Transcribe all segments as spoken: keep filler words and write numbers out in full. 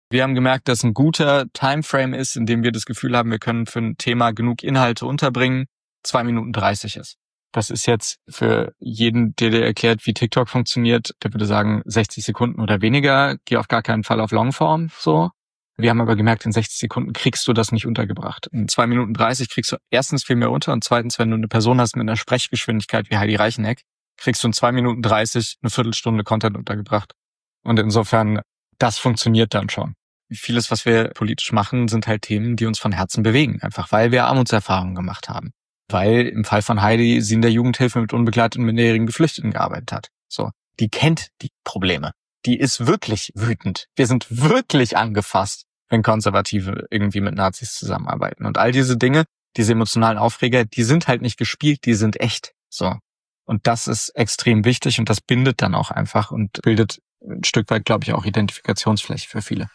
Wir haben gemerkt, dass ein guter Timeframe ist, in dem wir das Gefühl haben, wir können für ein Thema genug Inhalte unterbringen, zwei Minuten dreißig ist. Das ist jetzt für jeden, der dir erklärt, wie TikTok funktioniert, der würde sagen, sechzig Sekunden oder weniger, geh auf gar keinen Fall auf Longform, so. Wir haben aber gemerkt, in sechzig Sekunden kriegst du das nicht untergebracht. In zwei Minuten dreißig kriegst du erstens viel mehr unter und zweitens, wenn du eine Person hast mit einer Sprechgeschwindigkeit wie Heidi Reicheneck, kriegst du in zwei Minuten dreißig eine Viertelstunde Content untergebracht. Und insofern, das funktioniert dann schon. Vieles, was wir politisch machen, sind halt Themen, die uns von Herzen bewegen. Einfach weil wir Armutserfahrungen gemacht haben. Weil im Fall von Heidi sie in der Jugendhilfe mit unbegleiteten minderjährigen Geflüchteten gearbeitet hat. So, die kennt die Probleme. Die ist wirklich wütend. Wir sind wirklich angefasst, wenn Konservative irgendwie mit Nazis zusammenarbeiten. Und all diese Dinge, diese emotionalen Aufreger, die sind halt nicht gespielt, die sind echt. So. Und das ist extrem wichtig und das bindet dann auch einfach und bildet ein Stück weit, glaube ich, auch Identifikationsfläche für viele.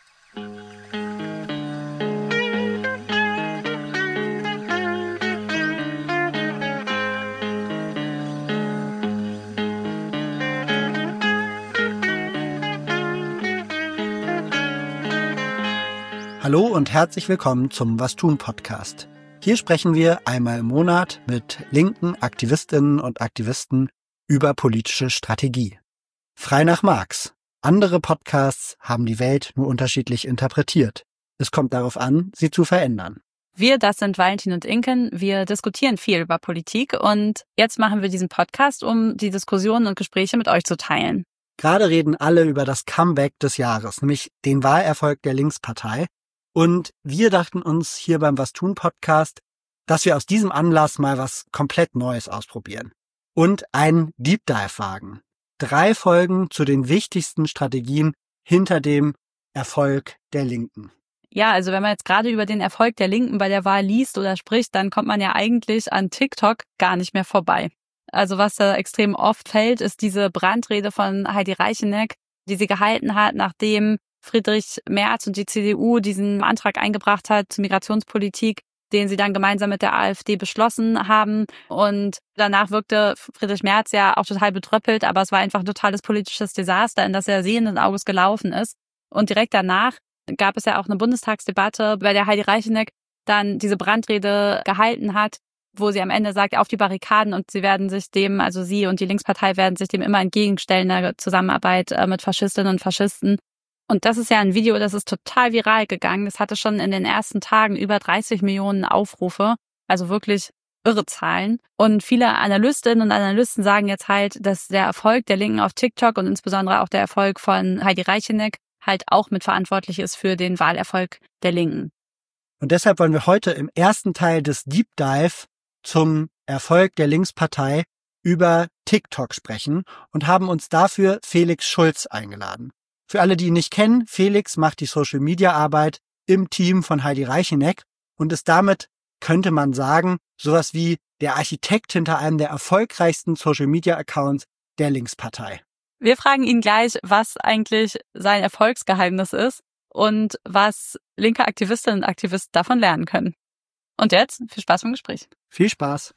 Hallo und herzlich willkommen zum Was tun Podcast. Hier sprechen wir einmal im Monat mit linken Aktivistinnen und Aktivisten über politische Strategie. Frei nach Marx. Andere Podcasts haben die Welt nur unterschiedlich interpretiert. Es kommt darauf an, sie zu verändern. Wir, das sind Valentin und Inken, wir diskutieren viel über Politik und jetzt machen wir diesen Podcast, um die Diskussionen und Gespräche mit euch zu teilen. Gerade reden alle über das Comeback des Jahres, nämlich den Wahlerfolg der Linkspartei. Und wir dachten uns hier beim Was tun Podcast, dass wir aus diesem Anlass mal was komplett Neues ausprobieren und einen Deep Dive wagen. Drei Folgen zu den wichtigsten Strategien hinter dem Erfolg der Linken. Ja, also wenn man jetzt gerade über den Erfolg der Linken bei der Wahl liest oder spricht, dann kommt man ja eigentlich an TikTok gar nicht mehr vorbei. Also was da extrem oft fällt, ist diese Brandrede von Heidi Reicheneck, die sie gehalten hat, nachdem Friedrich Merz und die C D U diesen Antrag eingebracht hat zur Migrationspolitik, den sie dann gemeinsam mit der AfD beschlossen haben. Und danach wirkte Friedrich Merz ja auch total betröppelt, aber es war einfach ein totales politisches Desaster, in das er sehenden Auges gelaufen ist. Und direkt danach gab es ja auch eine Bundestagsdebatte, bei der Heidi Reicheneck dann diese Brandrede gehalten hat, wo sie am Ende sagt, auf die Barrikaden, und sie werden sich dem, also sie und die Linkspartei werden sich dem immer entgegenstellen, der Zusammenarbeit mit Faschistinnen und Faschisten. Und das ist ja ein Video, das ist total viral gegangen. Das hatte schon in den ersten Tagen über dreißig Millionen Aufrufe, also wirklich irre Zahlen. Und viele Analystinnen und Analysten sagen jetzt halt, dass der Erfolg der Linken auf TikTok und insbesondere auch der Erfolg von Heidi Reicheneck halt auch mitverantwortlich ist für den Wahlerfolg der Linken. Und deshalb wollen wir heute im ersten Teil des Deep Dive zum Erfolg der Linkspartei über TikTok sprechen und haben uns dafür Felix Schulz eingeladen. Für alle, die ihn nicht kennen, Felix macht die Social-Media-Arbeit im Team von Heidi Reicheneck und ist damit, könnte man sagen, sowas wie der Architekt hinter einem der erfolgreichsten Social-Media-Accounts der Linkspartei. Wir fragen ihn gleich, was eigentlich sein Erfolgsgeheimnis ist und was linke Aktivistinnen und Aktivisten davon lernen können. Und jetzt viel Spaß beim Gespräch. Viel Spaß.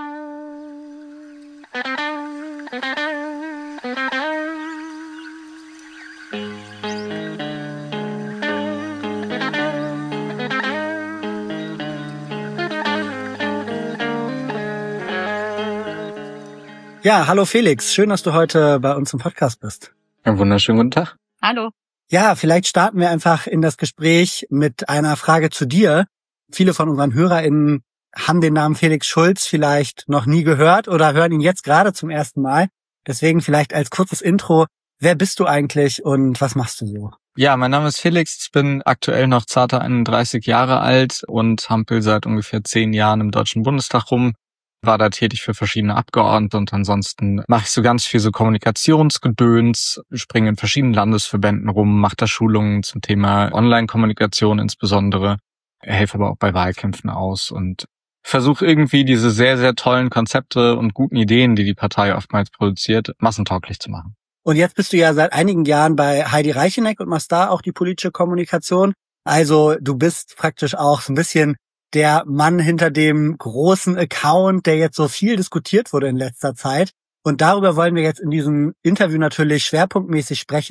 Ja, hallo Felix, schön, dass du heute bei uns im Podcast bist. Einen wunderschönen guten Tag. Hallo. Ja, vielleicht starten wir einfach in das Gespräch mit einer Frage zu dir. Viele von unseren HörerInnen haben den Namen Felix Schulz vielleicht noch nie gehört oder hören ihn jetzt gerade zum ersten Mal. Deswegen vielleicht als kurzes Intro, wer bist du eigentlich und was machst du so? Ja, mein Name ist Felix, ich bin aktuell noch zarte einunddreißig Jahre alt und hampel seit ungefähr zehn Jahren im Deutschen Bundestag rum. War da tätig für verschiedene Abgeordnete und ansonsten mache ich so ganz viel so Kommunikationsgedöns, springe in verschiedenen Landesverbänden rum, mache da Schulungen zum Thema Online-Kommunikation insbesondere, helfe aber auch bei Wahlkämpfen aus und versuche irgendwie diese sehr, sehr tollen Konzepte und guten Ideen, die die Partei oftmals produziert, massentauglich zu machen. Und jetzt bist du ja seit einigen Jahren bei Heidi Reicheneck und machst da auch die politische Kommunikation. Also du bist praktisch auch so ein bisschen der Mann hinter dem großen Account, der jetzt so viel diskutiert wurde in letzter Zeit. Und darüber wollen wir jetzt in diesem Interview natürlich schwerpunktmäßig sprechen.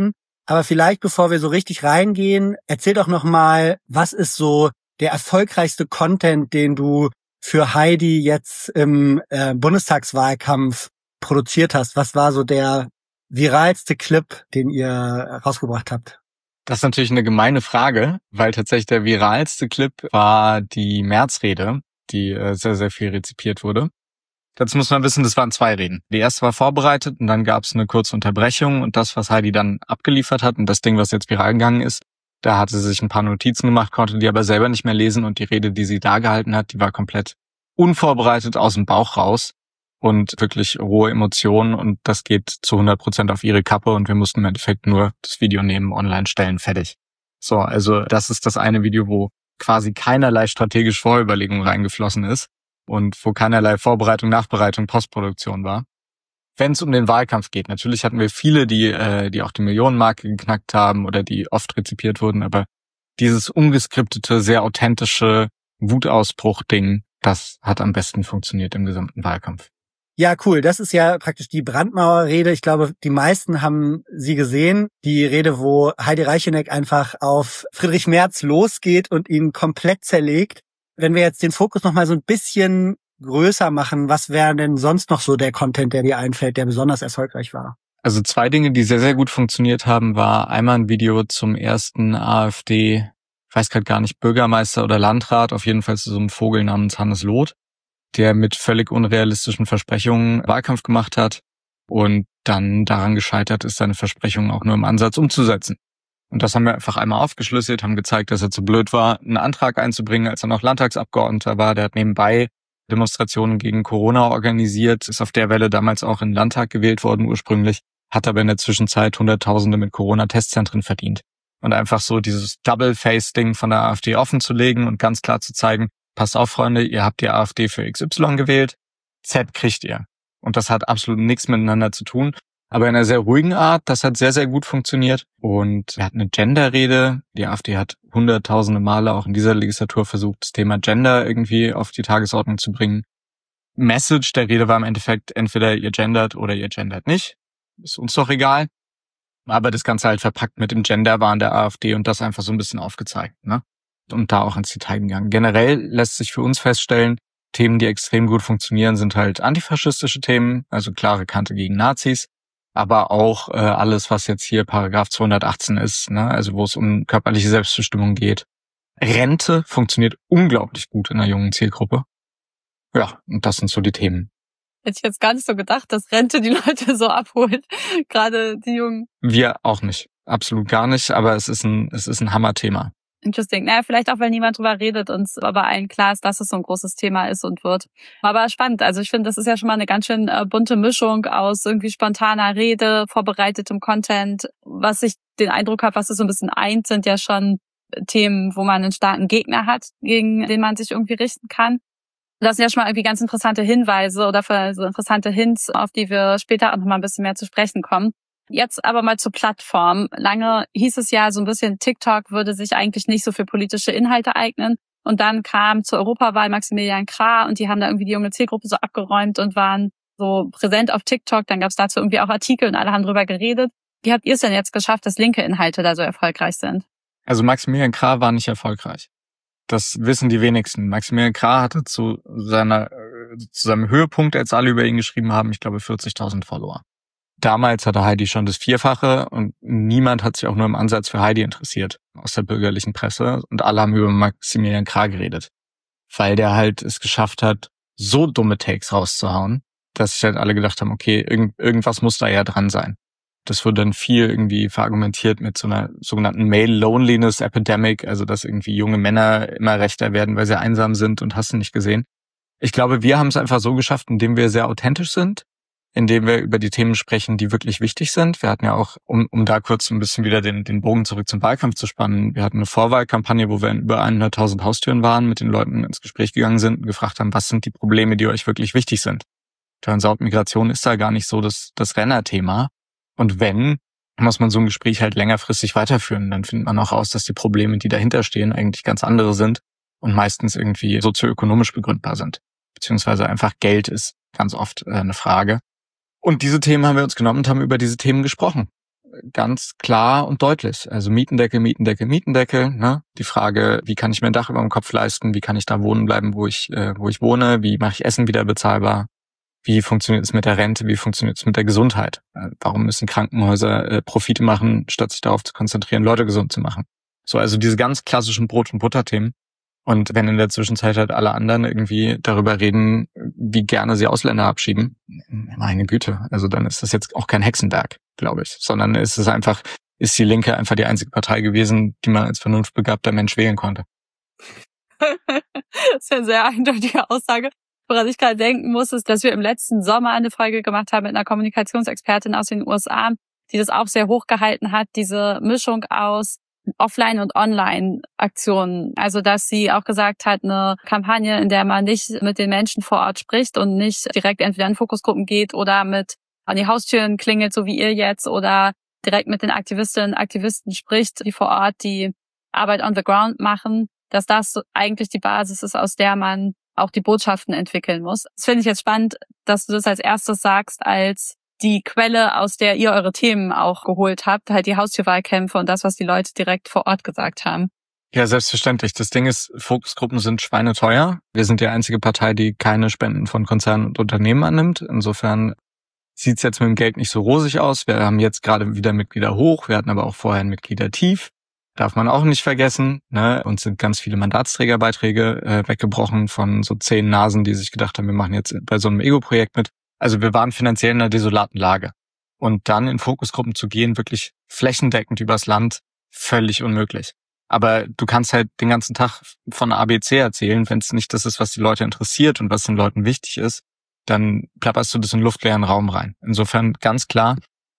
Aber vielleicht, bevor wir so richtig reingehen, erzähl doch nochmal, was ist so der erfolgreichste Content, den du für Heidi jetzt im äh, Bundestagswahlkampf produziert hast? Was war so der viralste Clip, den ihr rausgebracht habt? Das ist natürlich eine gemeine Frage, weil tatsächlich der viralste Clip war die Märzrede, die äh, sehr, sehr viel rezipiert wurde. Dazu muss man wissen, das waren zwei Reden. Die erste war vorbereitet und dann gab es eine kurze Unterbrechung und das, was Heidi dann abgeliefert hat und das Ding, was jetzt viral gegangen ist, da hatte sie sich ein paar Notizen gemacht, konnte die aber selber nicht mehr lesen und die Rede, die sie da gehalten hat, die war komplett unvorbereitet aus dem Bauch raus und wirklich rohe Emotionen und das geht zu hundert Prozent auf ihre Kappe und wir mussten im Endeffekt nur das Video nehmen, online stellen, fertig. So, also das ist das eine Video, wo quasi keinerlei strategische Vorüberlegung reingeflossen ist. Und wo keinerlei Vorbereitung, Nachbereitung, Postproduktion war. Wenn es um den Wahlkampf geht, natürlich hatten wir viele, die äh, die auch die Millionenmarke geknackt haben oder die oft rezipiert wurden, aber dieses ungeskriptete, sehr authentische Wutausbruch-Ding, das hat am besten funktioniert im gesamten Wahlkampf. Ja, cool. Das ist ja praktisch die Brandmauerrede. Ich glaube, die meisten haben sie gesehen. Die Rede, wo Heidi Reicheneck einfach auf Friedrich Merz losgeht und ihn komplett zerlegt. Wenn wir jetzt den Fokus noch mal so ein bisschen größer machen, was wäre denn sonst noch so der Content, der dir einfällt, der besonders erfolgreich war? Also zwei Dinge, die sehr, sehr gut funktioniert haben, war einmal ein Video zum ersten AfD, ich weiß gerade gar nicht, Bürgermeister oder Landrat, auf jeden Fall zu so einem Vogel namens Hannes Loth, der mit völlig unrealistischen Versprechungen Wahlkampf gemacht hat und dann daran gescheitert ist, seine Versprechungen auch nur im Ansatz umzusetzen. Und das haben wir einfach einmal aufgeschlüsselt, haben gezeigt, dass er zu blöd war, einen Antrag einzubringen, als er noch Landtagsabgeordneter war. Der hat nebenbei Demonstrationen gegen Corona organisiert, ist auf der Welle damals auch in den Landtag gewählt worden ursprünglich, hat aber in der Zwischenzeit Hunderttausende mit Corona-Testzentren verdient. Und einfach so dieses Double-Face-Ding von der AfD offen zu legen und ganz klar zu zeigen, passt auf, Freunde, ihr habt die AfD für X Y gewählt, Z kriegt ihr. Und das hat absolut nichts miteinander zu tun. Aber in einer sehr ruhigen Art, das hat sehr, sehr gut funktioniert. Und wir hatten eine Gender-Rede. Die AfD hat hunderttausende Male auch in dieser Legislatur versucht, das Thema Gender irgendwie auf die Tagesordnung zu bringen. Message der Rede war im Endeffekt, entweder ihr gendert oder ihr gendert nicht. Ist uns doch egal. Aber das Ganze halt verpackt mit dem Genderwahn der AfD und das einfach so ein bisschen aufgezeigt, ne? Und da auch ins Detail gegangen. Generell lässt sich für uns feststellen, Themen, die extrem gut funktionieren, sind halt antifaschistische Themen, also klare Kante gegen Nazis. Aber auch äh, alles, was jetzt hier Paragraph zweihundertachtzehn ist, ne, also wo es um körperliche Selbstbestimmung geht. Rente funktioniert unglaublich gut in einer jungen Zielgruppe. Ja, und das sind so die Themen. Hätte ich jetzt gar nicht so gedacht, dass Rente die Leute so abholt, gerade die Jungen. Wir auch nicht, absolut gar nicht, aber es ist ein es ist ein Hammerthema. Interesting. Naja, vielleicht auch, weil niemand drüber redet und aber allen klar ist, dass es so ein großes Thema ist und wird. Aber spannend. Also ich finde, das ist ja schon mal eine ganz schön äh, bunte Mischung aus irgendwie spontaner Rede, vorbereitetem Content. Was ich den Eindruck habe, was es so ein bisschen eint, sind ja schon Themen, wo man einen starken Gegner hat, gegen den man sich irgendwie richten kann. Das sind ja schon mal irgendwie ganz interessante Hinweise oder für so interessante Hints, auf die wir später auch noch mal ein bisschen mehr zu sprechen kommen. Jetzt aber mal zur Plattform. Lange hieß es ja so ein bisschen, TikTok würde sich eigentlich nicht so für politische Inhalte eignen. Und dann kam zur Europawahl Maximilian Krah und die haben da irgendwie die junge Zielgruppe so abgeräumt und waren so präsent auf TikTok. Dann gab es dazu irgendwie auch Artikel und alle haben drüber geredet. Wie habt ihr es denn jetzt geschafft, dass linke Inhalte da so erfolgreich sind? Also Maximilian Krah war nicht erfolgreich. Das wissen die wenigsten. Maximilian Krah hatte zu seiner zu seinem Höhepunkt, als alle über ihn geschrieben haben, ich glaube vierzigtausend Follower. Damals hatte Heidi schon das Vierfache und niemand hat sich auch nur im Ansatz für Heidi interessiert aus der bürgerlichen Presse und alle haben über Maximilian Krah geredet, weil der halt es geschafft hat, so dumme Takes rauszuhauen, dass sich halt alle gedacht haben, okay, irgend, irgendwas muss da ja dran sein. Das wurde dann viel irgendwie verargumentiert mit so einer sogenannten Male Loneliness Epidemic, also dass irgendwie junge Männer immer rechter werden, weil sie einsam sind und hast du nicht gesehen. Ich glaube, wir haben es einfach so geschafft, indem wir sehr authentisch sind, indem wir über die Themen sprechen, die wirklich wichtig sind. Wir hatten ja auch, um, um da kurz ein bisschen wieder den, den Bogen zurück zum Wahlkampf zu spannen, wir hatten eine Vorwahlkampagne, wo wir in über hunderttausend Haustüren waren, mit den Leuten ins Gespräch gegangen sind und gefragt haben, was sind die Probleme, die euch wirklich wichtig sind. Turns-out, Migration ist da gar nicht so das, das Rennerthema. Und wenn, muss man so ein Gespräch halt längerfristig weiterführen. Dann findet man auch raus, dass die Probleme, die dahinter stehen, eigentlich ganz andere sind und meistens irgendwie sozioökonomisch begründbar sind. Beziehungsweise einfach Geld ist ganz oft äh, eine Frage. Und diese Themen haben wir uns genommen und haben über diese Themen gesprochen. ganz klar und deutlich. Also Mietendeckel, Mietendeckel, Mietendeckel. Ne? Die Frage, wie kann ich mir ein Dach über dem Kopf leisten? Wie kann ich da wohnen bleiben, wo ich äh, wo ich wohne? Wie mache ich Essen wieder bezahlbar? Wie funktioniert es mit der Rente? Wie funktioniert es mit der Gesundheit? Äh, warum müssen Krankenhäuser äh, Profite machen, statt sich darauf zu konzentrieren, Leute gesund zu machen? So, also diese ganz klassischen Brot- und Butterthemen. Und wenn in der Zwischenzeit halt alle anderen irgendwie darüber reden, wie gerne sie Ausländer abschieben, meine Güte, also dann ist das jetzt auch kein Hexenwerk, glaube ich, sondern ist es einfach, ist die Linke einfach die einzige Partei gewesen, die man als vernunftbegabter Mensch wählen konnte. Das ist ja eine sehr eindeutige Aussage. Woran ich gerade denken muss, ist, dass wir im letzten Sommer eine Folge gemacht haben mit einer Kommunikationsexpertin aus den U S A, die das auch sehr hochgehalten hat, diese Mischung aus Offline- und Online-Aktionen. Also, dass sie auch gesagt hat, eine Kampagne, in der man nicht mit den Menschen vor Ort spricht und nicht direkt entweder in Fokusgruppen geht oder mit an die Haustüren klingelt, so wie ihr jetzt, oder direkt mit den Aktivistinnen und Aktivisten spricht, die vor Ort die Arbeit on the ground machen, dass das eigentlich die Basis ist, aus der man auch die Botschaften entwickeln muss. Das finde ich jetzt spannend, dass du das als erstes sagst, als die Quelle, aus der ihr eure Themen auch geholt habt, halt die Haustürwahlkämpfe und das, was die Leute direkt vor Ort gesagt haben. Ja, selbstverständlich. Das Ding ist, Fokusgruppen sind schweineteuer. Wir sind die einzige Partei, die keine Spenden von Konzernen und Unternehmen annimmt. Insofern sieht's jetzt mit dem Geld nicht so rosig aus. Wir haben jetzt gerade wieder Mitglieder hoch, wir hatten aber auch vorher ein Mitglieder tief. Darf man auch nicht vergessen. Ne? Uns sind ganz viele Mandatsträgerbeiträge äh, weggebrochen von so zehn Nasen, die sich gedacht haben, wir machen jetzt bei so einem Ego-Projekt mit. Also wir waren finanziell in einer desolaten Lage. Und dann in Fokusgruppen zu gehen, wirklich flächendeckend übers Land, völlig unmöglich. Aber du kannst halt den ganzen Tag von A B C erzählen, wenn es nicht das ist, was die Leute interessiert und was den Leuten wichtig ist, dann plapperst du das in luftleeren Raum rein. Insofern ganz klar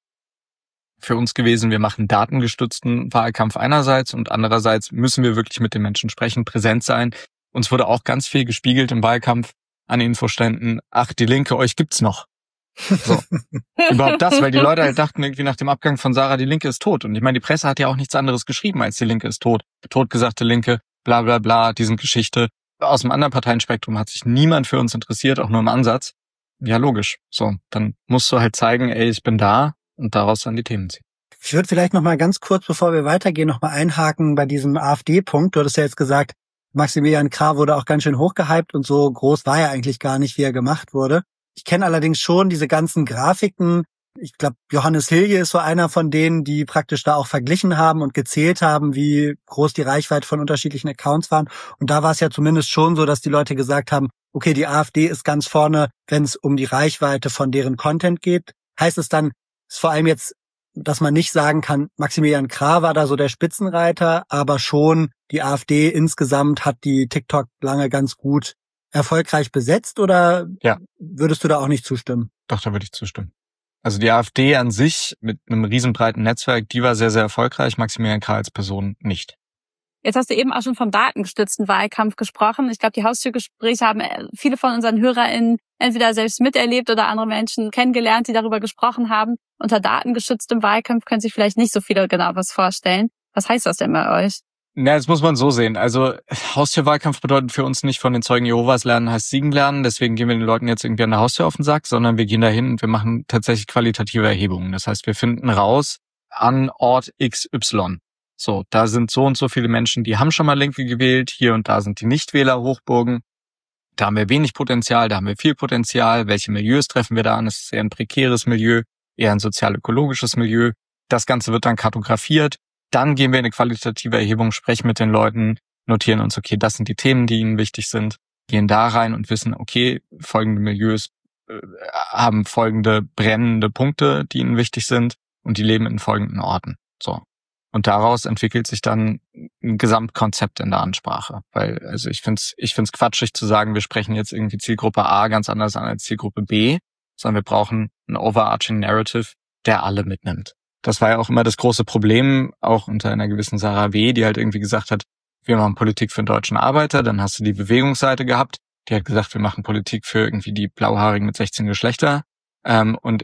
für uns gewesen, wir machen datengestützten Wahlkampf einerseits und andererseits müssen wir wirklich mit den Menschen sprechen, präsent sein. Uns wurde auch ganz viel gespiegelt im Wahlkampf an Infoständen, ach, die Linke, euch gibt's noch. So. Überhaupt das, weil die Leute halt dachten irgendwie nach dem Abgang von Sarah, die Linke ist tot. Und ich meine, die Presse hat ja auch nichts anderes geschrieben, als die Linke ist tot. Totgesagte Linke, bla bla bla, diesen Geschichte. Aus dem anderen Parteienspektrum hat sich niemand für uns interessiert, auch nur im Ansatz. Ja, logisch. So, dann musst du halt zeigen, ey, ich bin da und daraus dann die Themen ziehen. Ich würde vielleicht noch mal ganz kurz, bevor wir weitergehen, noch mal einhaken bei diesem AfD-Punkt. Du hattest ja jetzt gesagt, Maximilian Krah wurde auch ganz schön hochgehypt und so groß war er eigentlich gar nicht, wie er gemacht wurde. Ich kenne allerdings schon diese ganzen Grafiken. Ich glaube, Johannes Hilje ist so einer von denen, die praktisch da auch verglichen haben und gezählt haben, wie groß die Reichweite von unterschiedlichen Accounts waren. Und da war es ja zumindest schon so, dass die Leute gesagt haben, okay, die AfD ist ganz vorne, wenn es um die Reichweite von deren Content geht. Heißt es dann, ist vor allem jetzt, dass man nicht sagen kann, Maximilian Krah war da so der Spitzenreiter, aber schon die AfD insgesamt hat die TikTok lange ganz gut erfolgreich besetzt, oder ja. Würdest du da auch nicht zustimmen? Doch, da würde ich zustimmen. Also die AfD an sich mit einem riesenbreiten Netzwerk, die war sehr, sehr erfolgreich, Maximilian Krah als Person nicht. Jetzt hast du eben auch schon vom datengestützten Wahlkampf gesprochen. Ich glaube, die Haustürgespräche haben viele von unseren HörerInnen entweder selbst miterlebt oder andere Menschen kennengelernt, die darüber gesprochen haben. Unter datengestütztem Wahlkampf können sich vielleicht nicht so viele genau was vorstellen. Was heißt das denn bei euch? Na, das muss man so sehen. Also Haustürwahlkampf bedeutet für uns nicht von den Zeugen Jehovas lernen, heißt siegen lernen. Deswegen gehen wir den Leuten jetzt irgendwie an der Haustür auf den Sack, sondern wir gehen dahin und wir machen tatsächlich qualitative Erhebungen. Das heißt, wir finden raus an Ort X Y. So, da sind so und so viele Menschen, die haben schon mal Linke gewählt. Hier und da sind die Nichtwähler-Hochburgen. Da haben wir wenig Potenzial, da haben wir viel Potenzial. Welche Milieus treffen wir da an? Es ist eher ein prekäres Milieu, eher ein sozial-ökologisches Milieu. Das Ganze wird dann kartografiert. Dann gehen wir in eine qualitative Erhebung, sprechen mit den Leuten, notieren uns, okay, das sind die Themen, die ihnen wichtig sind, gehen da rein und wissen, okay, folgende Milieus äh, haben folgende brennende Punkte, die ihnen wichtig sind und die leben in folgenden Orten. So. Und daraus entwickelt sich dann ein Gesamtkonzept in der Ansprache. Weil, also ich find's, ich find's quatschig zu sagen, wir sprechen jetzt irgendwie Zielgruppe A ganz anders an als Zielgruppe B, sondern wir brauchen ein overarching Narrative, der alle mitnimmt. Das war ja auch immer das große Problem, auch unter einer gewissen Sarah W., die halt irgendwie gesagt hat, wir machen Politik für den deutschen Arbeiter. Dann hast du die Bewegungsseite gehabt, die hat gesagt, wir machen Politik für irgendwie die Blauhaarigen mit sechzehn Geschlechter. Ähm, und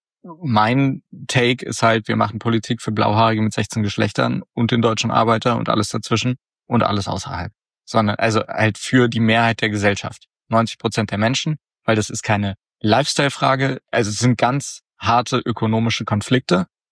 mein Take ist halt, wir machen Politik für Blauhaarige mit sechzehn Geschlechtern und den deutschen Arbeiter und alles dazwischen und alles außerhalb. Sondern also halt für die Mehrheit der Gesellschaft. neunzig Prozent der Menschen, weil das ist keine Lifestyle-Frage. Also es sind ganz harte ökonomische Konflikte.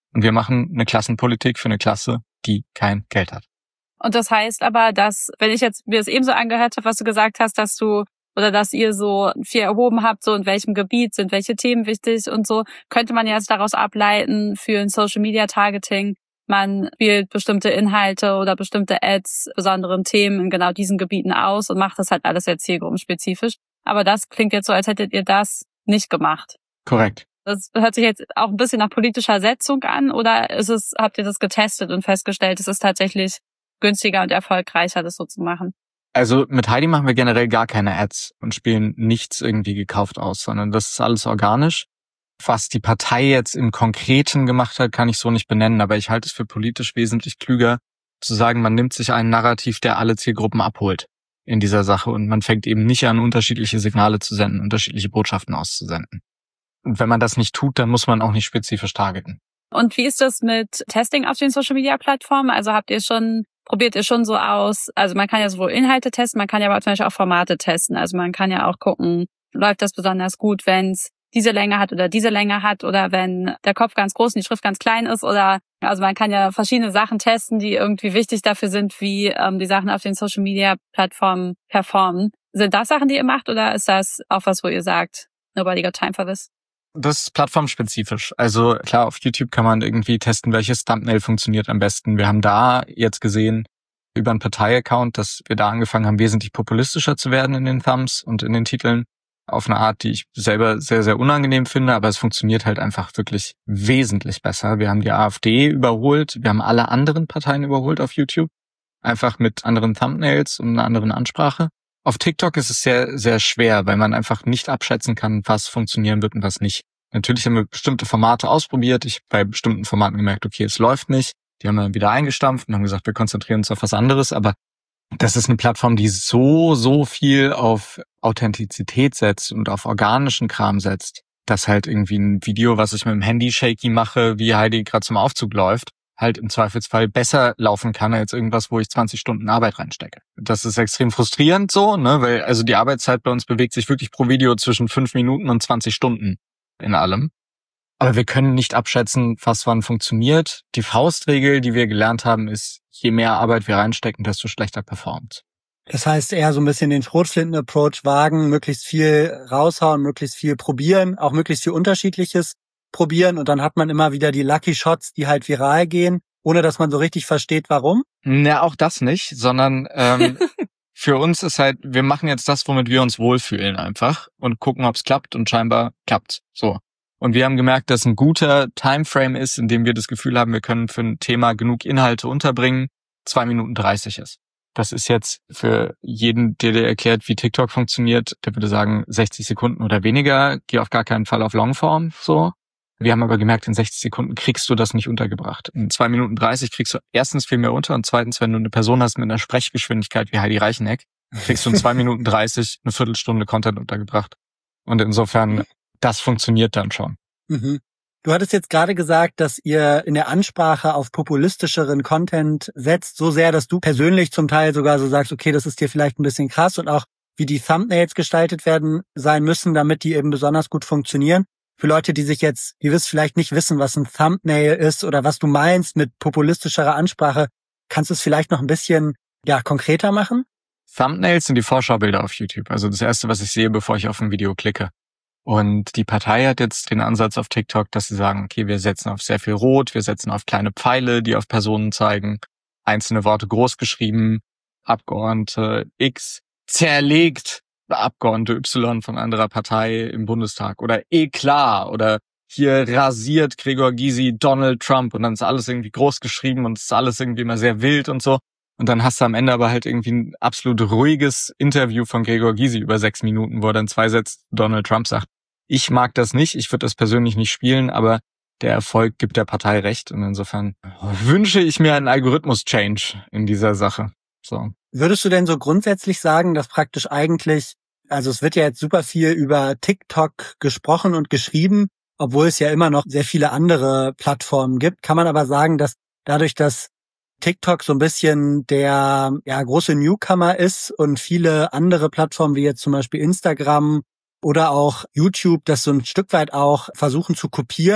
Und wir machen eine Klassenpolitik für eine Klasse, die kein Geld hat. Und das heißt aber, dass, wenn ich jetzt mir das eben so angehört habe, was du gesagt hast, dass du oder dass ihr so viel erhoben habt, so in welchem Gebiet sind welche Themen wichtig und so, könnte man jetzt daraus ableiten für ein Social-Media-Targeting, man spielt bestimmte Inhalte oder bestimmte Ads besonderen Themen in genau diesen Gebieten aus und macht das halt alles sehr zielgruppenspezifisch. Aber das klingt jetzt so, als hättet ihr das nicht gemacht. Korrekt. Das hört sich jetzt auch ein bisschen nach politischer Setzung an, oder ist es, habt ihr das getestet und festgestellt, es ist tatsächlich günstiger und erfolgreicher, das so zu machen? Also mit Heidi machen wir generell gar keine Ads und spielen nichts irgendwie gekauft aus, sondern das ist alles organisch. Was die Partei jetzt im Konkreten gemacht hat, kann ich so nicht benennen, aber ich halte es für politisch wesentlich klüger, zu sagen, man nimmt sich einen Narrativ, der alle Zielgruppen abholt in dieser Sache und man fängt eben nicht an, unterschiedliche Signale zu senden, unterschiedliche Botschaften auszusenden. Und wenn man das nicht tut, dann muss man auch nicht spezifisch targeten. Und wie ist das mit Testing auf den Social-Media-Plattformen? Also habt ihr schon, probiert ihr schon so aus, also man kann ja sowohl Inhalte testen, man kann ja aber zum Beispiel auch Formate testen. Also man kann ja auch gucken, läuft das besonders gut, wenn es diese Länge hat oder diese Länge hat oder wenn der Kopf ganz groß und die Schrift ganz klein ist oder, also man kann ja verschiedene Sachen testen, die irgendwie wichtig dafür sind, wie ähm, die Sachen auf den Social-Media-Plattformen performen. Sind das Sachen, die ihr macht, oder ist das auch was, wo ihr sagt, nobody got time for this? Das ist plattformspezifisch. Also klar, auf YouTube kann man irgendwie testen, welches Thumbnail funktioniert am besten. Wir haben da jetzt gesehen, über einen Partei-Account, dass wir da angefangen haben, wesentlich populistischer zu werden in den Thumbs und in den Titeln. Auf eine Art, die ich selber sehr, sehr unangenehm finde, aber es funktioniert halt einfach wirklich wesentlich besser. Wir haben die AfD überholt, wir haben alle anderen Parteien überholt auf YouTube, einfach mit anderen Thumbnails und einer anderen Ansprache. Auf TikTok ist es sehr, sehr schwer, weil man einfach nicht abschätzen kann, was funktionieren wird und was nicht. Natürlich haben wir bestimmte Formate ausprobiert. Ich habe bei bestimmten Formaten gemerkt, okay, es läuft nicht. Die haben wir wieder eingestampft und haben gesagt, wir konzentrieren uns auf was anderes. Aber das ist eine Plattform, die so, so viel auf Authentizität setzt und auf organischen Kram setzt, dass halt irgendwie ein Video, was ich mit dem Handy shaky mache, wie Heidi gerade zum Aufzug läuft, halt im Zweifelsfall besser laufen kann als irgendwas, wo ich zwanzig Stunden Arbeit reinstecke. Das ist extrem frustrierend so, ne, weil also die Arbeitszeit bei uns bewegt sich wirklich pro Video zwischen fünf Minuten und zwanzig Stunden in allem. Aber wir können nicht abschätzen, was wann funktioniert. Die Faustregel, die wir gelernt haben, ist, je mehr Arbeit wir reinstecken, desto schlechter performt. Das heißt eher so ein bisschen den Schrotflinten-Approach wagen, möglichst viel raushauen, möglichst viel probieren, auch möglichst viel Unterschiedliches probieren und dann hat man immer wieder die Lucky Shots, die halt viral gehen, ohne dass man so richtig versteht, warum. Na, auch das nicht, sondern ähm, für uns ist halt, wir machen jetzt das, womit wir uns wohlfühlen einfach und gucken, ob es klappt und scheinbar klappt. So. Und wir haben gemerkt, dass ein guter Timeframe ist, in dem wir das Gefühl haben, wir können für ein Thema genug Inhalte unterbringen, zwei Minuten dreißig ist. Das ist jetzt für jeden, der dir erklärt, wie TikTok funktioniert, der würde sagen sechzig Sekunden oder weniger, geh auf gar keinen Fall auf Longform, so. Wir haben aber gemerkt, in sechzig Sekunden kriegst du das nicht untergebracht. In zwei Minuten dreißig kriegst du erstens viel mehr unter und zweitens, wenn du eine Person hast mit einer Sprechgeschwindigkeit wie Heidi Reicheneck, kriegst du in zwei Minuten dreißig eine Viertelstunde Content untergebracht. Und insofern, das funktioniert dann schon. Mhm. Du hattest jetzt gerade gesagt, dass ihr in der Ansprache auf populistischeren Content setzt, so sehr, dass du persönlich zum Teil sogar so sagst, okay, das ist dir vielleicht ein bisschen krass und auch wie die Thumbnails gestaltet werden sein müssen, damit die eben besonders gut funktionieren. Für Leute, die sich jetzt, die wissen vielleicht nicht wissen, was ein Thumbnail ist oder was du meinst mit populistischerer Ansprache, kannst du es vielleicht noch ein bisschen ja konkreter machen? Thumbnails sind die Vorschaubilder auf YouTube, also das Erste, was ich sehe, bevor ich auf ein Video klicke. Und die Partei hat jetzt den Ansatz auf TikTok, dass sie sagen, okay, wir setzen auf sehr viel Rot, wir setzen auf kleine Pfeile, die auf Personen zeigen, einzelne Worte groß geschrieben, Abgeordnete X zerlegt, Abgeordnete Y von anderer Partei im Bundestag oder Eklat oder hier rasiert Gregor Gysi Donald Trump und dann ist alles irgendwie groß geschrieben und es ist alles irgendwie immer sehr wild und so. Und dann hast du am Ende aber halt irgendwie ein absolut ruhiges Interview von Gregor Gysi über sechs Minuten, wo er dann zwei Sätze Donald Trump sagt. Ich mag das nicht, ich würde das persönlich nicht spielen, aber der Erfolg gibt der Partei recht und insofern wünsche ich mir einen Algorithmus-Change in dieser Sache. So. Würdest du denn so grundsätzlich sagen, dass praktisch eigentlich, also es wird ja jetzt super viel über TikTok gesprochen und geschrieben, obwohl es ja immer noch sehr viele andere Plattformen gibt, kann man aber sagen, dass dadurch, dass TikTok so ein bisschen der ja große Newcomer ist und viele andere Plattformen wie jetzt zum Beispiel Instagram oder auch YouTube das so ein Stück weit auch versuchen zu kopieren,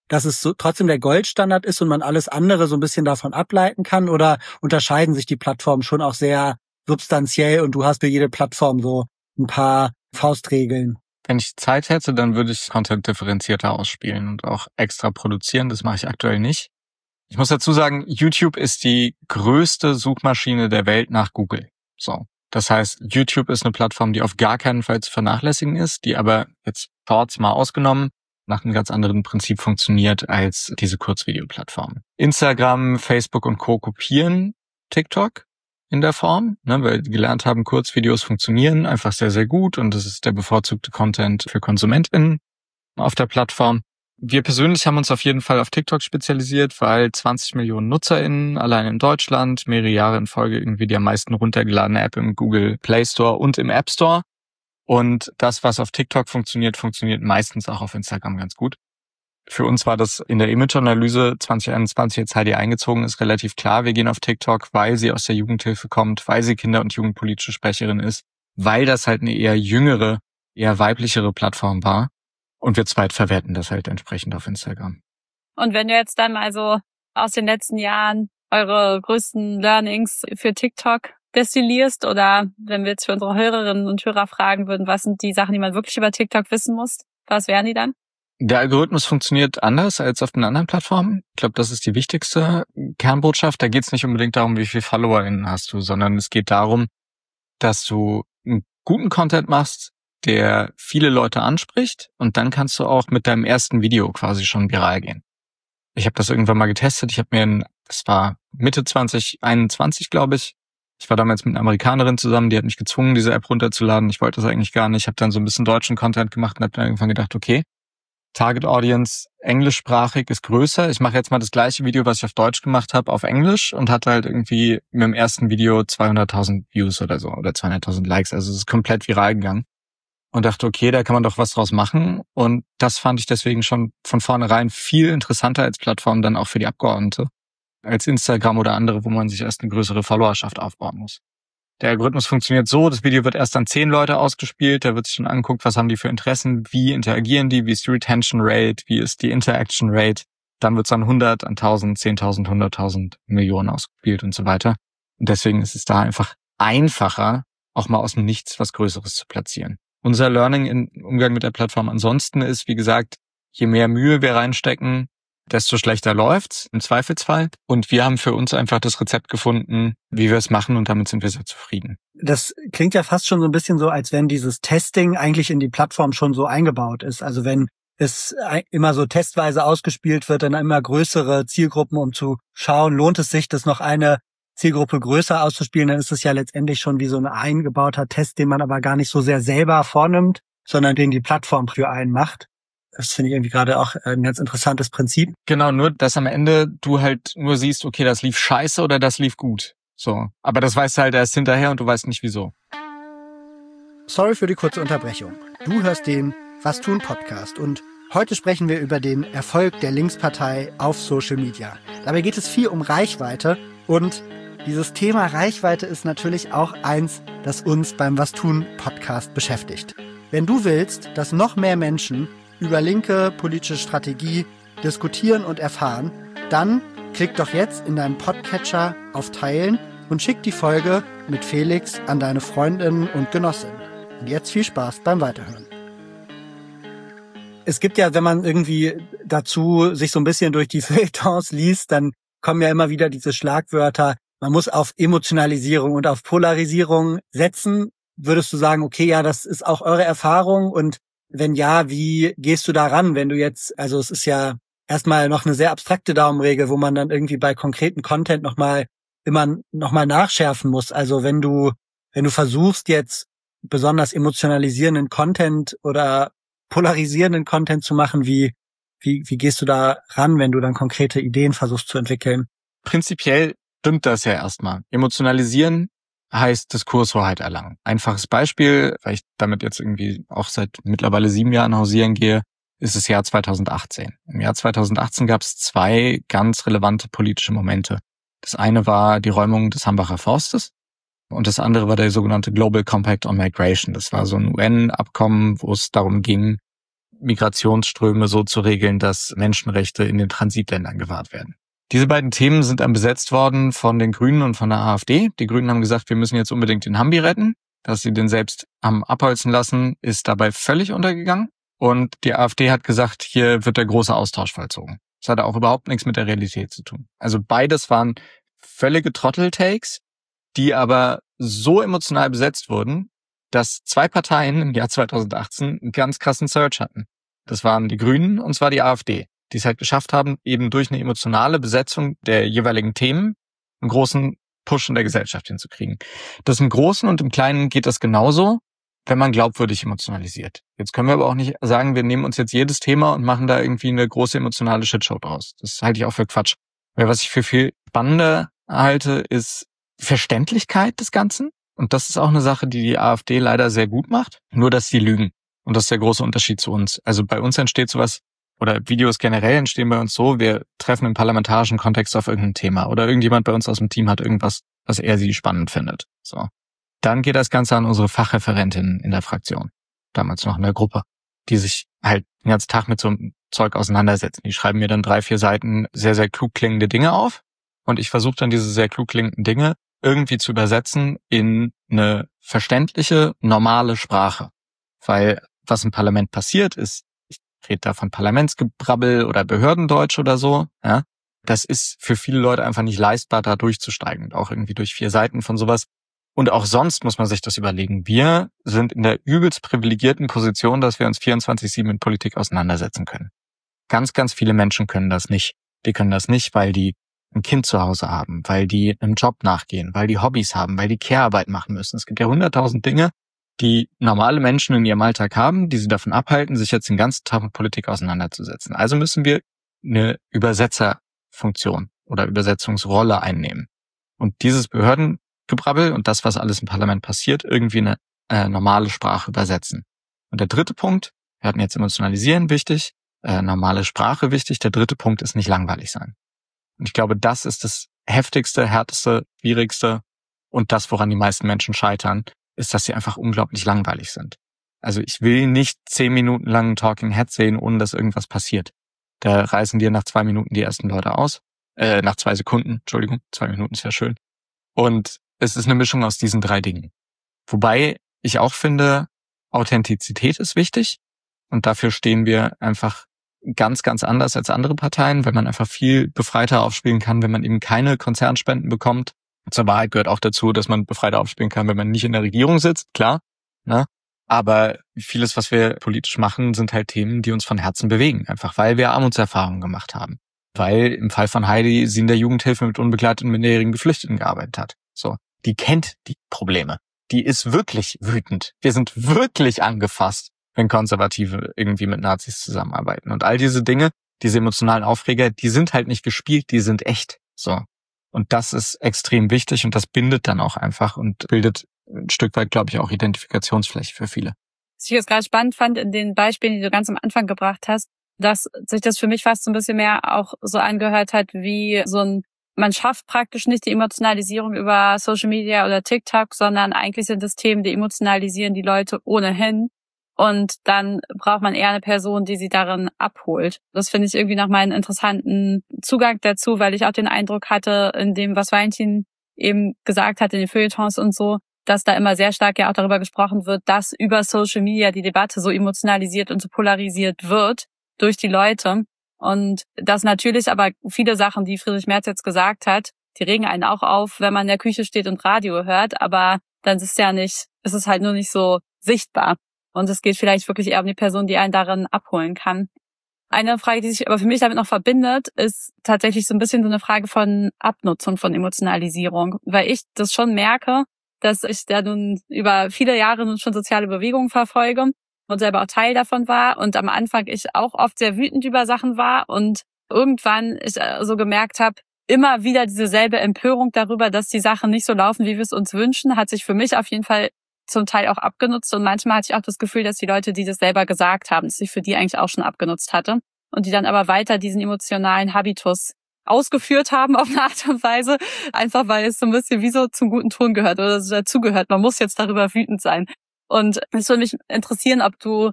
dass es so trotzdem der Goldstandard ist und man alles andere so ein bisschen davon ableiten kann? Oder unterscheiden sich die Plattformen schon auch sehr substanziell und du hast für jede Plattform so ein paar Faustregeln? Wenn ich Zeit hätte, dann würde ich Content differenzierter ausspielen und auch extra produzieren. Das mache ich aktuell nicht. Ich muss dazu sagen, YouTube ist die größte Suchmaschine der Welt nach Google. So. Das heißt, YouTube ist eine Plattform, die auf gar keinen Fall zu vernachlässigen ist, die aber jetzt Shorts mal ausgenommen nach einem ganz anderen Prinzip funktioniert als diese Kurzvideoplattformen. Instagram, Facebook und Co. kopieren TikTok in der Form, ne, weil die gelernt haben, Kurzvideos funktionieren einfach sehr, sehr gut und das ist der bevorzugte Content für KonsumentInnen auf der Plattform. Wir persönlich haben uns auf jeden Fall auf TikTok spezialisiert, weil zwanzig Millionen NutzerInnen allein in Deutschland, mehrere Jahre in Folge irgendwie die am meisten runtergeladene App im Google Play Store und im App Store. Und das, was auf TikTok funktioniert, funktioniert meistens auch auf Instagram ganz gut. Für uns war das in der Image-Analyse zwanzig einundzwanzig, jetzt H D eingezogen ist, relativ klar. Wir gehen auf TikTok, weil sie aus der Jugendhilfe kommt, weil sie Kinder- und Jugendpolitische Sprecherin ist, weil das halt eine eher jüngere, eher weiblichere Plattform war. Und wir zweitverwerten das halt entsprechend auf Instagram. Und wenn du jetzt dann also aus den letzten Jahren eure größten Learnings für TikTok destillierst oder wenn wir jetzt für unsere Hörerinnen und Hörer fragen würden, was sind die Sachen, die man wirklich über TikTok wissen muss, was wären die dann? Der Algorithmus funktioniert anders als auf den anderen Plattformen. Ich glaube, das ist die wichtigste Kernbotschaft. Da geht es nicht unbedingt darum, wie viele FollowerInnen hast du, sondern es geht darum, dass du einen guten Content machst, der viele Leute anspricht und dann kannst du auch mit deinem ersten Video quasi schon viral gehen. Ich habe das irgendwann mal getestet. Ich habe mir, ein, das war Mitte zwanzig einundzwanzig, glaube ich. Ich war damals mit einer Amerikanerin zusammen, die hat mich gezwungen, diese App runterzuladen. Ich wollte das eigentlich gar nicht. Ich habe dann so ein bisschen deutschen Content gemacht und habe dann irgendwann gedacht, okay, Target Audience englischsprachig ist größer. Ich mache jetzt mal das gleiche Video, was ich auf Deutsch gemacht habe, auf Englisch und hatte halt irgendwie mit dem ersten Video zweihunderttausend Views oder so oder zweihunderttausend Likes. Also es ist komplett viral gegangen. Und dachte, okay, da kann man doch was draus machen. Und das fand ich deswegen schon von vornherein viel interessanter als Plattform dann auch für die Abgeordnete, als Instagram oder andere, wo man sich erst eine größere Followerschaft aufbauen muss. Der Algorithmus funktioniert so, das Video wird erst an zehn Leute ausgespielt, da wird sich schon angeguckt, was haben die für Interessen, wie interagieren die, wie ist die Retention Rate, wie ist die Interaction Rate. Dann wird es an hundert, an tausend, zehntausend, hunderttausend, Millionen ausgespielt und so weiter. Und deswegen ist es da einfach einfacher, auch mal aus dem Nichts was Größeres zu platzieren. Unser Learning im Umgang mit der Plattform ansonsten ist, wie gesagt, je mehr Mühe wir reinstecken, desto schlechter läuft's im Zweifelsfall. Und wir haben für uns einfach das Rezept gefunden, wie wir es machen und damit sind wir sehr zufrieden. Das klingt ja fast schon so ein bisschen so, als wenn dieses Testing eigentlich in die Plattform schon so eingebaut ist. Also wenn es immer so testweise ausgespielt wird, dann immer größere Zielgruppen, um zu schauen, lohnt es sich, das noch eine Zielgruppe größer auszuspielen, dann ist es ja letztendlich schon wie so ein eingebauter Test, den man aber gar nicht so sehr selber vornimmt, sondern den die Plattform für einen macht. Das finde ich irgendwie gerade auch ein ganz interessantes Prinzip. Genau, nur dass am Ende du halt nur siehst, okay, das lief scheiße oder das lief gut. So, aber das weißt du halt erst hinterher und du weißt nicht wieso. Sorry für die kurze Unterbrechung. Du hörst den Was tun Podcast und heute sprechen wir über den Erfolg der Linkspartei auf Social Media. Dabei geht es viel um Reichweite und dieses Thema Reichweite ist natürlich auch eins, das uns beim Was tun Podcast beschäftigt. Wenn du willst, dass noch mehr Menschen über linke politische Strategie diskutieren und erfahren, dann klick doch jetzt in deinen Podcatcher auf Teilen und schick die Folge mit Felix an deine Freundinnen und Genossinnen. Und jetzt viel Spaß beim Weiterhören. Es gibt ja, wenn man irgendwie dazu sich so ein bisschen durch die Feuilletons liest, dann kommen ja immer wieder diese Schlagwörter, man muss auf Emotionalisierung und auf Polarisierung setzen. Würdest du sagen, okay, ja, das ist auch eure Erfahrung und wenn ja, wie gehst du da ran, wenn du jetzt, also es ist ja erstmal noch eine sehr abstrakte Daumenregel, wo man dann irgendwie bei konkreten Content nochmal immer nochmal nachschärfen muss. Also wenn du, wenn du versuchst jetzt besonders emotionalisierenden Content oder polarisierenden Content zu machen, wie, wie, wie gehst du da ran, wenn du dann konkrete Ideen versuchst zu entwickeln? Prinzipiell stimmt das ja erstmal. Emotionalisieren heißt Diskurshoheit erlangen. Einfaches Beispiel, weil ich damit jetzt irgendwie auch seit mittlerweile sieben Jahren hausieren gehe, ist das Jahr zweitausendachtzehn. Im Jahr zweitausendachtzehn gab es zwei ganz relevante politische Momente. Das eine war die Räumung des Hambacher Forstes und das andere war der sogenannte Global Compact on Migration. Das war so ein U N-Abkommen, wo es darum ging, Migrationsströme so zu regeln, dass Menschenrechte in den Transitländern gewahrt werden. Diese beiden Themen sind dann besetzt worden von den Grünen und von der AfD. Die Grünen haben gesagt, wir müssen jetzt unbedingt den Hambi retten. Dass sie den selbst haben abholzen lassen, ist dabei völlig untergegangen. Und die AfD hat gesagt, hier wird der große Austausch vollzogen. Das hatte auch überhaupt nichts mit der Realität zu tun. Also beides waren völlige Trottel-Takes, die aber so emotional besetzt wurden, dass zwei Parteien im Jahr zweitausendachtzehn einen ganz krassen Surge hatten. Das waren die Grünen und zwar die AfD, die es halt geschafft haben, eben durch eine emotionale Besetzung der jeweiligen Themen einen großen Push in der Gesellschaft hinzukriegen. Das im Großen und im Kleinen geht das genauso, wenn man glaubwürdig emotionalisiert. Jetzt können wir aber auch nicht sagen, wir nehmen uns jetzt jedes Thema und machen da irgendwie eine große emotionale Shitshow draus. Das halte ich auch für Quatsch. Weil was ich für viel spannender halte, ist Verständlichkeit des Ganzen. Und das ist auch eine Sache, die die AfD leider sehr gut macht. Nur, dass sie lügen. Und das ist der große Unterschied zu uns. Also bei uns entsteht sowas, oder Videos generell entstehen bei uns so, wir treffen im parlamentarischen Kontext auf irgendein Thema. Oder irgendjemand bei uns aus dem Team hat irgendwas, was er sie spannend findet. So. Dann geht das Ganze an unsere Fachreferentin in der Fraktion. Damals noch in der Gruppe. Die sich halt den ganzen Tag mit so einem Zeug auseinandersetzen. Die schreiben mir dann drei, vier Seiten sehr, sehr klug klingende Dinge auf. Und ich versuche dann diese sehr klug klingenden Dinge irgendwie zu übersetzen in eine verständliche, normale Sprache. Weil was im Parlament passiert ist, ich rede da von Parlamentsgebrabbel oder Behördendeutsch oder so, ja, das ist für viele Leute einfach nicht leistbar, da durchzusteigen. Und auch irgendwie durch vier Seiten von sowas. Und auch sonst muss man sich das überlegen. Wir sind in der übelst privilegierten Position, dass wir uns vierundzwanzig sieben mit Politik auseinandersetzen können. Ganz, ganz viele Menschen können das nicht. Die können das nicht, weil die ein Kind zu Hause haben, weil die einem Job nachgehen, weil die Hobbys haben, weil die Care-Arbeit machen müssen. Es gibt ja hunderttausend Dinge, die normale Menschen in ihrem Alltag haben, die sie davon abhalten, sich jetzt den ganzen Tag mit Politik auseinanderzusetzen. Also müssen wir eine Übersetzerfunktion oder Übersetzungsrolle einnehmen. Und dieses Behördengebrabbel und das, was alles im Parlament passiert, irgendwie eine äh, normale Sprache übersetzen. Und der dritte Punkt, wir hatten jetzt Emotionalisieren wichtig, äh, normale Sprache wichtig. Der dritte Punkt ist nicht langweilig sein. Und ich glaube, das ist das heftigste, härteste, schwierigste und das, woran die meisten Menschen scheitern, ist, dass sie einfach unglaublich langweilig sind. Also ich will nicht zehn Minuten lang einen Talking Head sehen, ohne dass irgendwas passiert. Da reißen dir nach zwei Minuten die ersten Leute aus. Äh, nach zwei Sekunden, Entschuldigung, zwei Minuten ist ja schön. Und es ist eine Mischung aus diesen drei Dingen. Wobei ich auch finde, Authentizität ist wichtig. Und dafür stehen wir einfach ganz, ganz anders als andere Parteien, weil man einfach viel befreiter aufspielen kann, wenn man eben keine Konzernspenden bekommt. Zur Wahrheit gehört auch dazu, dass man befreiter aufspielen kann, wenn man nicht in der Regierung sitzt, klar. Ne? Aber vieles, was wir politisch machen, sind halt Themen, die uns von Herzen bewegen. Einfach weil wir Armutserfahrungen gemacht haben. Weil im Fall von Heidi sie in der Jugendhilfe mit unbegleiteten minderjährigen Geflüchteten gearbeitet hat. So, die kennt die Probleme. Die ist wirklich wütend. Wir sind wirklich angefasst, wenn Konservative irgendwie mit Nazis zusammenarbeiten. Und all diese Dinge, diese emotionalen Aufreger, die sind halt nicht gespielt, die sind echt. So. Und das ist extrem wichtig und das bindet dann auch einfach und bildet ein Stück weit, glaube ich, auch Identifikationsfläche für viele. Was ich jetzt gerade spannend fand in den Beispielen, die du ganz am Anfang gebracht hast, dass sich das für mich fast so ein bisschen mehr auch so angehört hat wie so ein, man schafft praktisch nicht die Emotionalisierung über Social Media oder TikTok, sondern eigentlich sind es Themen, die emotionalisieren die Leute ohnehin. Und dann braucht man eher eine Person, die sie darin abholt. Das finde ich irgendwie nochmal einen interessanten Zugang dazu, weil ich auch den Eindruck hatte, in dem, was Valentin eben gesagt hat, in den Feuilletons und so, dass da immer sehr stark ja auch darüber gesprochen wird, dass über Social Media die Debatte so emotionalisiert und so polarisiert wird durch die Leute. Und dass natürlich aber viele Sachen, die Friedrich Merz jetzt gesagt hat, die regen einen auch auf, wenn man in der Küche steht und Radio hört, aber dann ist es ja nicht, ist es halt nur nicht so sichtbar. Und es geht vielleicht wirklich eher um die Person, die einen darin abholen kann. Eine Frage, die sich aber für mich damit noch verbindet, ist tatsächlich so ein bisschen so eine Frage von Abnutzung, von Emotionalisierung. Weil ich das schon merke, dass ich da nun über viele Jahre nun schon soziale Bewegungen verfolge und selber auch Teil davon war. Und am Anfang ich auch oft sehr wütend über Sachen war und irgendwann ich so gemerkt habe, immer wieder dieselbe Empörung darüber, dass die Sachen nicht so laufen, wie wir es uns wünschen, hat sich für mich auf jeden Fall zum Teil auch abgenutzt und manchmal hatte ich auch das Gefühl, dass die Leute, die das selber gesagt haben, dass ich für die eigentlich auch schon abgenutzt hatte und die dann aber weiter diesen emotionalen Habitus ausgeführt haben auf eine Art und Weise, einfach weil es so ein bisschen wie so zum guten Ton gehört oder so dazugehört. Man muss jetzt darüber wütend sein. Und es würde mich interessieren, ob du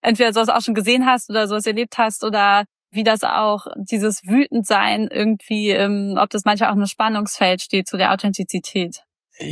entweder sowas auch schon gesehen hast oder sowas erlebt hast oder wie das auch, dieses Wütendsein irgendwie, ähm, ob das manchmal auch ein Spannungsfeld steht zu der Authentizität.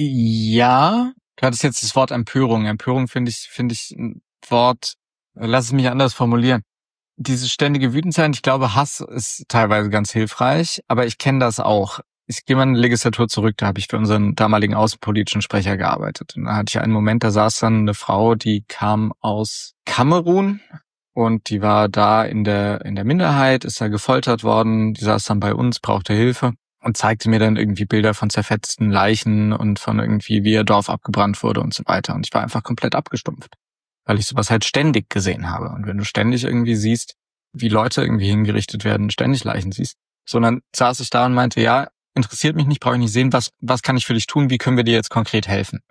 Ja, du hattest jetzt das Wort Empörung. Empörung finde ich, finde ich ein Wort, lass es mich anders formulieren. Dieses ständige Wütendsein, ich glaube, Hass ist teilweise ganz hilfreich, aber ich kenne das auch. Ich gehe mal eine Legislatur zurück, da habe ich für unseren damaligen außenpolitischen Sprecher gearbeitet. Und da hatte ich einen Moment, da saß dann eine Frau, die kam aus Kamerun und die war da in der in der Minderheit, ist da gefoltert worden, die saß dann bei uns, brauchte Hilfe und zeigte mir dann irgendwie Bilder von zerfetzten Leichen und von irgendwie, wie ihr Dorf abgebrannt wurde und so weiter. Und ich war einfach komplett abgestumpft, weil ich sowas halt ständig gesehen habe. Und wenn du ständig irgendwie siehst, wie Leute irgendwie hingerichtet werden, ständig Leichen siehst, sondern saß ich da und meinte, ja, interessiert mich nicht, brauche ich nicht sehen, was was kann ich für dich tun, wie können wir dir jetzt konkret helfen?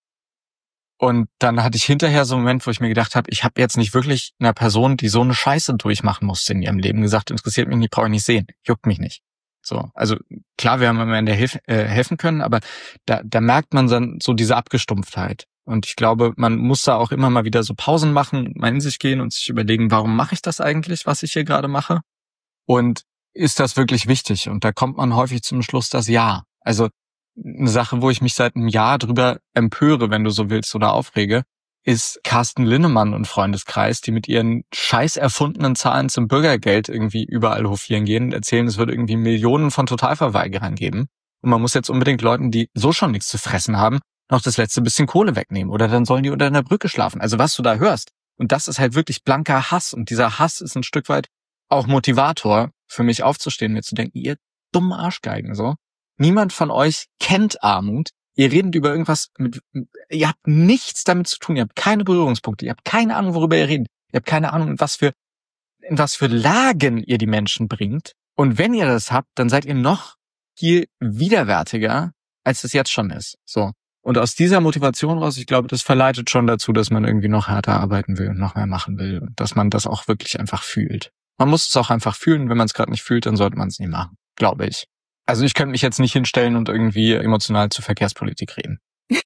Und dann hatte ich hinterher so einen Moment, wo ich mir gedacht habe, ich habe jetzt nicht wirklich einer Person, die so eine Scheiße durchmachen musste in ihrem Leben, gesagt, interessiert mich nicht, brauche ich nicht sehen, juckt mich nicht. So, also klar, wir haben am Ende helf, äh, helfen können, aber da, da merkt man dann so diese Abgestumpftheit. Und ich glaube, man muss da auch immer mal wieder so Pausen machen, mal in sich gehen und sich überlegen, warum mache ich das eigentlich, was ich hier gerade mache? Und ist das wirklich wichtig? Und da kommt man häufig zum Schluss, dass ja. Also eine Sache, wo ich mich seit einem Jahr drüber empöre, wenn du so willst, oder aufrege, ist Carsten Linnemann und Freundeskreis, die mit ihren scheiß erfundenen Zahlen zum Bürgergeld irgendwie überall hofieren gehen und erzählen, es würde irgendwie Millionen von Totalverweigerern geben. Und man muss jetzt unbedingt Leuten, die so schon nichts zu fressen haben, noch das letzte bisschen Kohle wegnehmen. Oder dann sollen die unter einer Brücke schlafen. Also was du da hörst. Und das ist halt wirklich blanker Hass. Und dieser Hass ist ein Stück weit auch Motivator für mich aufzustehen, mir zu denken, ihr dummen Arschgeigen, so. Niemand von euch kennt Armut. Ihr redet über irgendwas mit, ihr habt nichts damit zu tun. Ihr habt keine Berührungspunkte. Ihr habt keine Ahnung, worüber ihr redet. Ihr habt keine Ahnung, in was für, in was für Lagen ihr die Menschen bringt. Und wenn ihr das habt, dann seid ihr noch viel widerwärtiger, als es jetzt schon ist. So. Und aus dieser Motivation raus, ich glaube, das verleitet schon dazu, dass man irgendwie noch härter arbeiten will und noch mehr machen will. Und dass man das auch wirklich einfach fühlt. Man muss es auch einfach fühlen. Wenn man es gerade nicht fühlt, dann sollte man es nicht machen. Glaube ich. Also ich könnte mich jetzt nicht hinstellen und irgendwie emotional zur Verkehrspolitik reden.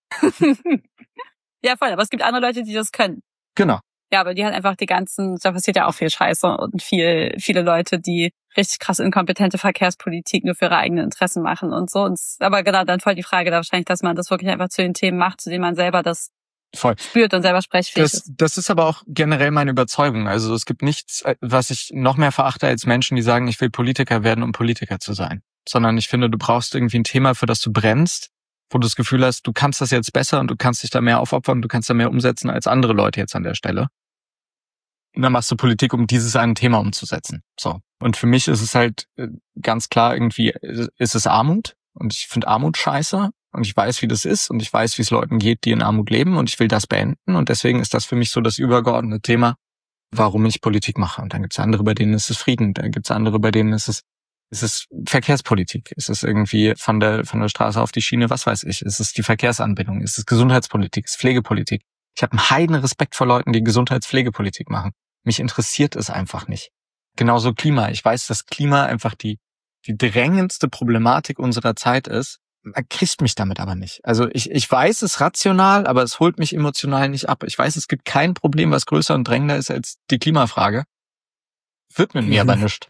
Ja, voll. Aber es gibt andere Leute, die das können. Genau. Ja, aber die halt einfach die ganzen, da passiert ja auch viel Scheiße und viel, viele Leute, die richtig krass inkompetente Verkehrspolitik nur für ihre eigenen Interessen machen und so. Und aber genau, dann voll die Frage da wahrscheinlich, dass man das wirklich einfach zu den Themen macht, zu denen man selber das voll spürt und selber sprechfähig das, ist. Das ist aber auch generell meine Überzeugung. Also es gibt nichts, was ich noch mehr verachte als Menschen, die sagen, ich will Politiker werden, um Politiker zu sein. Sondern ich finde, du brauchst irgendwie ein Thema, für das du brennst, wo du das Gefühl hast, du kannst das jetzt besser und du kannst dich da mehr aufopfern, du kannst da mehr umsetzen als andere Leute jetzt an der Stelle. Und dann machst du Politik, um dieses eine Thema umzusetzen. So. Und für mich ist es halt ganz klar irgendwie, ist es Armut. Und ich finde Armut scheiße. Und ich weiß, wie das ist. Und ich weiß, wie es Leuten geht, die in Armut leben. Und ich will das beenden. Und deswegen ist das für mich so das übergeordnete Thema, warum ich Politik mache. Und dann gibt es andere, bei denen ist es Frieden. Dann gibt es andere, bei denen ist es Es ist Verkehrspolitik, es ist irgendwie von der von der Straße auf die Schiene, was weiß ich. Es ist die Verkehrsanbindung, es ist Gesundheitspolitik, es ist Pflegepolitik. Ich habe einen heiden Respekt vor Leuten, die Gesundheitspflegepolitik machen. Mich interessiert es einfach nicht. Genauso Klima. Ich weiß, dass Klima einfach die die drängendste Problematik unserer Zeit ist. Man kriegt mich damit aber nicht. Also ich ich weiß es rational, aber es holt mich emotional nicht ab. Ich weiß, es gibt kein Problem, was größer und drängender ist als die Klimafrage. Wird mit mir aber nichts.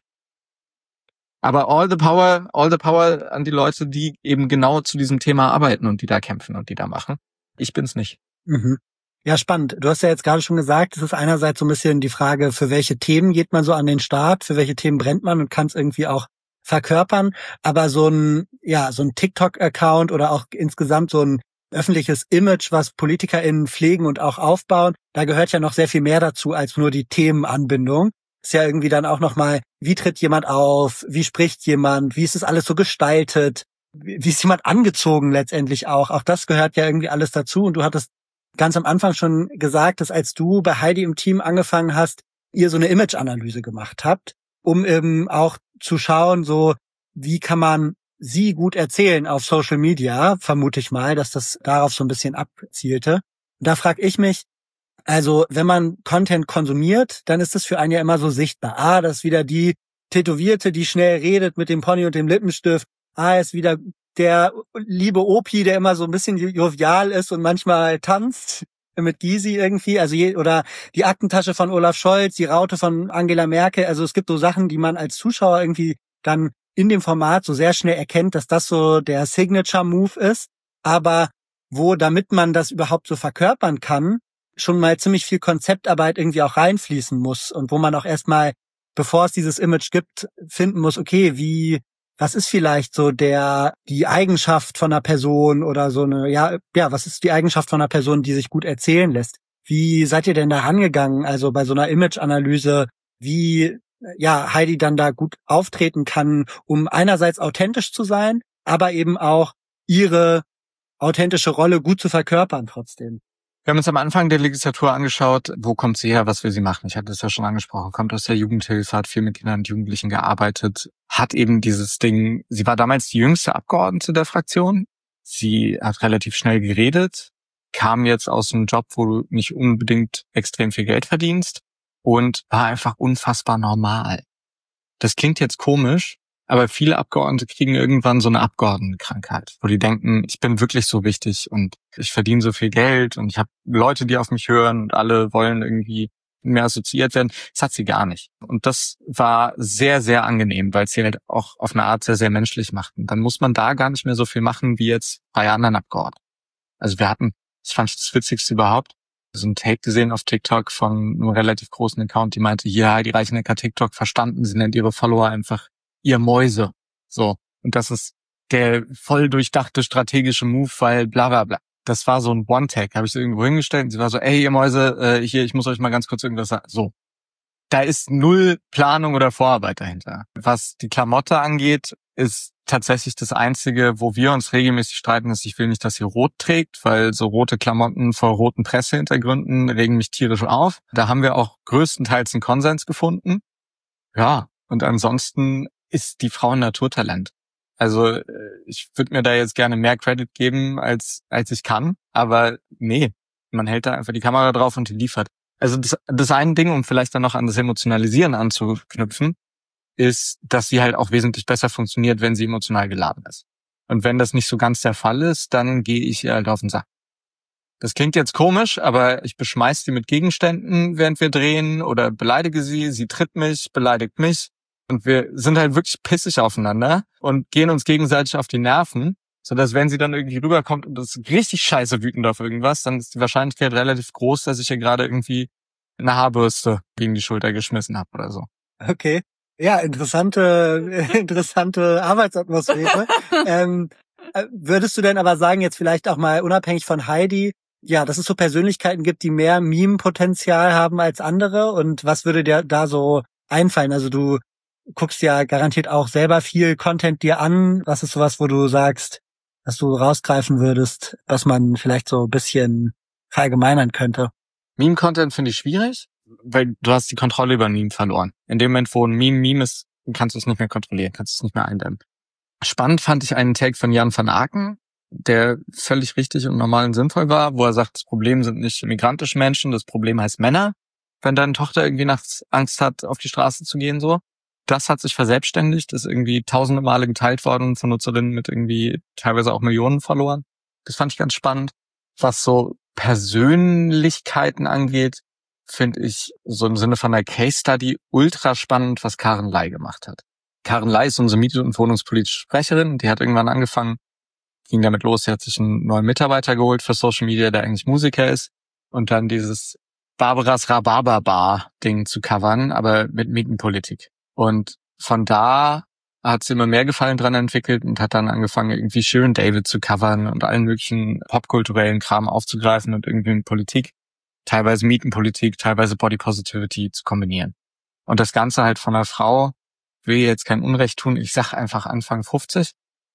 Aber all the power, all the power an die Leute, die eben genau zu diesem Thema arbeiten und die da kämpfen und die da machen. Ich bin's nicht. Mhm. Ja, spannend. Du hast ja jetzt gerade schon gesagt, es ist einerseits so ein bisschen die Frage, für welche Themen geht man so an den Start, für welche Themen brennt man und kann es irgendwie auch verkörpern. Aber so ein, ja, so ein TikTok-Account oder auch insgesamt so ein öffentliches Image, was PolitikerInnen pflegen und auch aufbauen, da gehört ja noch sehr viel mehr dazu als nur die Themenanbindung. Ist ja irgendwie dann auch nochmal, wie tritt jemand auf, wie spricht jemand, wie ist das alles so gestaltet, wie ist jemand angezogen letztendlich auch. Auch das gehört ja irgendwie alles dazu. Und du hattest ganz am Anfang schon gesagt, dass als du bei Heidi im Team angefangen hast, ihr so eine Image-Analyse gemacht habt, um eben auch zu schauen, so wie kann man sie gut erzählen auf Social Media, vermute ich mal, dass das darauf so ein bisschen abzielte. Und da frage ich mich, also wenn man Content konsumiert, dann ist das für einen ja immer so sichtbar. Ah, das ist wieder die Tätowierte, die schnell redet mit dem Pony und dem Lippenstift. Ah, ist wieder der liebe Opi, der immer so ein bisschen jovial ist und manchmal tanzt. mit Gysi irgendwie, also je, oder die Aktentasche von Olaf Scholz, die Raute von Angela Merkel. Also es gibt so Sachen, die man als Zuschauer irgendwie dann in dem Format so sehr schnell erkennt, dass das so der Signature-Move ist. Aber wo, damit man das überhaupt so verkörpern kann, schon mal ziemlich viel Konzeptarbeit irgendwie auch reinfließen muss und wo man auch erstmal, bevor es dieses Image gibt, finden muss, okay, wie, was ist vielleicht so der, die Eigenschaft von einer Person oder so eine, ja, ja, was ist die Eigenschaft von einer Person, die sich gut erzählen lässt? Wie seid ihr denn da rangegangen? Also bei so einer Image-Analyse, wie, ja, Heidi dann da gut auftreten kann, um einerseits authentisch zu sein, aber eben auch ihre authentische Rolle gut zu verkörpern trotzdem. Wir haben uns am Anfang der Legislatur angeschaut, wo kommt sie her, was will sie machen. Ich hatte es ja schon angesprochen, kommt aus der Jugendhilfe, hat viel mit Kindern und Jugendlichen gearbeitet, hat eben dieses Ding, sie war damals die jüngste Abgeordnete der Fraktion, sie hat relativ schnell geredet, kam jetzt aus einem Job, wo du nicht unbedingt extrem viel Geld verdienst und war einfach unfassbar normal. Das klingt jetzt komisch, aber viele Abgeordnete kriegen irgendwann so eine Abgeordnetenkrankheit, wo die denken, ich bin wirklich so wichtig und ich verdiene so viel Geld und ich habe Leute, die auf mich hören und alle wollen irgendwie mehr assoziiert werden. Das hat sie gar nicht. Und das war sehr, sehr angenehm, weil es sie halt auch auf eine Art sehr, sehr menschlich macht. Und dann muss man da gar nicht mehr so viel machen wie jetzt bei anderen Abgeordneten. Also wir hatten, das fand ich das Witzigste überhaupt, so ein Take gesehen auf TikTok von einem relativ großen Account, die meinte, ja, die Reichenecker TikTok verstanden, sie nennt ihre Follower einfach ihr Mäuse. So. Und das ist der voll durchdachte strategische Move, weil bla bla bla. Das war so ein One-Tag, habe ich so irgendwo hingestellt und sie war so, ey, ihr Mäuse, äh, hier, ich muss euch mal ganz kurz irgendwas sagen. So. Da ist null Planung oder Vorarbeit dahinter. Was die Klamotte angeht, ist tatsächlich das Einzige, wo wir uns regelmäßig streiten, ist, ich will nicht, dass sie rot trägt, weil so rote Klamotten vor roten Pressehintergründen regen mich tierisch auf. Da haben wir auch größtenteils einen Konsens gefunden. Ja, und ansonsten ist die Frau ein Naturtalent. Also ich würde mir da jetzt gerne mehr Credit geben, als als ich kann, aber nee, man hält da einfach die Kamera drauf und die liefert. Also das, das eine Ding, um vielleicht dann noch an das Emotionalisieren anzuknüpfen, ist, dass sie halt auch wesentlich besser funktioniert, wenn sie emotional geladen ist. Und wenn das nicht so ganz der Fall ist, dann gehe ich ihr halt auf den Sack. Das klingt jetzt komisch, aber ich beschmeiß sie mit Gegenständen, während wir drehen, oder beleidige sie, sie tritt mich, beleidigt mich. Und wir sind halt wirklich pissig aufeinander und gehen uns gegenseitig auf die Nerven, sodass wenn sie dann irgendwie rüberkommt und ist richtig scheiße wütend auf irgendwas, dann ist die Wahrscheinlichkeit relativ groß, dass ich ihr gerade irgendwie eine Haarbürste gegen die Schulter geschmissen habe oder so. Okay. Ja, interessante, interessante Arbeitsatmosphäre. ähm, würdest du denn aber sagen, jetzt vielleicht auch mal unabhängig von Heidi, ja, dass es so Persönlichkeiten gibt, die mehr Meme-Potenzial haben als andere? Und was würde dir da so einfallen? Also du guckst ja garantiert auch selber viel Content dir an. Was ist sowas, wo du sagst, dass du rausgreifen würdest, was man vielleicht so ein bisschen verallgemeinern könnte? Meme-Content finde ich schwierig, weil du hast die Kontrolle über ein Meme verloren. In dem Moment, wo ein Meme Meme ist, kannst du es nicht mehr kontrollieren, kannst du es nicht mehr eindämmen. Spannend fand ich einen Tag von Jan van Aken, der völlig richtig und normal und sinnvoll war, wo er sagt, das Problem sind nicht migrantische Menschen, das Problem heißt Männer. Wenn deine Tochter irgendwie nachts Angst hat, auf die Straße zu gehen, so. Das hat sich verselbstständigt, ist irgendwie tausende Male geteilt worden von Nutzerinnen mit irgendwie teilweise auch Millionen verloren. Das fand ich ganz spannend. Was so Persönlichkeiten angeht, finde ich so im Sinne von einer Case Study ultra spannend, was Karen Ley gemacht hat. Karen Ley ist unsere Miete- und wohnungspolitische Sprecherin. Die hat irgendwann angefangen, ging damit los, sie hat sich einen neuen Mitarbeiter geholt für Social Media, der eigentlich Musiker ist. Und dann dieses Barbaras Rhabarber-Bar-Ding zu covern, aber mit Mietenpolitik. Und von da hat sie immer mehr Gefallen dran entwickelt und hat dann angefangen, irgendwie Shirin David zu covern und allen möglichen popkulturellen Kram aufzugreifen und irgendwie mit Politik, teilweise Mietenpolitik, teilweise Body Positivity zu kombinieren. Und das Ganze halt von einer Frau, will jetzt kein Unrecht tun, ich sag einfach Anfang fünfzig,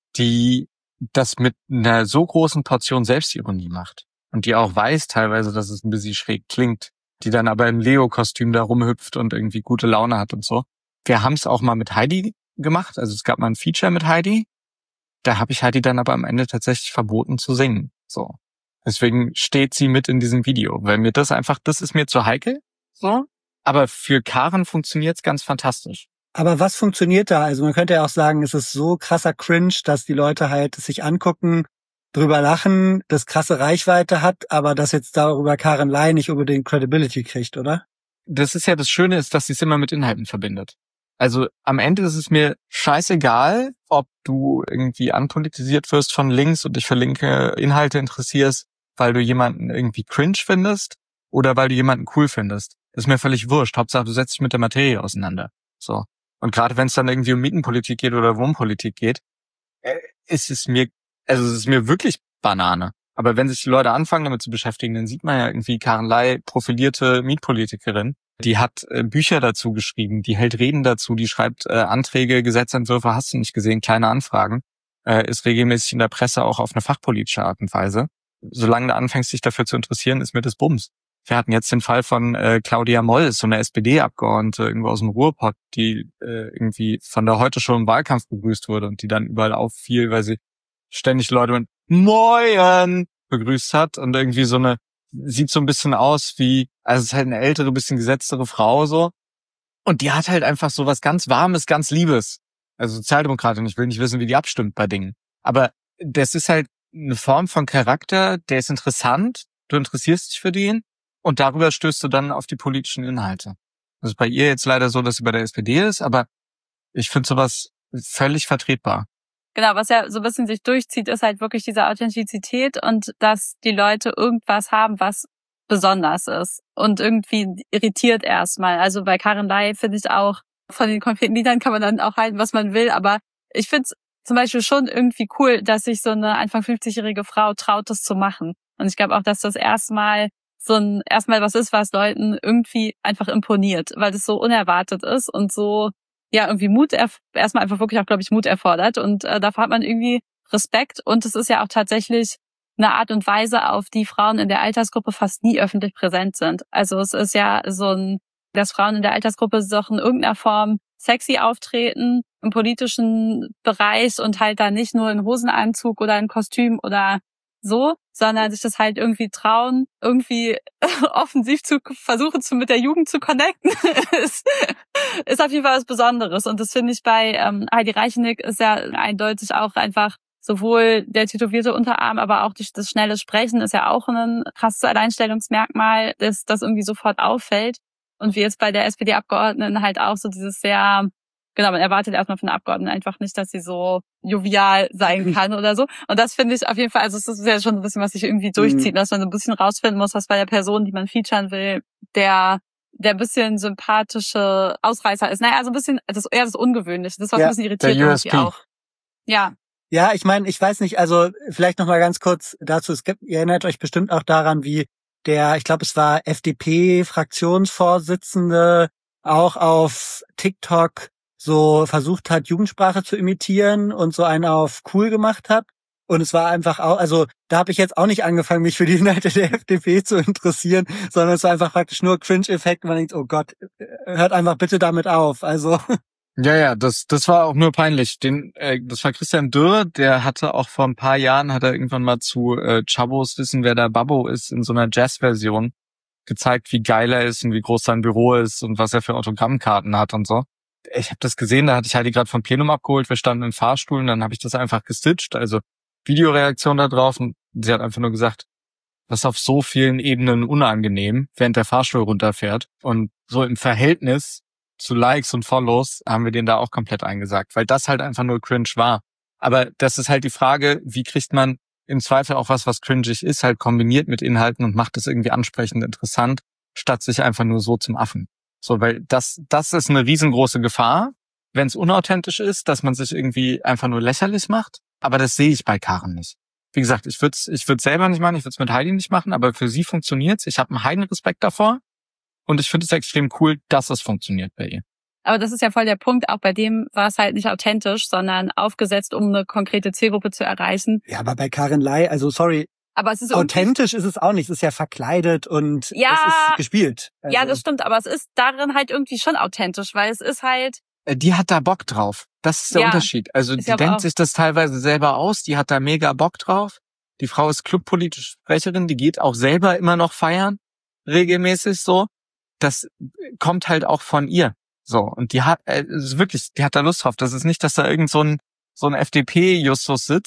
die das mit einer so großen Portion Selbstironie macht und die auch weiß teilweise, dass es ein bisschen schräg klingt, die dann aber im Leo-Kostüm da rumhüpft und irgendwie gute Laune hat und so. Wir haben es auch mal mit Heidi gemacht, also es gab mal ein Feature mit Heidi, da habe ich Heidi dann aber am Ende tatsächlich verboten zu singen. So, deswegen steht sie mit in diesem Video, weil mir das einfach, das ist mir zu heikel, so. Aber für Karen funktioniert's ganz fantastisch. Aber was funktioniert da? Also man könnte ja auch sagen, es ist so krasser Cringe, dass die Leute halt es sich angucken drüber lachen, das krasse Reichweite hat, aber dass jetzt darüber Karen Ley nicht unbedingt Credibility kriegt, oder? Das ist ja das Schöne, ist, dass sie es immer mit Inhalten verbindet. Also am Ende ist es mir scheißegal, ob du irgendwie anpolitisiert wirst von links und dich für linke Inhalte interessierst, weil du jemanden irgendwie cringe findest oder weil du jemanden cool findest. Das ist mir völlig wurscht. Hauptsache, du setzt dich mit der Materie auseinander. So. Und gerade wenn es dann irgendwie um Mietenpolitik geht oder Wohnpolitik geht, ist es mir, also es ist mir wirklich Banane. Aber wenn sich die Leute anfangen, damit zu beschäftigen, dann sieht man ja irgendwie Karen Ley, profilierte Mietpolitikerin, die hat äh, Bücher dazu geschrieben, die hält Reden dazu, die schreibt äh, Anträge, Gesetzentwürfe, hast du nicht gesehen, kleine Anfragen, äh, ist regelmäßig in der Presse auch auf eine fachpolitische Art und Weise. Solange du anfängst, dich dafür zu interessieren, ist mir das Bums. Wir hatten jetzt den Fall von äh, Claudia Moll, so eine S P D-Abgeordnete irgendwo aus dem Ruhrpott, die äh, irgendwie von der Heute schon im Wahlkampf begrüßt wurde und die dann überall auffiel, weil sie ständig Leute mit Moin begrüßt hat und irgendwie so eine, sieht so ein bisschen aus wie, also es ist halt eine ältere, bisschen gesetztere Frau so. Und die hat halt einfach so was ganz Warmes, ganz Liebes. Also Sozialdemokratin, ich will nicht wissen, wie die abstimmt bei Dingen. Aber das ist halt eine Form von Charakter, der ist interessant, du interessierst dich für den und darüber stößt du dann auf die politischen Inhalte. Das ist bei ihr jetzt leider so, dass sie bei der S P D ist, aber ich finde sowas völlig vertretbar. Genau, was ja so ein bisschen sich durchzieht, ist halt wirklich diese Authentizität und dass die Leute irgendwas haben, was besonders ist und irgendwie irritiert erstmal. Also bei Karen Ley finde ich auch, von den konkreten Liedern kann man dann auch halten, was man will, aber ich finde es zum Beispiel schon irgendwie cool, dass sich so eine Anfang fünfzigjährige Frau traut, das zu machen. Und ich glaube auch, dass das erstmal so ein, erstmal was ist, was Leuten irgendwie einfach imponiert, weil das so unerwartet ist und so, ja, irgendwie Mut, erf- erstmal einfach wirklich auch, glaube ich, Mut erfordert und äh, dafür hat man irgendwie Respekt und es ist ja auch tatsächlich eine Art und Weise, auf die Frauen in der Altersgruppe fast nie öffentlich präsent sind. Also es ist ja so ein, dass Frauen in der Altersgruppe doch in irgendeiner Form sexy auftreten im politischen Bereich und halt da nicht nur in Hosenanzug oder in Kostüm oder so, sondern sich das halt irgendwie trauen, irgendwie offensiv zu versuchen, zu mit der Jugend zu connecten, ist, ist auf jeden Fall was Besonderes. Und das finde ich bei ähm, Heidi Reichenick ist ja eindeutig auch einfach sowohl der tätowierte Unterarm, aber auch die, das schnelle Sprechen ist ja auch ein krasses Alleinstellungsmerkmal, das, das irgendwie sofort auffällt. Und wie jetzt bei der S P D-Abgeordneten halt auch so dieses sehr, genau, man erwartet erstmal von der Abgeordneten einfach nicht, dass sie so jovial sein kann oder so. Und das finde ich auf jeden Fall, also es ist ja schon ein bisschen, was sich irgendwie durchzieht, dass man so ein bisschen rausfinden muss, was bei der Person, die man featuren will, der der ein bisschen sympathische Ausreißer ist. Naja, also ein bisschen, das eher das Ungewöhnliche, das was ja, ein bisschen irritiert irgendwie auch. Ja. Ja, ich meine, ich weiß nicht, also vielleicht noch mal ganz kurz dazu, es gibt, ihr erinnert euch bestimmt auch daran, wie der, ich glaube, es war F D P-Fraktionsvorsitzende auch auf TikTok so versucht hat, Jugendsprache zu imitieren und so einen auf cool gemacht hat. Und es war einfach auch, also da habe ich jetzt auch nicht angefangen, mich für die Inhalte der F D P zu interessieren, sondern es war einfach praktisch nur Cringe-Effekt. Man denkt, oh Gott, hört einfach bitte damit auf. Also Ja, ja, das das war auch nur peinlich. Den, äh, das war Christian Dürr, der hatte auch vor ein paar Jahren, hat er irgendwann mal zu äh, Chabos Wissen, wer der Babbo ist, in so einer Jazz-Version gezeigt, wie geil er ist und wie groß sein Büro ist und was er für Autogrammkarten hat und so. Ich habe das gesehen, da hatte ich Heidi gerade vom Plenum abgeholt, wir standen im Fahrstuhl und dann habe ich das einfach gestitcht, also Videoreaktion da drauf und sie hat einfach nur gesagt, das ist auf so vielen Ebenen unangenehm, während der Fahrstuhl runterfährt und so im Verhältnis zu Likes und Follows haben wir den da auch komplett eingesagt, weil das halt einfach nur cringe war. Aber das ist halt die Frage, wie kriegt man im Zweifel auch was, was cringig ist, halt kombiniert mit Inhalten und macht es irgendwie ansprechend interessant, statt sich einfach nur so zum Affen. So, weil das das ist eine riesengroße Gefahr, wenn es unauthentisch ist, dass man sich irgendwie einfach nur lächerlich macht. Aber das sehe ich bei Karen nicht. Wie gesagt, ich würde es ich würde selber nicht machen, ich würde es mit Heidi nicht machen, aber für sie funktioniert's. Ich habe einen heiden Respekt davor. Und ich finde es extrem cool, dass es funktioniert bei ihr. Aber das ist ja voll der Punkt. Auch bei dem war es halt nicht authentisch, sondern aufgesetzt, um eine konkrete Zielgruppe zu erreichen. Ja, aber bei Karen Ley, also sorry, aber es ist authentisch ist es auch nicht. Es ist ja verkleidet und ja, es ist gespielt. Also. Ja, das stimmt. Aber es ist darin halt irgendwie schon authentisch, weil es ist halt... Die hat da Bock drauf. Das ist der ja, Unterschied. Also die denkt sich das teilweise selber aus. Die hat da mega Bock drauf. Die Frau ist clubpolitische Sprecherin. Die geht auch selber immer noch feiern. Regelmäßig so. Das kommt halt auch von ihr. So. Und die hat, äh, wirklich, die hat da Lust drauf. Das ist nicht, dass da irgend so ein, so ein F D P-Justus sitzt,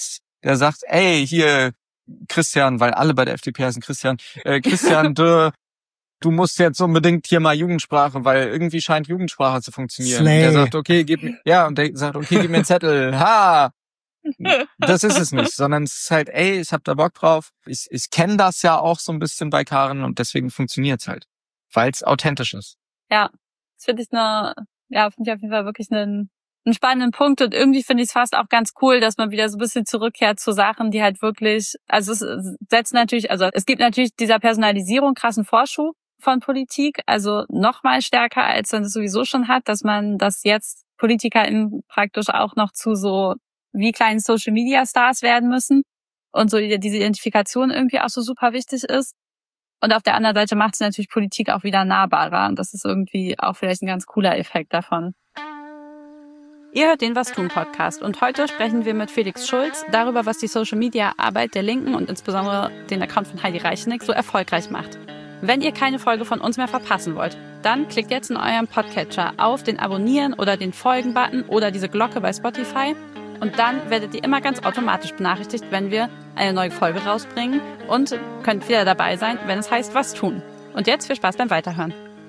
der sagt, ey, hier, Christian, weil alle bei der F D P heißen Christian, äh, Christian, du, du musst jetzt unbedingt hier mal Jugendsprache, weil irgendwie scheint Jugendsprache zu funktionieren. Slay. Der sagt, okay, gib mir, ja, und der sagt, okay, gib mir einen Zettel, ha! Das ist es nicht, sondern es ist halt, ey, ich hab da Bock drauf. Ich, ich kenne das ja auch so ein bisschen bei Karen und deswegen funktioniert's halt, weil es authentisch ist. Ja, das finde ich eine, ja, finde ich auf jeden Fall wirklich einen, einen spannenden Punkt und irgendwie finde ich es fast auch ganz cool, dass man wieder so ein bisschen zurückkehrt zu Sachen, die halt wirklich, also es setzt natürlich, also es gibt natürlich dieser Personalisierung krassen Vorschub von Politik, also noch mal stärker, als man es sowieso schon hat, dass man das jetzt PolitikerInnen praktisch auch noch zu so wie kleinen Social-Media-Stars werden müssen und so diese Identifikation irgendwie auch so super wichtig ist. Und auf der anderen Seite macht es natürlich Politik auch wieder nahbarer und das ist irgendwie auch vielleicht ein ganz cooler Effekt davon. Ihr hört den Was tun Podcast und heute sprechen wir mit Felix Schulz darüber, was die Social-Media-Arbeit der Linken und insbesondere den Account von Heidi Reicheneck so erfolgreich macht. Wenn ihr keine Folge von uns mehr verpassen wollt, dann klickt jetzt in eurem Podcatcher auf den Abonnieren oder den Folgen-Button oder diese Glocke bei Spotify. Und dann werdet ihr immer ganz automatisch benachrichtigt, wenn wir eine neue Folge rausbringen und könnt wieder dabei sein, wenn es heißt, was tun. Und jetzt viel Spaß beim Weiterhören.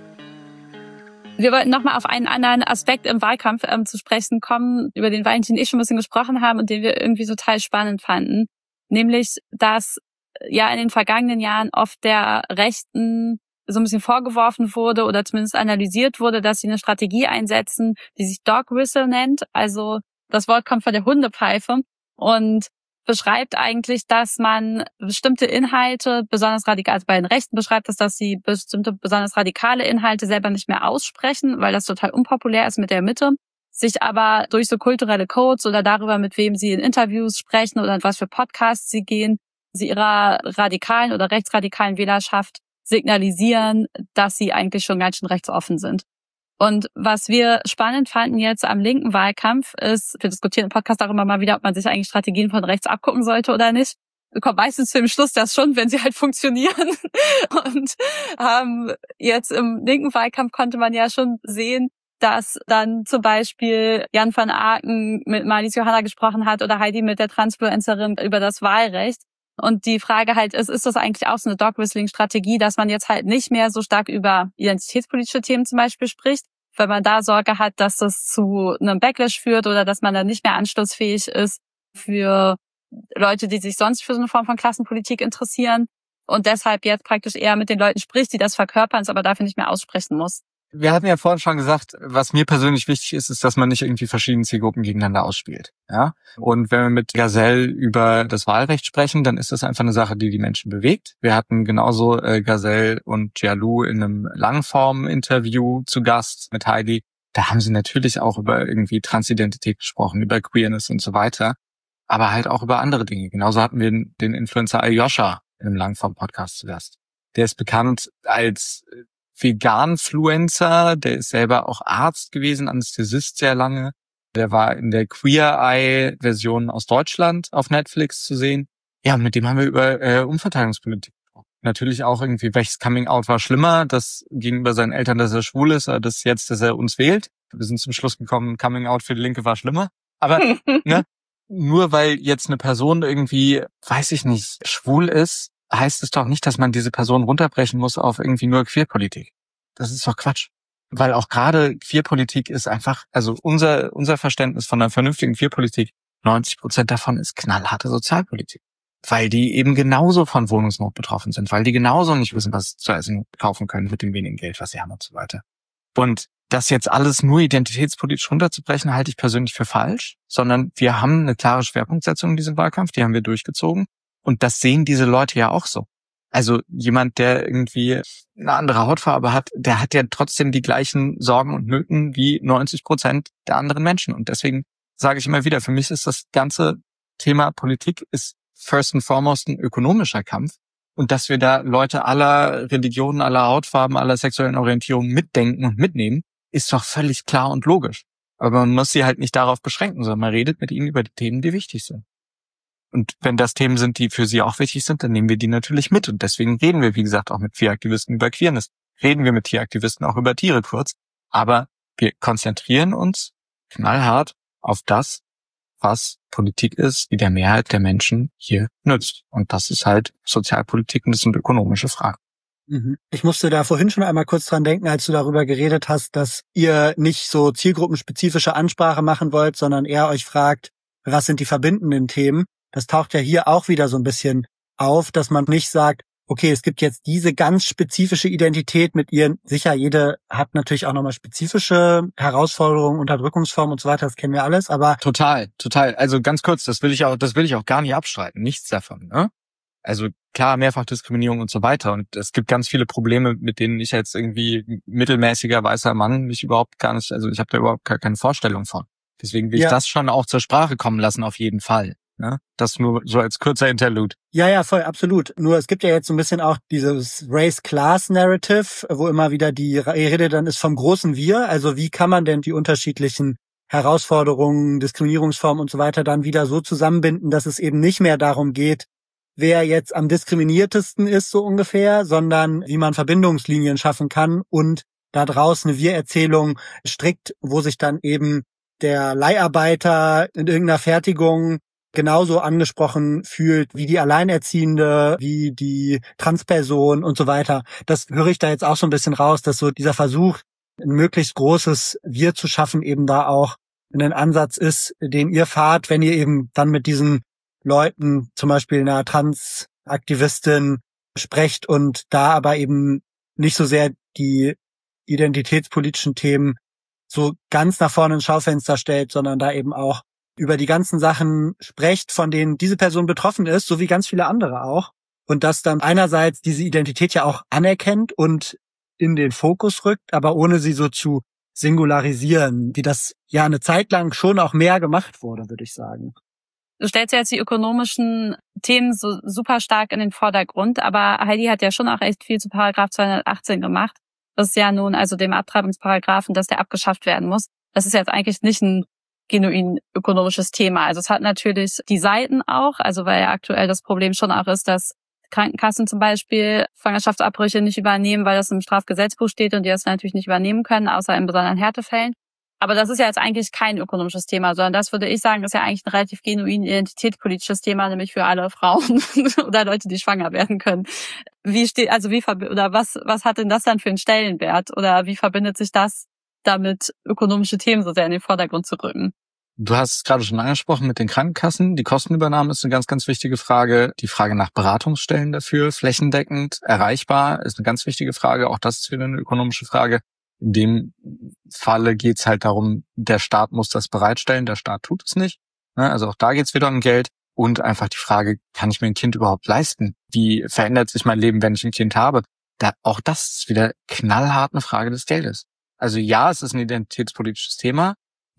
Wir wollten nochmal auf einen anderen Aspekt im Wahlkampf ähm, zu sprechen kommen, über den Valentin und ich schon ein bisschen gesprochen haben und den wir irgendwie total spannend fanden. Nämlich, dass ja in den vergangenen Jahren oft der Rechten so ein bisschen vorgeworfen wurde oder zumindest analysiert wurde, dass sie eine Strategie einsetzen, die sich Dog Whistle nennt, also das Wort kommt von der Hundepfeife und beschreibt eigentlich, dass man bestimmte Inhalte besonders radikal, also bei den Rechten beschreibt es, dass sie bestimmte besonders radikale Inhalte selber nicht mehr aussprechen, weil das total unpopulär ist mit der Mitte, sich aber durch so kulturelle Codes oder darüber, mit wem sie in Interviews sprechen oder in was für Podcasts sie gehen, sie ihrer radikalen oder rechtsradikalen Wählerschaft signalisieren, dass sie eigentlich schon ganz schön rechtsoffen sind. Und was wir spannend fanden jetzt am linken Wahlkampf ist, wir diskutieren im Podcast auch immer mal wieder, ob man sich eigentlich Strategien von rechts abgucken sollte oder nicht. Wir kommen meistens zu dem Schluss, dass schon, wenn sie halt funktionieren. Und ähm, jetzt im linken Wahlkampf konnte man ja schon sehen, dass dann zum Beispiel Jan van Aken mit Marlies Johanna gesprochen hat oder Heidi mit der Transfluencerin über das Wahlrecht. Und die Frage halt ist, ist das eigentlich auch so eine Dog-Whistling-Strategie, dass man jetzt halt nicht mehr so stark über identitätspolitische Themen zum Beispiel spricht, weil man da Sorge hat, dass das zu einem Backlash führt oder dass man dann nicht mehr anschlussfähig ist für Leute, die sich sonst für so eine Form von Klassenpolitik interessieren und deshalb jetzt praktisch eher mit den Leuten spricht, die das verkörpern, es aber dafür nicht mehr aussprechen muss. Wir hatten ja vorhin schon gesagt, was mir persönlich wichtig ist, ist, dass man nicht irgendwie verschiedene Zielgruppen gegeneinander ausspielt. Ja. Und wenn wir mit Gazelle über das Wahlrecht sprechen, dann ist das einfach eine Sache, die die Menschen bewegt. Wir hatten genauso äh, Gazelle und Jialou in einem Langform-Interview zu Gast mit Heidi. Da haben sie natürlich auch über irgendwie Transidentität gesprochen, über Queerness und so weiter, aber halt auch über andere Dinge. Genauso hatten wir den Influencer Alyosha in einem Langform-Podcast zu Gast. Der ist bekannt als Vegan-Fluencer, der ist selber auch Arzt gewesen, Anästhesist sehr lange. Der war in der Queer Eye-Version aus Deutschland auf Netflix zu sehen. Ja, und mit dem haben wir über äh, Umverteilungspolitik gesprochen. Natürlich auch irgendwie, welches Coming-out war schlimmer, das gegenüber seinen Eltern, dass er schwul ist, oder das jetzt, dass er uns wählt. Wir sind zum Schluss gekommen, Coming-out für die Linke war schlimmer. Aber ne, nur weil jetzt eine Person irgendwie, weiß ich nicht, schwul ist, heißt es doch nicht, dass man diese Person runterbrechen muss auf irgendwie nur Queerpolitik. Das ist doch Quatsch. Weil auch gerade Queerpolitik ist einfach, also unser unser Verständnis von einer vernünftigen Queerpolitik, neunzig Prozent davon ist knallharte Sozialpolitik. Weil die eben genauso von Wohnungsnot betroffen sind, weil die genauso nicht wissen, was sie zu essen kaufen können mit dem wenigen Geld, was sie haben und so weiter. Und das jetzt alles nur identitätspolitisch runterzubrechen, halte ich persönlich für falsch, sondern wir haben eine klare Schwerpunktsetzung in diesem Wahlkampf, die haben wir durchgezogen. Und das sehen diese Leute ja auch so. Also jemand, der irgendwie eine andere Hautfarbe hat, der hat ja trotzdem die gleichen Sorgen und Nöten wie neunzig Prozent der anderen Menschen. Und deswegen sage ich immer wieder, für mich ist das ganze Thema Politik ist first and foremost ein ökonomischer Kampf. Und dass wir da Leute aller Religionen, aller Hautfarben, aller sexuellen Orientierungen mitdenken und mitnehmen, ist doch völlig klar und logisch. Aber man muss sie halt nicht darauf beschränken, sondern man redet mit ihnen über die Themen, die wichtig sind. Und wenn das Themen sind, die für sie auch wichtig sind, dann nehmen wir die natürlich mit. Und deswegen reden wir, wie gesagt, auch mit Tieraktivisten über Queerness. Reden wir mit Tieraktivisten auch über Tiere kurz. Aber wir konzentrieren uns knallhart auf das, was Politik ist, die der Mehrheit der Menschen hier nützt. Und das ist halt Sozialpolitik und das sind ökonomische Fragen. Ich musste da vorhin schon einmal kurz dran denken, als du darüber geredet hast, dass ihr nicht so zielgruppenspezifische Ansprache machen wollt, sondern eher euch fragt, was sind die verbindenden Themen? Das taucht ja hier auch wieder so ein bisschen auf, dass man nicht sagt, okay, es gibt jetzt diese ganz spezifische Identität mit ihren, sicher, jede hat natürlich auch nochmal spezifische Herausforderungen, Unterdrückungsformen und so weiter, das kennen wir alles, aber... Total, total. Also ganz kurz, das will ich auch, das will ich auch gar nicht abstreiten, nichts davon, ne? Also klar, Mehrfachdiskriminierung und so weiter. Und es gibt ganz viele Probleme, mit denen ich jetzt irgendwie mittelmäßiger weißer Mann mich überhaupt gar nicht, also ich habe da überhaupt gar keine Vorstellung von. Deswegen will ja. ich das schon auch zur Sprache kommen lassen, auf jeden Fall. Ne? Das nur so als kurzer Interlude. Ja, ja, voll, absolut. Nur es gibt ja jetzt so ein bisschen auch dieses Race-Class-Narrative, wo immer wieder die Rede dann ist vom großen Wir. Also wie kann man denn die unterschiedlichen Herausforderungen, Diskriminierungsformen und so weiter dann wieder so zusammenbinden, dass es eben nicht mehr darum geht, wer jetzt am diskriminiertesten ist, so ungefähr, sondern wie man Verbindungslinien schaffen kann und da draußen eine Wir-Erzählung strickt, wo sich dann eben der Leiharbeiter in irgendeiner Fertigung genauso angesprochen fühlt wie die Alleinerziehende, wie die Transperson und so weiter. Das höre ich da jetzt auch so ein bisschen raus, dass so dieser Versuch, ein möglichst großes Wir zu schaffen, eben da auch ein Ansatz ist, den ihr fahrt, wenn ihr eben dann mit diesen Leuten, zum Beispiel einer Transaktivistin, sprecht und da aber eben nicht so sehr die identitätspolitischen Themen so ganz nach vorne ins Schaufenster stellt, sondern da eben auch über die ganzen Sachen sprecht, von denen diese Person betroffen ist, so wie ganz viele andere auch. Und dass dann einerseits diese Identität ja auch anerkennt und in den Fokus rückt, aber ohne sie so zu singularisieren, wie das ja eine Zeit lang schon auch mehr gemacht wurde, würde ich sagen. Du stellst ja jetzt die ökonomischen Themen so super stark in den Vordergrund, aber Heidi hat ja schon auch echt viel zu Paragraph zweihundertachtzehn gemacht. Das ist ja nun also dem Abtreibungsparagraphen, dass der abgeschafft werden muss. Das ist jetzt eigentlich nicht ein genuin ökonomisches Thema. Also es hat natürlich die Seiten auch, also weil ja aktuell das Problem schon auch ist, dass Krankenkassen zum Beispiel Schwangerschaftsabbrüche nicht übernehmen, weil das im Strafgesetzbuch steht und die das natürlich nicht übernehmen können, außer in besonderen Härtefällen. Aber das ist ja jetzt eigentlich kein ökonomisches Thema, sondern das würde ich sagen, ist ja eigentlich ein relativ genuin identitätspolitisches Thema, nämlich für alle Frauen oder Leute, die schwanger werden können. Wie steht, also wie oder was was hat denn das dann für einen Stellenwert oder wie verbindet sich das damit, ökonomische Themen so sehr in den Vordergrund zu rücken? Du hast es gerade schon angesprochen mit den Krankenkassen. Die Kostenübernahme ist eine ganz, ganz wichtige Frage. Die Frage nach Beratungsstellen dafür, flächendeckend, erreichbar, ist eine ganz wichtige Frage. Auch das ist wieder eine ökonomische Frage. In dem Falle geht's halt darum, der Staat muss das bereitstellen, der Staat tut es nicht. Also auch da geht's wieder um Geld und einfach die Frage, kann ich mir ein Kind überhaupt leisten? Wie verändert sich mein Leben, wenn ich ein Kind habe? Da, auch das ist wieder knallhart eine Frage des Geldes. Also ja, es ist ein identitätspolitisches Thema.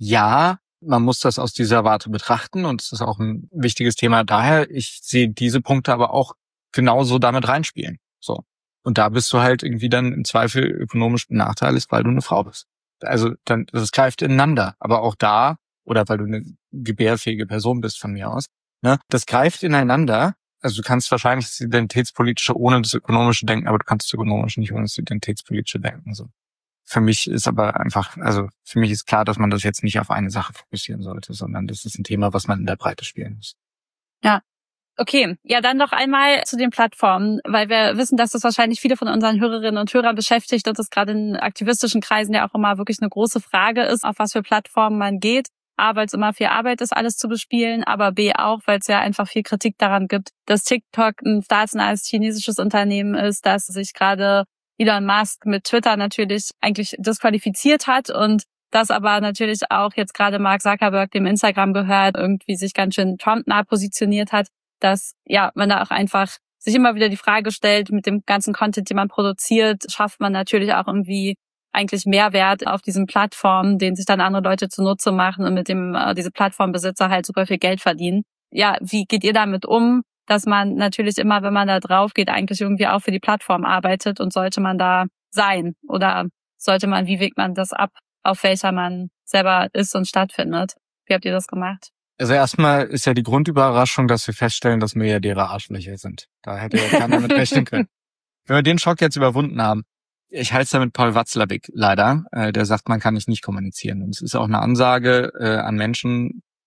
Ja, man muss das aus dieser Warte betrachten und es ist auch ein wichtiges Thema. Daher, ich sehe diese Punkte aber auch genauso damit reinspielen. So. Und da bist du halt irgendwie dann im Zweifel ökonomisch benachteiligt, weil du eine Frau bist. Also dann, das greift ineinander. Aber auch da, oder weil du eine gebärfähige Person bist von mir aus, ne, das greift ineinander. Also du kannst wahrscheinlich das Identitätspolitische ohne das Ökonomische denken, aber du kannst das Ökonomische nicht ohne das Identitätspolitische denken. So. Für mich ist aber einfach, also für mich ist klar, dass man das jetzt nicht auf eine Sache fokussieren sollte, sondern das ist ein Thema, was man in der Breite spielen muss. Ja. Okay, ja, dann noch einmal zu den Plattformen, weil wir wissen, dass das wahrscheinlich viele von unseren Hörerinnen und Hörern beschäftigt und das gerade in aktivistischen Kreisen ja auch immer wirklich eine große Frage ist, auf was für Plattformen man geht. A, weil es immer viel Arbeit ist, alles zu bespielen, aber B auch, weil es ja einfach viel Kritik daran gibt, dass TikTok ein staatsnahes chinesisches Unternehmen ist, das sich gerade Elon Musk mit Twitter natürlich eigentlich disqualifiziert hat und das aber natürlich auch jetzt gerade Mark Zuckerberg, dem Instagram gehört, irgendwie sich ganz schön Trump-nah positioniert hat, dass ja man da auch einfach sich immer wieder die Frage stellt, mit dem ganzen Content, den man produziert, schafft man natürlich auch irgendwie eigentlich Mehrwert auf diesen Plattformen, den sich dann andere Leute zunutze machen und mit dem äh, diese Plattformbesitzer halt super viel Geld verdienen. Ja, wie geht ihr damit um, dass man natürlich immer, wenn man da drauf geht, eigentlich irgendwie auch für die Plattform arbeitet und sollte man da sein oder sollte man, wie wägt man das ab, auf welcher man selber ist und stattfindet? Wie habt ihr das gemacht? Also erstmal ist ja die Grundüberraschung, dass wir feststellen, dass Milliardäre Arschlöcher sind. Da hätte ja keiner mit rechnen können. Wenn wir den Schock jetzt überwunden haben, ich halte es da mit Paul Watzlawick leider, äh, der sagt, man kann nicht nicht kommunizieren. Und es ist auch eine Ansage äh, an Menschen,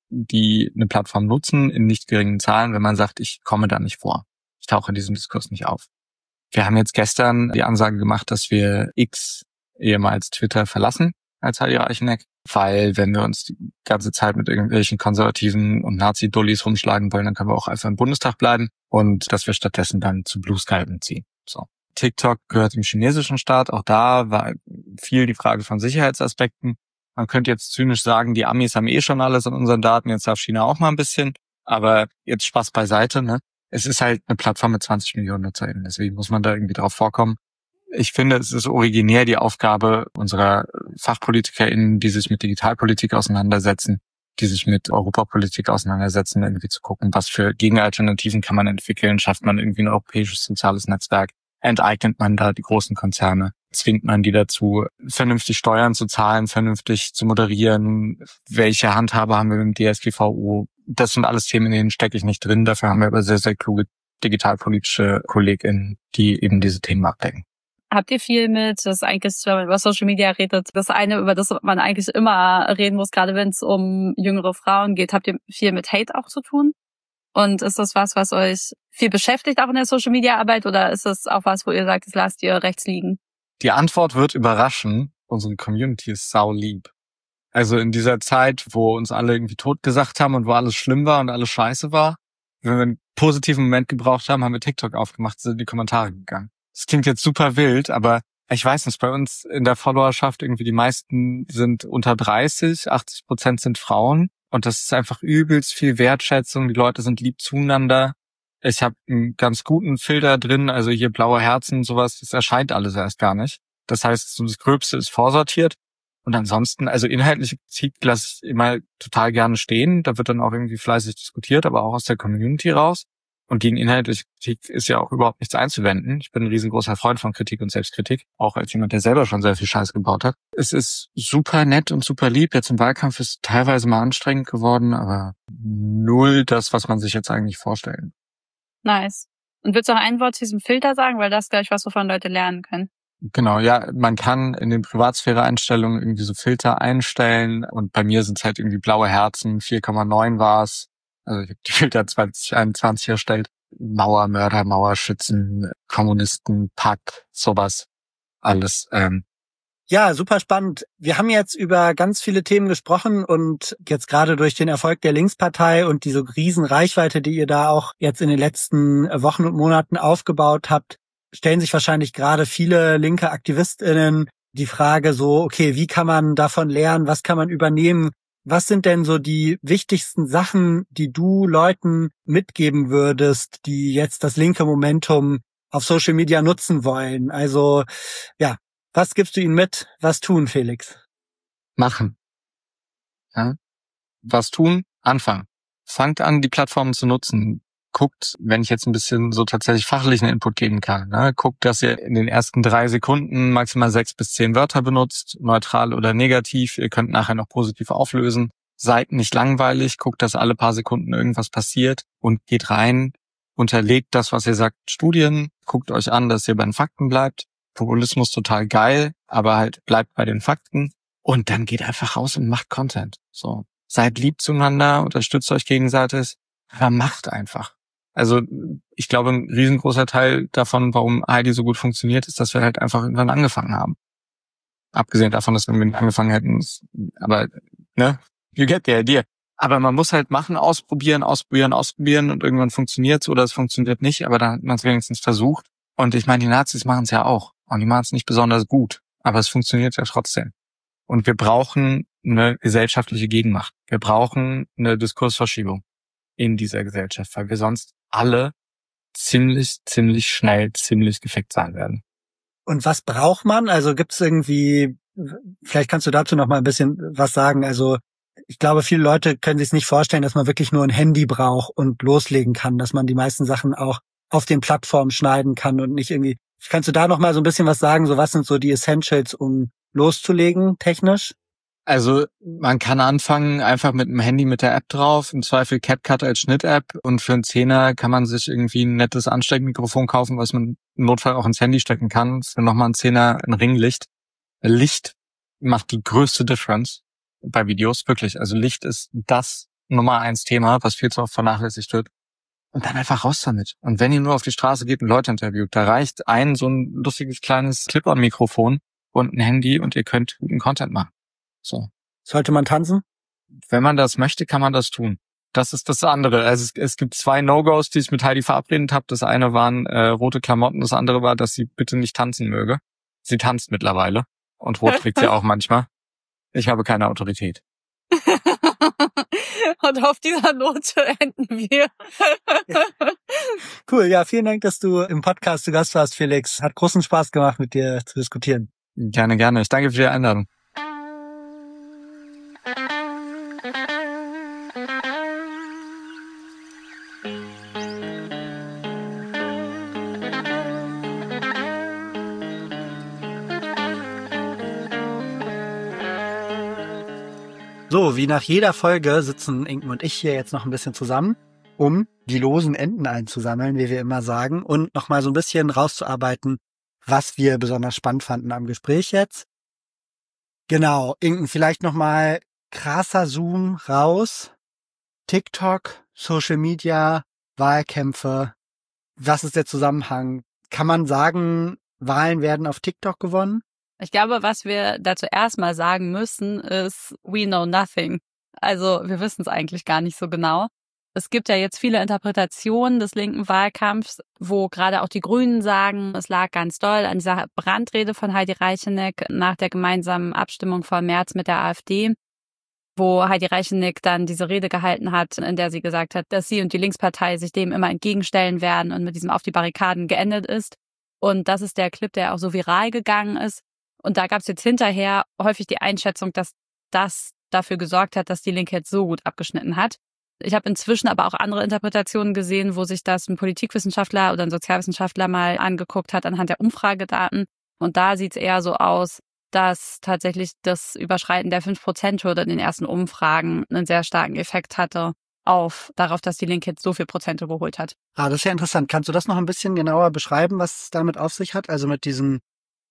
die eine Plattform nutzen, in nicht geringen Zahlen, wenn man sagt, ich komme da nicht vor. Ich tauche in diesem Diskurs nicht auf. Wir haben jetzt gestern die Ansage gemacht, dass wir X, ehemals Twitter, verlassen als Heidi Reicheneck, weil wenn wir uns die ganze Zeit mit irgendwelchen Konservativen und Nazi-Dullis rumschlagen wollen, dann können wir auch einfach im Bundestag bleiben und dass wir stattdessen dann zu Blue Sky ziehen. So. TikTok gehört dem chinesischen Staat. Auch da war viel die Frage von Sicherheitsaspekten. Man könnte jetzt zynisch sagen, die Amis haben eh schon alles an unseren Daten, jetzt darf China auch mal ein bisschen. Aber jetzt Spaß beiseite, ne? Es ist halt eine Plattform mit zwanzig Millionen NutzerInnen, deswegen muss man da irgendwie drauf vorkommen. Ich finde, es ist originär die Aufgabe unserer FachpolitikerInnen, die sich mit Digitalpolitik auseinandersetzen, die sich mit Europapolitik auseinandersetzen, irgendwie zu gucken, was für Gegenalternativen kann man entwickeln, schafft man irgendwie ein europäisches soziales Netzwerk, enteignet man da die großen Konzerne, zwingt man die dazu, vernünftig Steuern zu zahlen, vernünftig zu moderieren, welche Handhabe haben wir mit dem D S G V O. Das sind alles Themen, in denen stecke ich nicht drin, dafür haben wir aber sehr, sehr kluge digitalpolitische KollegInnen, die eben diese Themen abdecken. Habt ihr viel mit, das ist eigentlich, wenn man über Social Media redet, das eine, über das man eigentlich immer reden muss, gerade wenn es um jüngere Frauen geht, habt ihr viel mit Hate auch zu tun? Und ist das was, was euch viel beschäftigt auch in der Social Media Arbeit, oder ist das auch was, wo ihr sagt, das lasst ihr rechts liegen? Die Antwort wird überraschen. Unsere Community ist sau lieb. Also in dieser Zeit, wo uns alle irgendwie tot gesagt haben und wo alles schlimm war und alles scheiße war, wenn wir einen positiven Moment gebraucht haben, haben wir TikTok aufgemacht, sind in die Kommentare gegangen. Das klingt jetzt super wild, aber ich weiß nicht, bei uns in der Followerschaft irgendwie die meisten sind unter dreißig, achtzig Prozent sind Frauen und das ist einfach übelst viel Wertschätzung. Die Leute sind lieb zueinander. Ich habe einen ganz guten Filter drin, also hier blaue Herzen, sowas, das erscheint alles erst gar nicht. Das heißt, so das Gröbste ist vorsortiert. Und ansonsten, also inhaltliche Kritik lasse ich immer total gerne stehen. Da wird dann auch irgendwie fleißig diskutiert, aber auch aus der Community raus. Und gegen inhaltliche Kritik ist ja auch überhaupt nichts einzuwenden. Ich bin ein riesengroßer Freund von Kritik und Selbstkritik, auch als jemand, der selber schon sehr viel Scheiß gebaut hat. Es ist super nett und super lieb. Jetzt im Wahlkampf ist teilweise mal anstrengend geworden, aber null das, was man sich jetzt eigentlich vorstellt. Nice. Und willst du noch ein Wort zu diesem Filter sagen? Weil das ist, glaube ich, was, wovon Leute lernen können. Genau, ja, man kann in den Privatsphäre-Einstellungen irgendwie so Filter einstellen und bei mir sind es halt irgendwie blaue Herzen, vier Komma neun war es. Also ich habe die Filter zwanzig einundzwanzig erstellt. Mauermörder, Mauerschützen, Kommunisten, Pack, sowas. Alles. Ähm. Ja, super spannend. Wir haben jetzt über ganz viele Themen gesprochen und jetzt gerade durch den Erfolg der Linkspartei und diese riesen Reichweite, die ihr da auch jetzt in den letzten Wochen und Monaten aufgebaut habt, stellen sich wahrscheinlich gerade viele linke AktivistInnen die Frage so, okay, wie kann man davon lernen, was kann man übernehmen? Was sind denn so die wichtigsten Sachen, die du Leuten mitgeben würdest, die jetzt das linke Momentum auf Social Media nutzen wollen? Also, ja, was gibst du ihnen mit? Was tun, Felix? Machen. Ja. Was tun? Anfangen. Fangt an, die Plattformen zu nutzen. Guckt, wenn ich jetzt ein bisschen so tatsächlich fachlichen Input geben kann, ne? Guckt, dass ihr in den ersten drei Sekunden maximal sechs bis zehn Wörter benutzt, neutral oder negativ. Ihr könnt nachher noch positiv auflösen. Seid nicht langweilig, guckt, dass alle paar Sekunden irgendwas passiert und geht rein, unterlegt das, was ihr sagt, Studien, guckt euch an, dass ihr bei den Fakten bleibt. Populismus total geil, aber halt bleibt bei den Fakten und dann geht einfach raus und macht Content. So, seid lieb zueinander, unterstützt euch gegenseitig, aber macht einfach. Also ich glaube, ein riesengroßer Teil davon, warum Heidi so gut funktioniert, ist, dass wir halt einfach irgendwann angefangen haben. Abgesehen davon, dass wir mit angefangen hätten, aber, ne, you get the idea. Aber man muss halt machen, ausprobieren, ausprobieren, ausprobieren und irgendwann funktioniert's oder es funktioniert nicht, aber dann hat man es wenigstens versucht. Und ich meine, die Nazis machen es ja auch. Und die machen es nicht besonders gut, aber es funktioniert ja trotzdem. Und wir brauchen eine gesellschaftliche Gegenmacht. Wir brauchen eine Diskursverschiebung in dieser Gesellschaft, weil wir sonst alle ziemlich, ziemlich schnell, ziemlich gefickt sein werden. Und was braucht man? Also gibt es irgendwie, vielleicht kannst du dazu noch mal ein bisschen was sagen. Also ich glaube, viele Leute können sich nicht vorstellen, dass man wirklich nur ein Handy braucht und loslegen kann, dass man die meisten Sachen auch auf den Plattformen schneiden kann und nicht irgendwie. Kannst du da noch mal so ein bisschen was sagen? So, was sind so die Essentials, um loszulegen, technisch? Also man kann anfangen einfach mit einem Handy mit der App drauf, im Zweifel CapCut als Schnitt-App und für einen Zehner kann man sich irgendwie ein nettes Ansteckmikrofon kaufen, was man im Notfall auch ins Handy stecken kann. Für nochmal ein Zehner ein Ringlicht. Licht macht die größte Difference bei Videos, wirklich. Also Licht ist das Nummer eins Thema, was viel zu oft vernachlässigt wird. Und dann einfach raus damit. Und wenn ihr nur auf die Straße geht und Leute interviewt, da reicht ein so ein lustiges kleines Clip-on-Mikrofon und ein Handy und ihr könnt guten Content machen. So. Sollte man tanzen? Wenn man das möchte, kann man das tun. Das ist das andere. Also es, es gibt zwei No-Gos, die ich mit Heidi verabredet habe. Das eine waren äh, rote Klamotten, das andere war, dass sie bitte nicht tanzen möge. Sie tanzt mittlerweile und rot trägt sie auch manchmal. Ich habe keine Autorität. Und auf dieser Note enden wir. Cool, ja, vielen Dank, dass du im Podcast zu Gast warst, Felix. Hat großen Spaß gemacht, mit dir zu diskutieren. Gerne, gerne. Ich danke für die Einladung. So, wie nach jeder Folge sitzen Inken und ich hier jetzt noch ein bisschen zusammen, um die losen Enden einzusammeln, wie wir immer sagen, und nochmal so ein bisschen rauszuarbeiten, was wir besonders spannend fanden am Gespräch jetzt. Genau, Inken, vielleicht nochmal krasser Zoom raus. TikTok, Social Media, Wahlkämpfe. Was ist der Zusammenhang? Kann man sagen, Wahlen werden auf TikTok gewonnen? Ich glaube, was wir dazu erstmal sagen müssen, ist, we know nothing. Also wir wissen es eigentlich gar nicht so genau. Es gibt ja jetzt viele Interpretationen des linken Wahlkampfs, wo gerade auch die Grünen sagen, es lag ganz doll an dieser Brandrede von Heidi Reicheneck nach der gemeinsamen Abstimmung von Merz mit der AfD, wo Heidi Reicheneck dann diese Rede gehalten hat, in der sie gesagt hat, dass sie und die Linkspartei sich dem immer entgegenstellen werden und mit diesem Auf die Barrikaden geendet ist. Und das ist der Clip, der auch so viral gegangen ist. Und da gab es jetzt hinterher häufig die Einschätzung, dass das dafür gesorgt hat, dass die Linke jetzt so gut abgeschnitten hat. Ich habe inzwischen aber auch andere Interpretationen gesehen, wo sich das ein Politikwissenschaftler oder ein Sozialwissenschaftler mal angeguckt hat anhand der Umfragedaten. Und da sieht es eher so aus, dass tatsächlich das Überschreiten der fünf Prozent Hürde in den ersten Umfragen einen sehr starken Effekt hatte auf darauf, dass die Linke jetzt so viel Prozente geholt hat. Ah, das ist ja interessant. Kannst du das noch ein bisschen genauer beschreiben, was es damit auf sich hat? Also mit diesen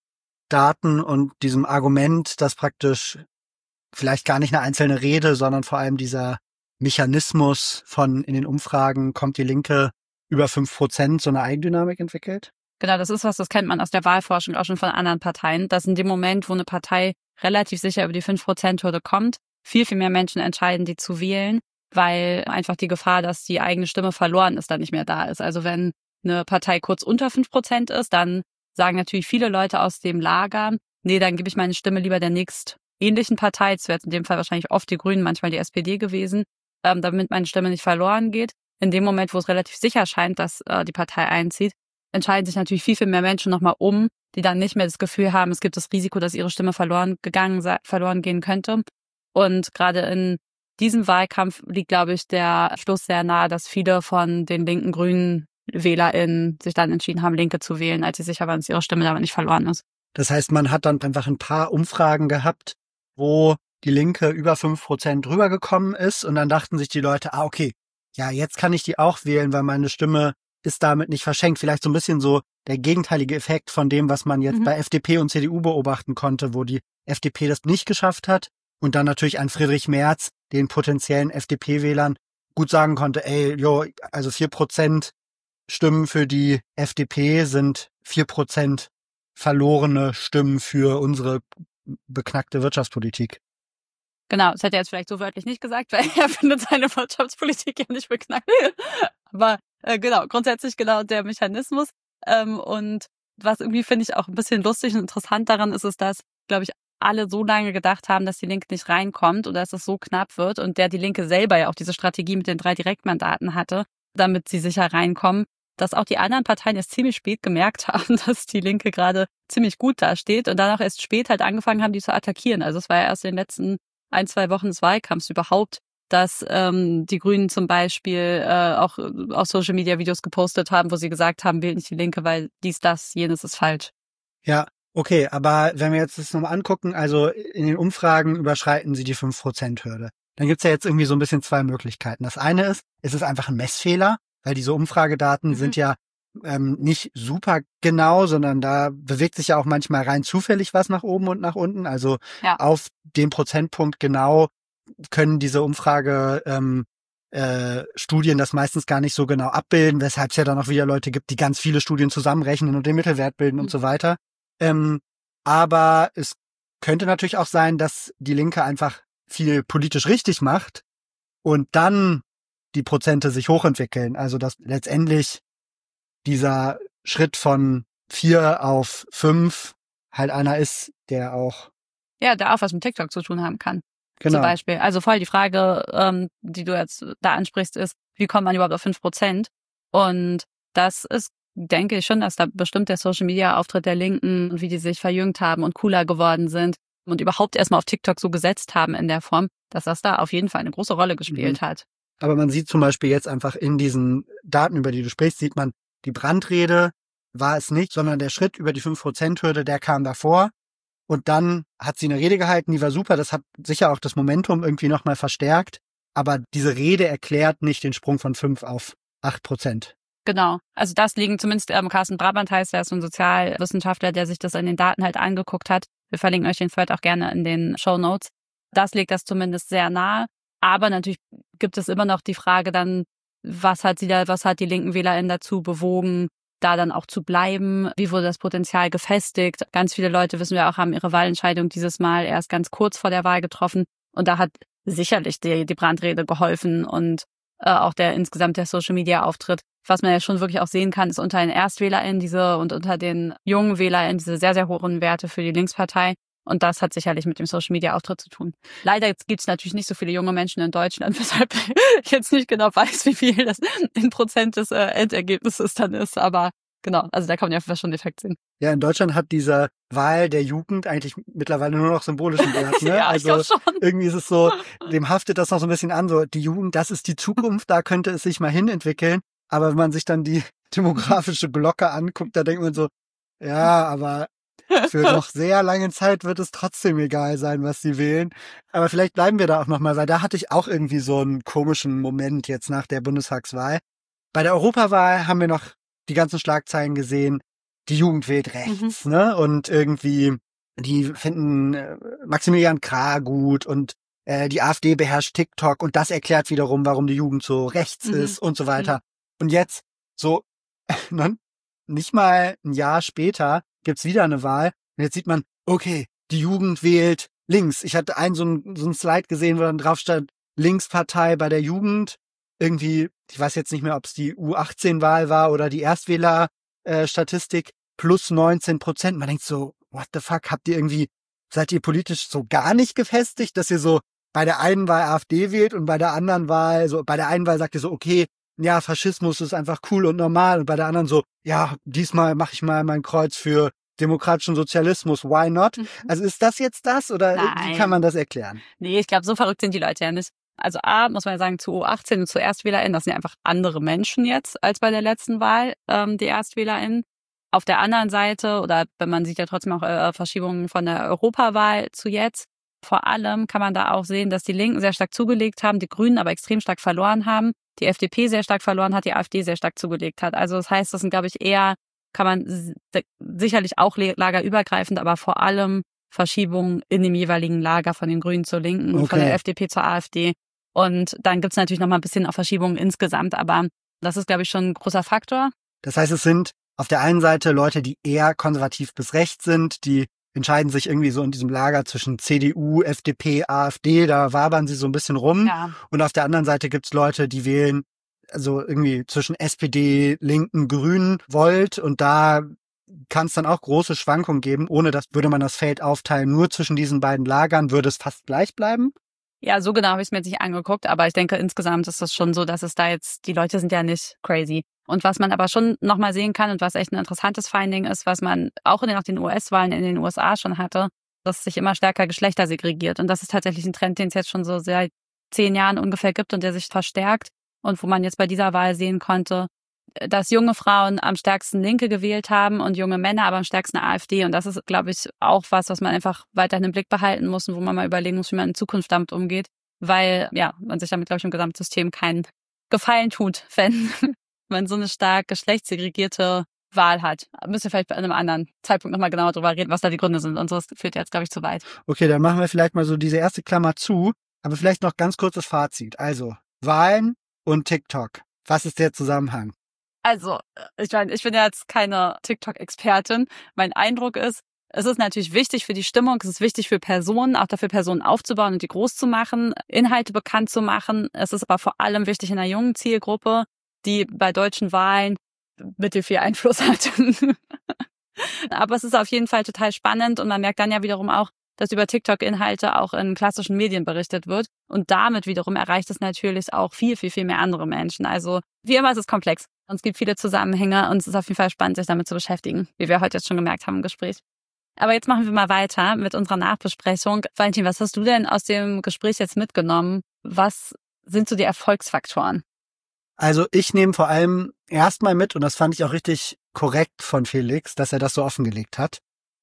Daten und diesem Argument, dass praktisch vielleicht gar nicht eine einzelne Rede, sondern vor allem dieser Mechanismus von in den Umfragen kommt die Linke über fünf Prozent so eine Eigendynamik entwickelt? Genau, das ist was, das kennt man aus der Wahlforschung auch schon von anderen Parteien, dass in dem Moment, wo eine Partei relativ sicher über die fünf Prozent Hürde kommt, viel, viel mehr Menschen entscheiden, die zu wählen, weil einfach die Gefahr, dass die eigene Stimme verloren ist, dann nicht mehr da ist. Also wenn eine Partei kurz unter fünf Prozent ist, dann sagen natürlich viele Leute aus dem Lager, nee, dann gebe ich meine Stimme lieber der nächst ähnlichen Partei, es wäre in dem Fall wahrscheinlich oft die Grünen, manchmal die S P D gewesen, ähm, damit meine Stimme nicht verloren geht. In dem Moment, wo es relativ sicher scheint, dass äh, die Partei einzieht, entscheiden sich natürlich viel, viel mehr Menschen nochmal um, die dann nicht mehr das Gefühl haben, es gibt das Risiko, dass ihre Stimme verloren gegangen, verloren gehen könnte. Und gerade in diesem Wahlkampf liegt, glaube ich, der Schluss sehr nahe, dass viele von den linken Grünen WählerInnen sich dann entschieden haben, Linke zu wählen, als sie sicher waren, dass ihre Stimme damit nicht verloren ist. Das heißt, man hat dann einfach ein paar Umfragen gehabt, wo die Linke über fünf Prozent rübergekommen ist und dann dachten sich die Leute, ah, okay, ja, jetzt kann ich die auch wählen, weil meine Stimme ist damit nicht verschenkt. Vielleicht so ein bisschen so der gegenteilige Effekt von dem, was man jetzt mhm. bei F D P und C D U beobachten konnte, wo die F D P das nicht geschafft hat und dann natürlich an Friedrich Merz, den potenziellen F D P-Wählern, gut sagen konnte, ey, jo, also vier Prozent Stimmen für die F D P sind vier Prozent verlorene Stimmen für unsere beknackte Wirtschaftspolitik. Genau, das hätte er jetzt vielleicht so wörtlich nicht gesagt, weil er findet seine Wirtschaftspolitik ja nicht beknackt. Aber äh, genau, grundsätzlich genau der Mechanismus. Ähm, und was irgendwie finde ich auch ein bisschen lustig und interessant daran ist, ist, dass, glaube ich, alle so lange gedacht haben, dass die Linke nicht reinkommt oder dass es so knapp wird und der die Linke selber ja auch diese Strategie mit den drei Direktmandaten hatte, damit sie sicher reinkommen, dass auch die anderen Parteien erst ziemlich spät gemerkt haben, dass die Linke gerade ziemlich gut dasteht und dann auch erst spät halt angefangen haben, die zu attackieren. Also es war ja erst in den letzten ein, zwei Wochen des Wahlkampfs überhaupt, dass ähm, die Grünen zum Beispiel äh, auch auf Social Media Videos gepostet haben, wo sie gesagt haben, wählt nicht die Linke, weil dies, das, jenes ist falsch. Ja, okay, aber wenn wir jetzt das nochmal angucken, also in den Umfragen überschreiten sie die fünf Prozent Hürde. Dann gibt's ja jetzt irgendwie so ein bisschen zwei Möglichkeiten. Das eine ist, es ist einfach ein Messfehler, weil diese Umfragedaten mhm. sind ja ähm, nicht super genau, sondern da bewegt sich ja auch manchmal rein zufällig was nach oben und nach unten. Also ja. Auf den Prozentpunkt genau können diese Umfrage ähm, äh, Studien das meistens gar nicht so genau abbilden, weshalb es ja dann auch wieder Leute gibt, die ganz viele Studien zusammenrechnen und den Mittelwert bilden mhm. und so weiter. Ähm, aber es könnte natürlich auch sein, dass die Linke einfach viel politisch richtig macht und dann die Prozente sich hochentwickeln. Also dass letztendlich dieser Schritt von vier auf fünf halt einer ist, der auch... Ja, der auch was mit TikTok zu tun haben kann. Genau. Zum Beispiel. Also voll die Frage, ähm, die du jetzt da ansprichst, ist, wie kommt man überhaupt auf fünf Prozent? Und das ist, denke ich schon, dass da bestimmt der Social-Media-Auftritt der Linken und wie die sich verjüngt haben und cooler geworden sind und überhaupt erstmal auf TikTok so gesetzt haben in der Form, dass das da auf jeden Fall eine große Rolle gespielt mhm. hat. Aber man sieht zum Beispiel jetzt einfach in diesen Daten, über die du sprichst, sieht man, die Brandrede war es nicht, sondern der Schritt über die fünf Prozent Hürde, der kam davor. Und dann hat sie eine Rede gehalten, die war super. Das hat sicher auch das Momentum irgendwie nochmal verstärkt. Aber diese Rede erklärt nicht den Sprung von fünf auf acht Prozent. Genau. Also das liegen zumindest, ähm, Carsten Brabant heißt, der ist so ein Sozialwissenschaftler, der sich das in den Daten halt angeguckt hat. Wir verlinken euch den Thread auch gerne in den Shownotes. Das legt das zumindest sehr nahe. Aber natürlich gibt es immer noch die Frage dann, was hat sie da, was hat die linken WählerInnen dazu bewogen, da dann auch zu bleiben? Wie wurde das Potenzial gefestigt? Ganz viele Leute, wissen wir auch, haben ihre Wahlentscheidung dieses Mal erst ganz kurz vor der Wahl getroffen. Und da hat sicherlich die, die Brandrede geholfen und äh, auch der insgesamt der Social-Media-Auftritt. Was man ja schon wirklich auch sehen kann, ist unter den ErstwählerInnen diese und unter den jungen WählerInnen diese sehr, sehr hohen Werte für die Linkspartei. Und das hat sicherlich mit dem Social-Media-Auftritt zu tun. Leider gibt es natürlich nicht so viele junge Menschen in Deutschland, weshalb ich jetzt nicht genau weiß, wie viel das in Prozent des äh, Endergebnisses dann ist. Aber genau, also da kann man ja schon Effekt sehen. Ja, in Deutschland hat diese Wahl der Jugend eigentlich mittlerweile nur noch symbolischen Wert. Ne? Ja, also ich glaub schon. Irgendwie ist es so, dem haftet das noch so ein bisschen an. So die Jugend, das ist die Zukunft, da könnte es sich mal hinentwickeln. Aber wenn man sich dann die demografische Glocke anguckt, da denkt man so, ja, aber für noch sehr lange Zeit wird es trotzdem egal sein, was sie wählen. Aber vielleicht bleiben wir da auch nochmal, weil da hatte ich auch irgendwie so einen komischen Moment jetzt nach der Bundestagswahl. Bei der Europawahl haben wir noch die ganzen Schlagzeilen gesehen, die Jugend wählt rechts, mhm. ne? Und irgendwie, die finden äh, Maximilian Krah gut und äh, die AfD beherrscht TikTok und das erklärt wiederum, warum die Jugend so rechts mhm. ist und so weiter. Mhm. Und jetzt, so, nicht mal ein Jahr später, gibt's wieder eine Wahl und jetzt sieht man, okay, die Jugend wählt links. Ich hatte einen so einen, so einen Slide gesehen, wo dann drauf stand, Linkspartei bei der Jugend. Irgendwie, ich weiß jetzt nicht mehr, ob es die U achtzehn Wahl war oder die Erstwähler-Statistik, plus neunzehn Prozent. Man denkt so, what the fuck, habt ihr irgendwie, seid ihr politisch so gar nicht gefestigt, dass ihr so bei der einen Wahl AfD wählt und bei der anderen Wahl, so bei der einen Wahl sagt ihr so, okay, ja, Faschismus ist einfach cool und normal und bei der anderen so, ja, diesmal mache ich mal mein Kreuz für demokratischen Sozialismus, why not? Mhm. Also ist das jetzt das oder Nein. Wie kann man das erklären? Nee, ich glaube, so verrückt sind die Leute ja nicht. Also A, muss man ja sagen, zu U achtzehn und zu ErstwählerInnen, das sind ja einfach andere Menschen jetzt als bei der letzten Wahl, ähm, die ErstwählerInnen. Auf der anderen Seite, oder wenn man sieht ja trotzdem auch äh, Verschiebungen von der Europawahl zu jetzt, vor allem kann man da auch sehen, dass die Linken sehr stark zugelegt haben, die Grünen aber extrem stark verloren haben, die F D P sehr stark verloren hat, die AfD sehr stark zugelegt hat. Also das heißt, das sind, glaube ich, eher, kann man sicherlich auch lagerübergreifend, aber vor allem Verschiebungen in dem jeweiligen Lager von den Grünen zur Linken, okay. von der F D P zur AfD. Und dann gibt's natürlich noch mal ein bisschen auch Verschiebungen insgesamt, aber das ist, glaube ich, schon ein großer Faktor. Das heißt, es sind auf der einen Seite Leute, die eher konservativ bis rechts sind, die entscheiden sich irgendwie so in diesem Lager zwischen C D U, F D P, AfD, da wabern sie so ein bisschen rum. Ja. Und auf der anderen Seite gibt's Leute, die wählen also irgendwie zwischen S P D, Linken, Grünen, Volt und da kann es dann auch große Schwankungen geben. Ohne das würde man das Feld aufteilen, nur zwischen diesen beiden Lagern würde es fast gleich bleiben. Ja, so genau habe ich es mir jetzt nicht angeguckt, aber ich denke, insgesamt ist das schon so, dass es da jetzt, die Leute sind ja nicht crazy. Und was man aber schon nochmal sehen kann und was echt ein interessantes Finding ist, was man auch in den, auch den U S-Wahlen in den U S A schon hatte, dass es sich immer stärker Geschlechter segregiert. Und das ist tatsächlich ein Trend, den es jetzt schon so seit zehn Jahren ungefähr gibt und der sich verstärkt. Und wo man jetzt bei dieser Wahl sehen konnte, dass junge Frauen am stärksten Linke gewählt haben und junge Männer aber am stärksten AfD. Und das ist, glaube ich, auch was, was man einfach weiterhin im Blick behalten muss und wo man mal überlegen muss, wie man in Zukunft damit umgeht. Weil, ja, man sich damit, glaube ich, im Gesamtsystem keinen Gefallen tut, wenn man so eine stark geschlechtssegregierte Wahl hat. Müssen wir vielleicht bei einem anderen Zeitpunkt nochmal genauer drüber reden, was da die Gründe sind. Und so führt jetzt, glaube ich, zu weit. Okay, dann machen wir vielleicht mal so diese erste Klammer zu. Aber vielleicht noch ganz kurzes Fazit. Also, Wahlen und TikTok. Was ist der Zusammenhang? Also, ich meine, ich bin ja jetzt keine TikTok-Expertin. Mein Eindruck ist, es ist natürlich wichtig für die Stimmung, es ist wichtig für Personen, auch dafür Personen aufzubauen und die groß zu machen, Inhalte bekannt zu machen. Es ist aber vor allem wichtig in einer jungen Zielgruppe, die bei deutschen Wahlen mittel viel Einfluss hat. Aber es ist auf jeden Fall total spannend und man merkt dann ja wiederum auch, dass über TikTok-Inhalte auch in klassischen Medien berichtet wird. Und damit wiederum erreicht es natürlich auch viel, viel, viel mehr andere Menschen. Also wie immer ist es komplex. Und es gibt viele Zusammenhänge und es ist auf jeden Fall spannend, sich damit zu beschäftigen, wie wir heute jetzt schon gemerkt haben im Gespräch. Aber jetzt machen wir mal weiter mit unserer Nachbesprechung. Valentin, was hast du denn aus dem Gespräch jetzt mitgenommen? Was sind so die Erfolgsfaktoren? Also ich nehme vor allem erstmal mit, und das fand ich auch richtig korrekt von Felix, dass er das so offengelegt hat.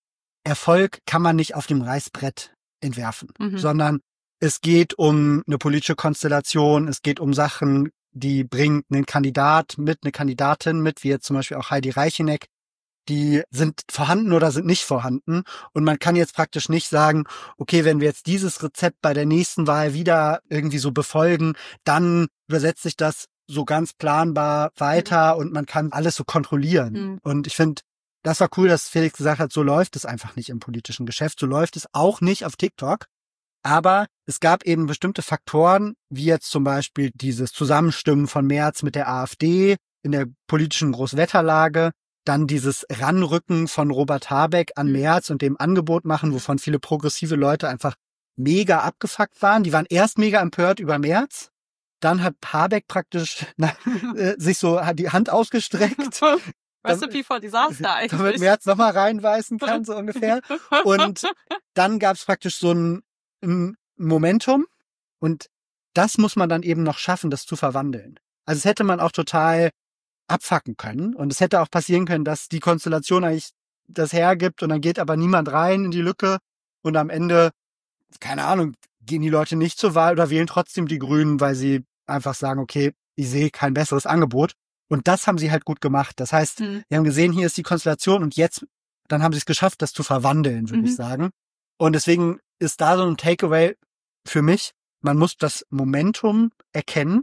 Erfolg kann man nicht auf dem Reißbrett entwerfen, mhm. sondern es geht um eine politische Konstellation, es geht um Sachen, die bringt einen Kandidat mit, eine Kandidatin mit, wie jetzt zum Beispiel auch Heidi Reicheneck, die sind vorhanden oder sind nicht vorhanden. Und man kann jetzt praktisch nicht sagen, okay, wenn wir jetzt dieses Rezept bei der nächsten Wahl wieder irgendwie so befolgen, dann übersetzt sich das so ganz planbar weiter mhm. und man kann alles so kontrollieren. Mhm. Und ich finde, das war cool, dass Felix gesagt hat, so läuft es einfach nicht im politischen Geschäft, so läuft es auch nicht auf TikTok. Aber es gab eben bestimmte Faktoren, wie jetzt zum Beispiel dieses Zusammenstimmen von Merz mit der AfD in der politischen Großwetterlage, dann dieses Ranrücken von Robert Habeck an Merz und dem Angebot machen, wovon viele progressive Leute einfach mega abgefuckt waren. Die waren erst mega empört über Merz, dann hat Habeck praktisch na, äh, sich so hat die Hand ausgestreckt. Recipe for Disaster eigentlich. Damit Merz nochmal reinweisen kann, so ungefähr. Und dann gab es praktisch so ein, ein Momentum und das muss man dann eben noch schaffen, das zu verwandeln. Also es hätte man auch total abfacken können und es hätte auch passieren können, dass die Konstellation eigentlich das hergibt und dann geht aber niemand rein in die Lücke und am Ende, keine Ahnung, gehen die Leute nicht zur Wahl oder wählen trotzdem die Grünen, weil sie einfach sagen, okay, ich sehe kein besseres Angebot. Und das haben sie halt gut gemacht. Das heißt, mhm. wir haben gesehen, hier ist die Konstellation und jetzt, dann haben sie es geschafft, das zu verwandeln, würde mhm. ich sagen. Und deswegen ist da so ein Takeaway für mich, man muss das Momentum erkennen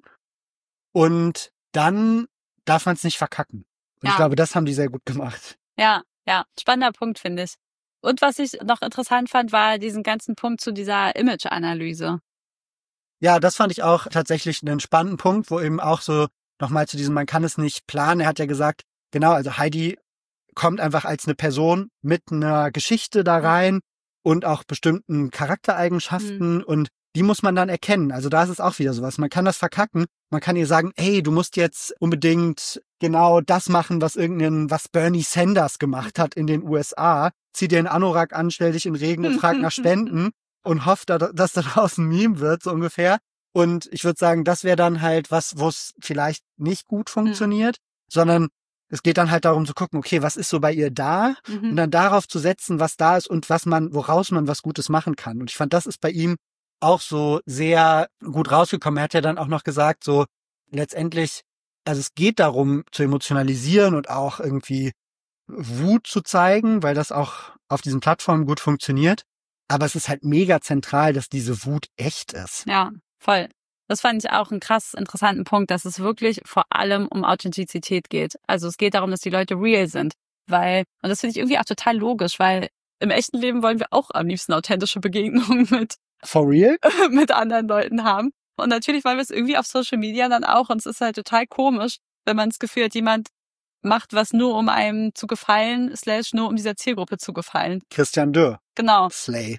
und dann darf man es nicht verkacken. Und ja. ich glaube, das haben die sehr gut gemacht. Ja, ja, spannender Punkt, finde ich. Und was ich noch interessant fand, war diesen ganzen Punkt zu dieser Image-Analyse. Ja, das fand ich auch tatsächlich einen spannenden Punkt, wo eben auch so nochmal zu diesem, man kann es nicht planen. Er hat ja gesagt, genau, also Heidi kommt einfach als eine Person mit einer Geschichte da rein und auch bestimmten Charaktereigenschaften mhm. und die muss man dann erkennen. Also da ist es auch wieder sowas. Man kann das verkacken. Man kann ihr sagen, hey, du musst jetzt unbedingt genau das machen, was irgendein, was Bernie Sanders gemacht hat in den U S A. Zieh dir einen Anorak an, stell dich in den Regen und frag nach Spenden und hofft, dass daraus ein Meme wird, so ungefähr. Und ich würde sagen, das wäre dann halt was, wo es vielleicht nicht gut funktioniert, mhm. sondern es geht dann halt darum zu gucken, okay, was ist so bei ihr da? Mhm. Und dann darauf zu setzen, was da ist und was man, woraus man was Gutes machen kann. Und ich fand, das ist bei ihm auch so sehr gut rausgekommen. Er hat ja dann auch noch gesagt, so letztendlich, also es geht darum, zu emotionalisieren und auch irgendwie Wut zu zeigen, weil das auch auf diesen Plattformen gut funktioniert. Aber es ist halt mega zentral, dass diese Wut echt ist. Ja, voll. Das fand ich auch einen krass interessanten Punkt, dass es wirklich vor allem um Authentizität geht. Also es geht darum, dass die Leute real sind. Weil, und das finde ich irgendwie auch total logisch, weil im echten Leben wollen wir auch am liebsten authentische Begegnungen mit For real? mit anderen Leuten haben. Und natürlich wollen wir es irgendwie auf Social Media dann auch. Und es ist halt total komisch, wenn man das Gefühl hat, jemand macht was nur, um einem zu gefallen, slash nur um dieser Zielgruppe zu gefallen. Christian Dürr. Genau. Slay.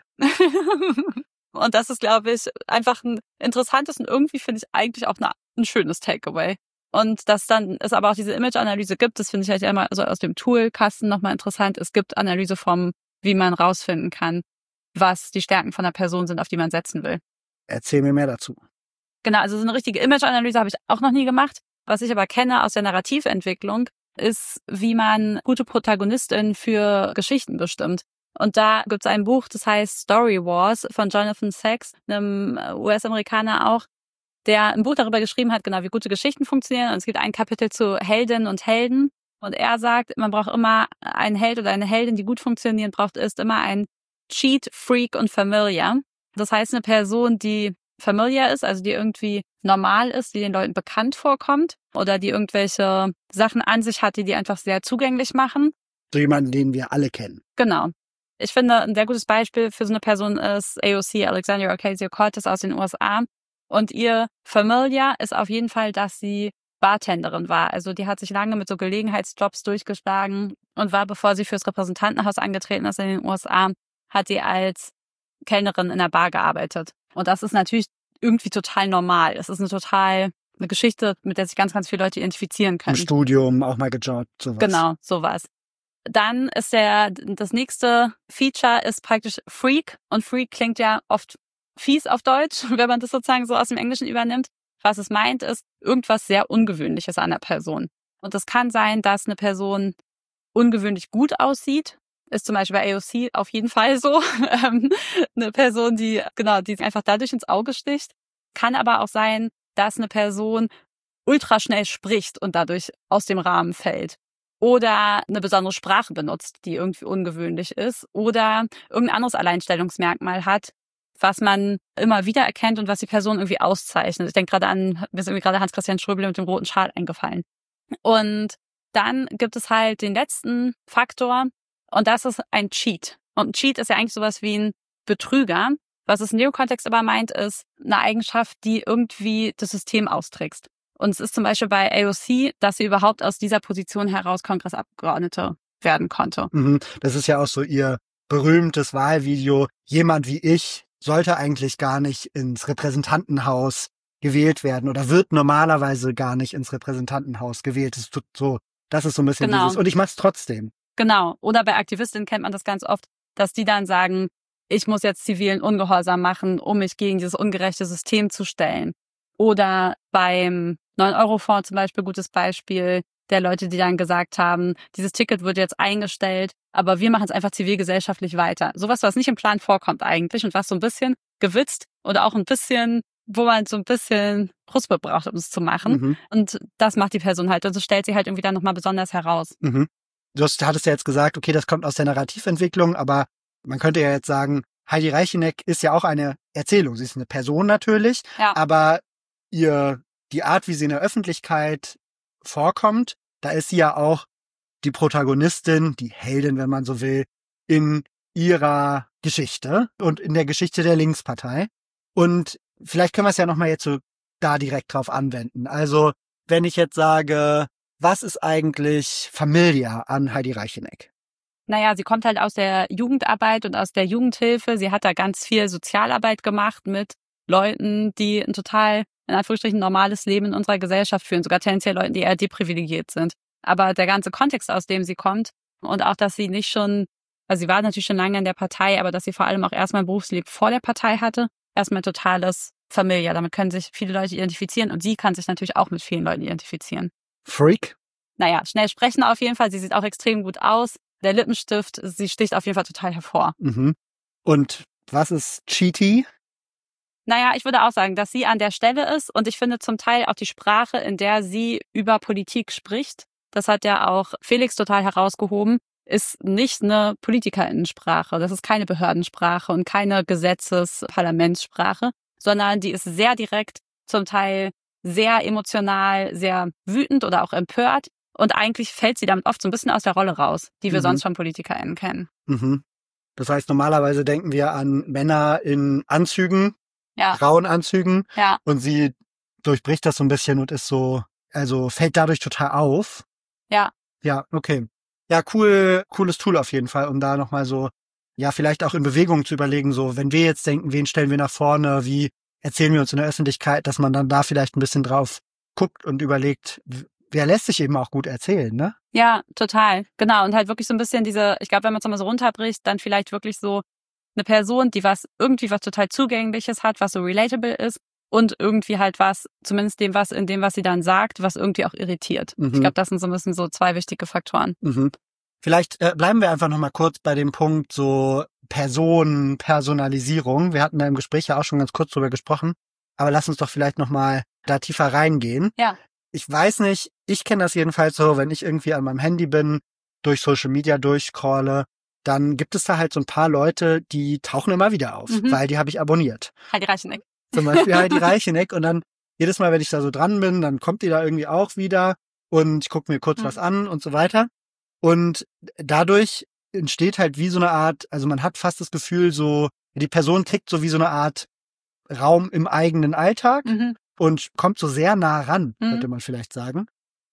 Und das ist, glaube ich, einfach ein interessantes und irgendwie finde ich eigentlich auch eine, ein schönes Takeaway. Und dass dann es aber auch diese Image-Analyse gibt, das finde ich halt ja immer also aus dem Toolkasten nochmal interessant. Es gibt Analyseformen, wie man rausfinden kann, was die Stärken von einer Person sind, auf die man setzen will. Erzähl mir mehr dazu. Genau, also so eine richtige Image-Analyse habe ich auch noch nie gemacht. Was ich aber kenne aus der Narrativentwicklung, ist, wie man gute Protagonistin für Geschichten bestimmt. Und da gibt es ein Buch, das heißt Story Wars von Jonathan Sacks, einem U S-Amerikaner auch, der ein Buch darüber geschrieben hat, genau wie gute Geschichten funktionieren. Und es gibt ein Kapitel zu Heldinnen und Helden. Und er sagt, man braucht immer einen Held oder eine Heldin, die gut funktionieren, braucht ist immer ein Cheat, Freak und Familiar. Das heißt, eine Person, die familiar ist, also die irgendwie normal ist, die den Leuten bekannt vorkommt oder die irgendwelche Sachen an sich hat, die die einfach sehr zugänglich machen. So jemanden, den wir alle kennen. Genau. Ich finde, ein sehr gutes Beispiel für so eine Person ist A O C, Alexandria Ocasio-Cortez aus den U S A. Und ihr Familiar ist auf jeden Fall, dass sie Bartenderin war. Also die hat sich lange mit so Gelegenheitsjobs durchgeschlagen und war, bevor sie fürs Repräsentantenhaus angetreten ist in den U S A, hat sie als Kellnerin in der Bar gearbeitet. Und das ist natürlich irgendwie total normal. Es ist eine total eine Geschichte, mit der sich ganz, ganz viele Leute identifizieren können. Im Studium auch mal gejobbt, sowas. Genau, sowas. Dann ist der, das nächste Feature ist praktisch Freak. Und Freak klingt ja oft fies auf Deutsch, wenn man das sozusagen so aus dem Englischen übernimmt. Was es meint, ist irgendwas sehr Ungewöhnliches an der Person. Und es kann sein, dass eine Person ungewöhnlich gut aussieht. Ist zum Beispiel bei A O C auf jeden Fall so. Eine Person, die, genau, die einfach dadurch ins Auge sticht. Kann aber auch sein, dass eine Person ultra schnell spricht und dadurch aus dem Rahmen fällt. Oder eine besondere Sprache benutzt, die irgendwie ungewöhnlich ist. Oder irgendein anderes Alleinstellungsmerkmal hat, was man immer wieder erkennt und was die Person irgendwie auszeichnet. Ich denke gerade an, mir ist irgendwie gerade Hans-Christian Ströbele mit dem roten Schal eingefallen. Und dann gibt es halt den letzten Faktor und das ist ein Cheat. Und ein Cheat ist ja eigentlich sowas wie ein Betrüger. Was es in dem Kontext aber meint, ist eine Eigenschaft, die irgendwie das System austrickst. Und es ist zum Beispiel bei A O C, dass sie überhaupt aus dieser Position heraus Kongressabgeordnete werden konnte. Mhm. Das ist ja auch so ihr berühmtes Wahlvideo. Jemand wie ich sollte eigentlich gar nicht ins Repräsentantenhaus gewählt werden oder wird normalerweise gar nicht ins Repräsentantenhaus gewählt. Das ist so, das ist so ein bisschen Genau. dieses, und ich mach's trotzdem. Genau. Oder bei Aktivistinnen kennt man das ganz oft, dass die dann sagen, ich muss jetzt zivilen Ungehorsam machen, um mich gegen dieses ungerechte System zu stellen. Oder beim neun Euro Fonds zum Beispiel, gutes Beispiel der Leute, die dann gesagt haben, dieses Ticket wird jetzt eingestellt, aber wir machen es einfach zivilgesellschaftlich weiter. Sowas, was nicht im Plan vorkommt eigentlich und was so ein bisschen gewitzt oder auch ein bisschen, wo man so ein bisschen Ruspe braucht, um es zu machen. Mhm. Und das macht die Person halt. Und so stellt sie halt irgendwie dann nochmal besonders heraus. Mhm. Du hast, hattest ja jetzt gesagt, okay, das kommt aus der Narrativentwicklung, aber man könnte ja jetzt sagen, Heidi Reicheneck ist ja auch eine Erzählung. Sie ist eine Person natürlich, Ja. aber ihr, die Art, wie sie in der Öffentlichkeit vorkommt, da ist sie ja auch die Protagonistin, die Heldin, wenn man so will, in ihrer Geschichte und in der Geschichte der Linkspartei. Und vielleicht können wir es ja nochmal jetzt so da direkt drauf anwenden. Also, wenn ich jetzt sage, was ist eigentlich familiar an Heidi Reicheneck? Naja, sie kommt halt aus der Jugendarbeit und aus der Jugendhilfe. Sie hat da ganz viel Sozialarbeit gemacht mit Leuten, die ein total, in Anführungsstrichen, normales Leben in unserer Gesellschaft führen. Sogar tendenziell Leuten, die eher deprivilegiert sind. Aber der ganze Kontext, aus dem sie kommt und auch, dass sie nicht schon, also sie war natürlich schon lange in der Partei, aber dass sie vor allem auch erstmal ein Berufsleben vor der Partei hatte, erstmal totales Familia. Damit können sich viele Leute identifizieren und sie kann sich natürlich auch mit vielen Leuten identifizieren. Freak? Naja, schnell sprechen auf jeden Fall. Sie sieht auch extrem gut aus. Der Lippenstift, sie sticht auf jeden Fall total hervor. Mhm. Und was ist Cheaty? Naja, ich würde auch sagen, dass sie an der Stelle ist und ich finde zum Teil auch die Sprache, in der sie über Politik spricht, das hat ja auch Felix total herausgehoben, ist nicht eine Politikerinnensprache. Das ist keine Behördensprache und keine Gesetzes-Parlamentssprache, sondern die ist sehr direkt, zum Teil sehr emotional, sehr wütend oder auch empört. Und eigentlich fällt sie damit oft so ein bisschen aus der Rolle raus, die wir Mhm. sonst von PolitikerInnen kennen. Mhm. Das heißt, normalerweise denken wir an Männer in Anzügen, Ja. grauen Anzügen. Ja. Und sie durchbricht das so ein bisschen und ist so, also fällt dadurch total auf. Ja. Ja, okay. Ja, cool, cooles Tool auf jeden Fall, um da nochmal so, ja, vielleicht auch in Bewegung zu überlegen, so, wenn wir jetzt denken, wen stellen wir nach vorne, wie erzählen wir uns in der Öffentlichkeit, dass man dann da vielleicht ein bisschen drauf guckt und überlegt, wer lässt sich eben auch gut erzählen, ne? Ja, total. Genau. Und halt wirklich so ein bisschen diese, ich glaube, wenn man es mal so runterbricht, dann vielleicht wirklich so eine Person, die was, irgendwie was total Zugängliches hat, was so relatable ist und irgendwie halt was, zumindest dem was, in dem, was sie dann sagt, was irgendwie auch irritiert. Mhm. Ich glaube, das sind so ein bisschen so zwei wichtige Faktoren. Mhm. Vielleicht äh, bleiben wir einfach nochmal kurz bei dem Punkt so Personen, Personalisierung. Wir hatten da im Gespräch ja auch schon ganz kurz drüber gesprochen, aber lass uns doch vielleicht nochmal da tiefer reingehen. Ja. Ich weiß nicht, ich kenne das jedenfalls so, wenn ich irgendwie an meinem Handy bin, durch Social Media durchscrolle, dann gibt es da halt so ein paar Leute, die tauchen immer wieder auf, Mhm. weil die habe ich abonniert. Heidi Reicheneck. zum Beispiel Heidi Reicheneck. Und dann jedes Mal, wenn ich da so dran bin, dann kommt die da irgendwie auch wieder und ich gucke mir kurz mhm. was an und so weiter. Und dadurch entsteht halt wie so eine Art, also man hat fast das Gefühl, so die Person kriegt so wie so eine Art Raum im eigenen Alltag mhm. und kommt so sehr nah ran, mhm. könnte man vielleicht sagen.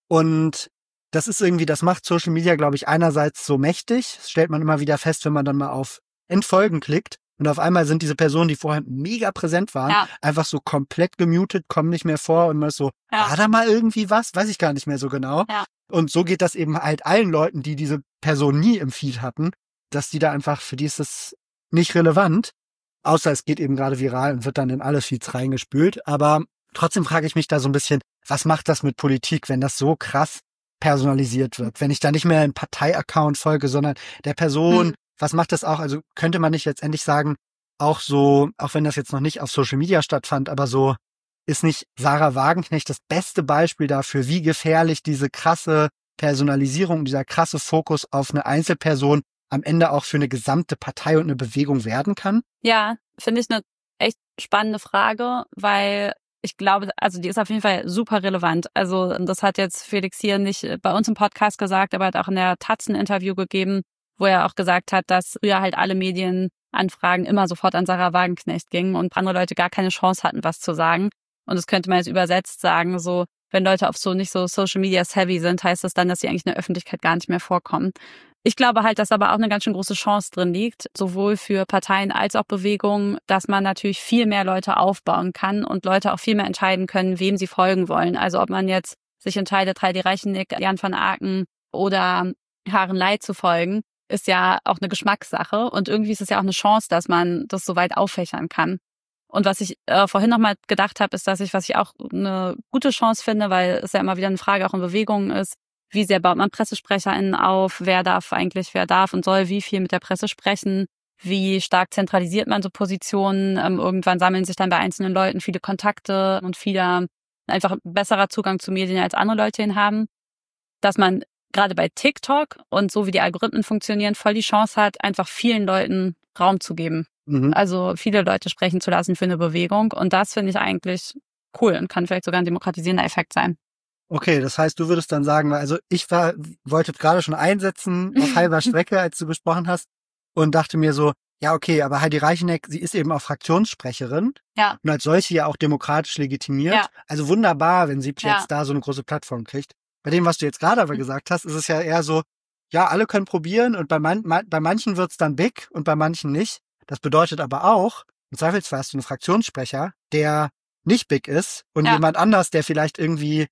Und das ist irgendwie, das macht Social Media, glaube ich, einerseits so mächtig. Das stellt man immer wieder fest, wenn man dann mal auf Entfolgen klickt. Und auf einmal sind diese Personen, die vorher mega präsent waren, ja. einfach so komplett gemutet, kommen nicht mehr vor und man ist so, ja. war da mal irgendwie was? Weiß ich gar nicht mehr so genau. Ja. Und so geht das eben halt allen Leuten, die diese Person nie im Feed hatten, dass die da einfach, für die ist das nicht relevant. Außer es geht eben gerade viral und wird dann in alle Feeds reingespült. Aber trotzdem frage ich mich da so ein bisschen, was macht das mit Politik, wenn das so krass personalisiert wird? Wenn ich da nicht mehr einen Partei-Account folge, sondern der Person, hm. was macht das auch? Also könnte man nicht letztendlich sagen, auch so, auch wenn das jetzt noch nicht auf Social Media stattfand, aber so ist nicht Sarah Wagenknecht das beste Beispiel dafür, wie gefährlich diese krasse Personalisierung, dieser krasse Fokus auf eine Einzelperson am Ende auch für eine gesamte Partei und eine Bewegung werden kann? Ja, finde ich eine echt spannende Frage, weil ich glaube, also die ist auf jeden Fall super relevant. Also das hat jetzt Felix hier nicht bei uns im Podcast gesagt, aber hat auch in der Taz ein Interview gegeben, wo er auch gesagt hat, dass früher halt alle Medienanfragen immer sofort an Sarah Wagenknecht gingen und andere Leute gar keine Chance hatten, was zu sagen. Und das könnte man jetzt übersetzt sagen, so wenn Leute auf so nicht so Social Media savvy sind, heißt das dann, dass sie eigentlich in der Öffentlichkeit gar nicht mehr vorkommen. Ich glaube halt, dass aber auch eine ganz schön große Chance drin liegt, sowohl für Parteien als auch Bewegungen, dass man natürlich viel mehr Leute aufbauen kann und Leute auch viel mehr entscheiden können, wem sie folgen wollen. Also ob man jetzt sich entscheidet, Heidi Reicheneck, Jan van Aken oder Haren Ley zu folgen, ist ja auch eine Geschmackssache. Und irgendwie ist es ja auch eine Chance, dass man das so weit auffächern kann. Und was ich äh, vorhin nochmal gedacht habe, ist, dass ich, was ich auch eine gute Chance finde, weil es ja immer wieder eine Frage auch in Bewegungen ist, wie sehr baut man PressesprecherInnen auf, wer darf eigentlich, wer darf und soll wie viel mit der Presse sprechen, wie stark zentralisiert man so Positionen, ähm, irgendwann sammeln sich dann bei einzelnen Leuten viele Kontakte und viele einfach besserer Zugang zu Medien, als andere Leute ihn haben, dass man gerade bei TikTok und so wie die Algorithmen funktionieren, voll die Chance hat, einfach vielen Leuten Raum zu geben. Mhm. Also viele Leute sprechen zu lassen für eine Bewegung und das finde ich eigentlich cool und kann vielleicht sogar ein demokratisierender Effekt sein. Okay, das heißt, du würdest dann sagen, also ich war, wollte gerade schon einsetzen auf halber Strecke, als du gesprochen hast und dachte mir so, ja okay, aber Heidi Reicheneck, sie ist eben auch Fraktionssprecherin ja. und als solche ja auch demokratisch legitimiert. Ja. Also wunderbar, wenn sie ja. jetzt da so eine große Plattform kriegt. Bei dem, was du jetzt gerade aber gesagt hast, ist es ja eher so, ja, alle können probieren und bei, man, bei manchen wird's dann big und bei manchen nicht. Das bedeutet aber auch, im Zweifelsfall hast du einen Fraktionssprecher, der nicht big ist und ja. jemand anders, der vielleicht irgendwie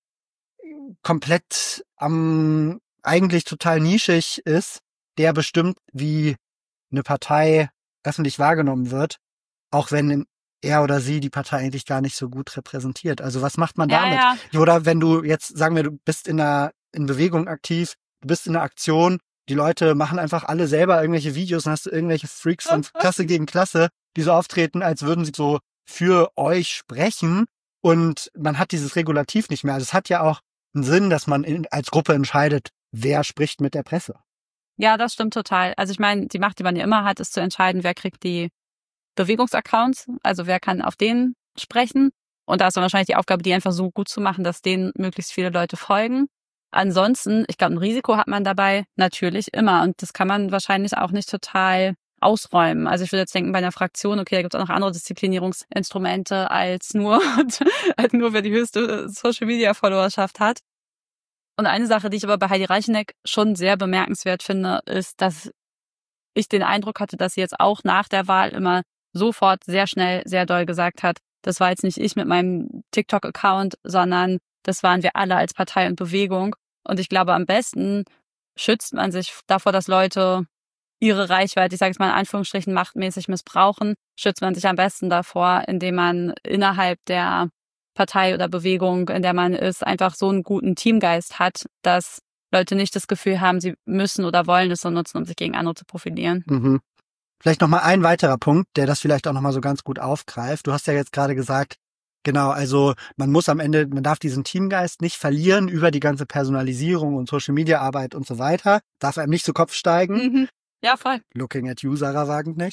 komplett am ähm, eigentlich total nischig ist, der bestimmt, wie eine Partei öffentlich wahrgenommen wird, auch wenn er oder sie die Partei eigentlich gar nicht so gut repräsentiert. Also was macht man ja, damit? Ja. Oder wenn du jetzt, sagen wir, du bist in einer in Bewegung aktiv, du bist in einer Aktion, die Leute machen einfach alle selber irgendwelche Videos und hast du irgendwelche Freaks von Klasse gegen Klasse, die so auftreten, als würden sie so für euch sprechen und man hat dieses Regulativ nicht mehr. Also es hat ja auch einen Sinn, dass man in, als Gruppe entscheidet, wer spricht mit der Presse. Ja, das stimmt total. Also ich meine, die Macht, die man ja immer hat, ist zu entscheiden, wer kriegt die Bewegungsaccounts, also wer kann auf denen sprechen. Und da ist dann wahrscheinlich die Aufgabe, die einfach so gut zu machen, dass denen möglichst viele Leute folgen. Ansonsten, ich glaube, ein Risiko hat man dabei natürlich immer. Und das kann man wahrscheinlich auch nicht total ausräumen. Also ich würde jetzt denken, bei einer Fraktion, okay, da gibt es auch noch andere Disziplinierungsinstrumente als nur, als nur wer die höchste Social-Media-Followerschaft hat. Und eine Sache, die ich aber bei Heidi Reicheneck schon sehr bemerkenswert finde, ist, dass ich den Eindruck hatte, dass sie jetzt auch nach der Wahl immer sofort sehr schnell, sehr doll gesagt hat, das war jetzt nicht ich mit meinem TikTok-Account, sondern das waren wir alle als Partei und Bewegung. Und ich glaube, am besten schützt man sich davor, dass Leute ihre Reichweite, ich sage es mal in Anführungsstrichen, machtmäßig missbrauchen, schützt man sich am besten davor, indem man innerhalb der Partei oder Bewegung, in der man ist, einfach so einen guten Teamgeist hat, dass Leute nicht das Gefühl haben, sie müssen oder wollen es so nutzen, um sich gegen andere zu profilieren. Mhm. Vielleicht nochmal ein weiterer Punkt, der das vielleicht auch nochmal so ganz gut aufgreift. Du hast ja jetzt gerade gesagt, genau, also man muss am Ende, man darf diesen Teamgeist nicht verlieren über die ganze Personalisierung und Social-Media-Arbeit und so weiter. Darf einem nicht zu Kopf steigen. Mhm. Ja, voll. Looking at you, Sarah Wagenknecht.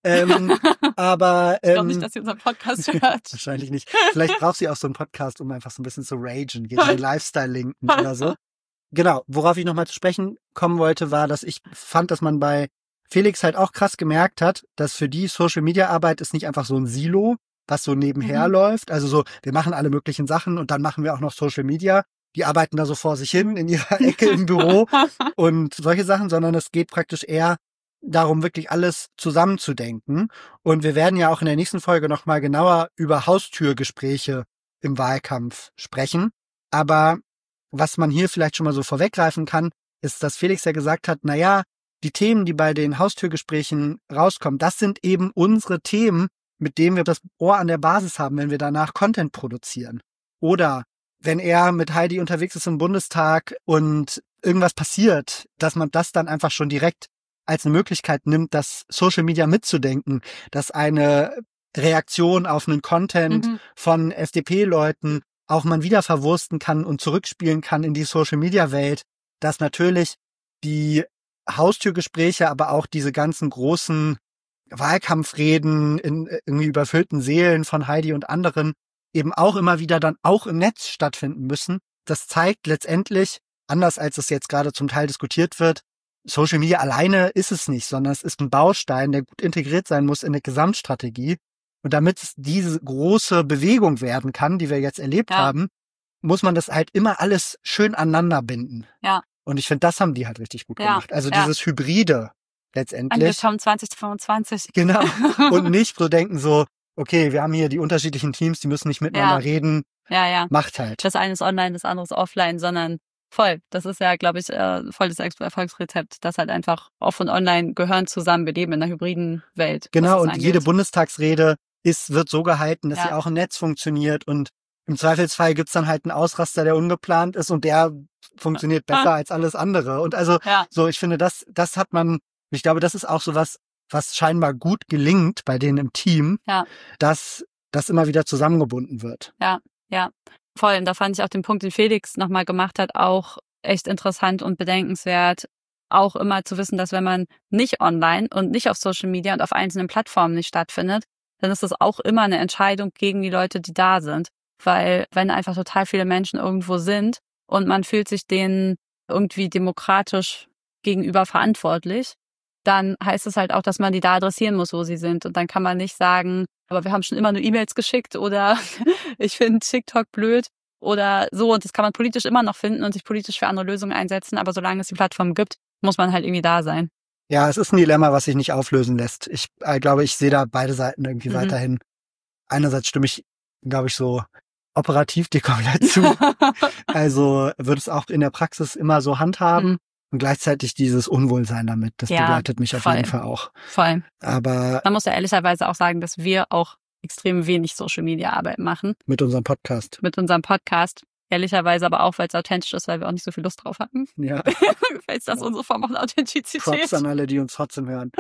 Ähm, aber Ich glaube ähm, nicht, dass sie unseren Podcast hört. wahrscheinlich nicht. Vielleicht braucht sie auch so einen Podcast, um einfach so ein bisschen zu ragen, gegen den Lifestyle-Linken oder so. Genau, worauf ich nochmal zu sprechen kommen wollte, war, dass ich fand, dass man bei Felix halt auch krass gemerkt hat, dass für die Social-Media-Arbeit ist nicht einfach so ein Silo, was so nebenher Mhm. läuft. Also so, wir machen alle möglichen Sachen und dann machen wir auch noch Social Media. Die arbeiten da so vor sich hin in ihrer Ecke im Büro und solche Sachen, sondern es geht praktisch eher darum, wirklich alles zusammenzudenken. Und wir werden ja auch in der nächsten Folge nochmal genauer über Haustürgespräche im Wahlkampf sprechen. Aber was man hier vielleicht schon mal so vorweggreifen kann, ist, dass Felix ja gesagt hat, na ja, die Themen, die bei den Haustürgesprächen rauskommen, das sind eben unsere Themen, mit denen wir das Ohr an der Basis haben, wenn wir danach Content produzieren. Oder wenn er mit Heidi unterwegs ist im Bundestag und irgendwas passiert, dass man das dann einfach schon direkt als eine Möglichkeit nimmt, das Social Media mitzudenken, dass eine Reaktion auf einen Content Mhm. von F D P-Leuten auch man wieder verwursten kann und zurückspielen kann in die Social-Media-Welt, dass natürlich die Haustürgespräche, aber auch diese ganzen großen Wahlkampfreden in irgendwie überfüllten Seelen von Heidi und anderen eben auch immer wieder dann auch im Netz stattfinden müssen. Das zeigt letztendlich, anders als es jetzt gerade zum Teil diskutiert wird, Social Media alleine ist es nicht, sondern es ist ein Baustein, der gut integriert sein muss in eine Gesamtstrategie. Und damit es diese große Bewegung werden kann, die wir jetzt erlebt Ja. haben, muss man das halt immer alles schön aneinander binden. Ja. Und ich finde, das haben die halt richtig gut Ja, gemacht. Also ja. dieses Hybride letztendlich. Angekommen zwanzig fünfundzwanzig. Genau. Und nicht so denken so, okay, wir haben hier die unterschiedlichen Teams, die müssen nicht miteinander Ja. reden. Ja, ja. Macht halt. Das eine ist online, das andere ist offline, sondern voll. Das ist ja, glaube ich, äh, voll das Erfolgsrezept, dass halt einfach off und online gehören zusammen. Wir leben in einer hybriden Welt. was Genau, das und angeht. jede Bundestagsrede ist, wird so gehalten, dass Ja. sie auch im Netz funktioniert. Und im Zweifelsfall gibt's dann halt einen Ausraster, der ungeplant ist und der funktioniert besser als alles andere. Und also Ja. so, ich finde, das, das hat man, ich glaube, das ist auch so was, was scheinbar gut gelingt bei denen im Team, Ja. dass das immer wieder zusammengebunden wird. Ja, voll. Und da fand ich auch den Punkt, den Felix nochmal gemacht hat, auch echt interessant und bedenkenswert. Auch immer zu wissen, dass wenn man nicht online und nicht auf Social Media und auf einzelnen Plattformen nicht stattfindet, dann ist das auch immer eine Entscheidung gegen die Leute, die da sind. Weil wenn einfach total viele Menschen irgendwo sind und man fühlt sich denen irgendwie demokratisch gegenüber verantwortlich, dann heißt es halt auch, dass man die da adressieren muss, wo sie sind. Und dann kann man nicht sagen, aber wir haben schon immer nur E-Mails geschickt oder ich finde TikTok blöd oder so. Und das kann man politisch immer noch finden und sich politisch für andere Lösungen einsetzen. Aber solange es die Plattform gibt, muss man halt irgendwie da sein. Ja, es ist ein Dilemma, was sich nicht auflösen lässt. Ich äh, glaube, ich sehe da beide Seiten irgendwie Mhm. weiterhin. Einerseits stimme ich, glaube ich, so operativ dir komplett zu. Also wird es auch in der Praxis immer so handhaben. Mhm. Und gleichzeitig dieses Unwohlsein damit, das Ja, begleitet mich auf voll. jeden Fall auch. Voll. Aber Man muss ja ehrlicherweise auch sagen, dass wir auch extrem wenig Social-Media-Arbeit machen mit unserem Podcast. mit unserem Podcast. Ehrlicherweise aber auch, weil es authentisch ist, weil wir auch nicht so viel Lust drauf hatten. Ja, Gefällt das unsere Form von Authentizität? Props an alle, die uns trotzdem hören.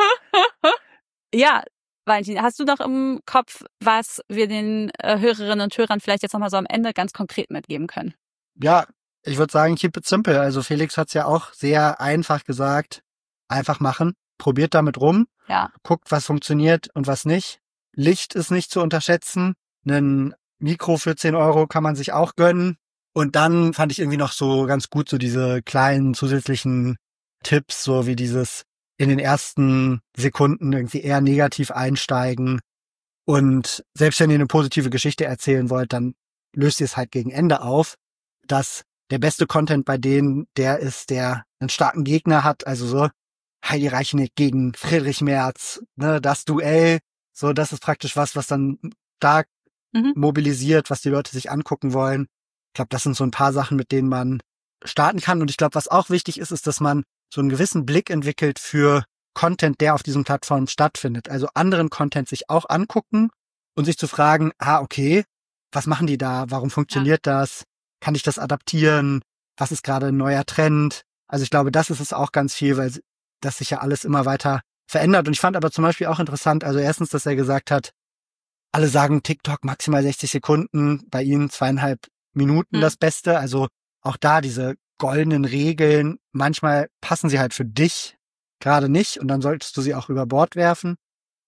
Ja, Valentin, hast du noch im Kopf, was wir den äh, Hörerinnen und Hörern vielleicht jetzt nochmal so am Ende ganz konkret mitgeben können? Ja, ich würde sagen, keep it simple. Also Felix hat's ja auch sehr einfach gesagt. Einfach machen. Probiert damit rum. Ja. Guckt, was funktioniert und was nicht. Licht ist nicht zu unterschätzen. Ein Mikro für zehn Euro kann man sich auch gönnen. Und dann fand ich irgendwie noch so ganz gut so diese kleinen zusätzlichen Tipps, so wie dieses in den ersten Sekunden irgendwie eher negativ einsteigen. Und selbst wenn ihr eine positive Geschichte erzählen wollt, dann löst ihr es halt gegen Ende auf, dass der beste Content bei denen der ist, der einen starken Gegner hat, also so Heidi Reichenick gegen Friedrich Merz, ne, das Duell, so das ist praktisch was, was dann stark Mhm. mobilisiert, was die Leute sich angucken wollen. Ich glaube, das sind so ein paar Sachen, mit denen man starten kann. Und ich glaube, was auch wichtig ist, ist, dass man so einen gewissen Blick entwickelt für Content, der auf diesen Plattformen stattfindet. Also anderen Content sich auch angucken und sich zu fragen, ah, okay, was machen die da? Warum funktioniert das? Kann ich das adaptieren? Was ist gerade ein neuer Trend? Also ich glaube, das ist es auch ganz viel, weil das sich ja alles immer weiter verändert. Und ich fand aber zum Beispiel auch interessant, also erstens, dass er gesagt hat, alle sagen TikTok maximal sechzig Sekunden, bei ihnen zweieinhalb Minuten Hm. das Beste. Also auch da diese goldenen Regeln, manchmal passen sie halt für dich gerade nicht und dann solltest du sie auch über Bord werfen.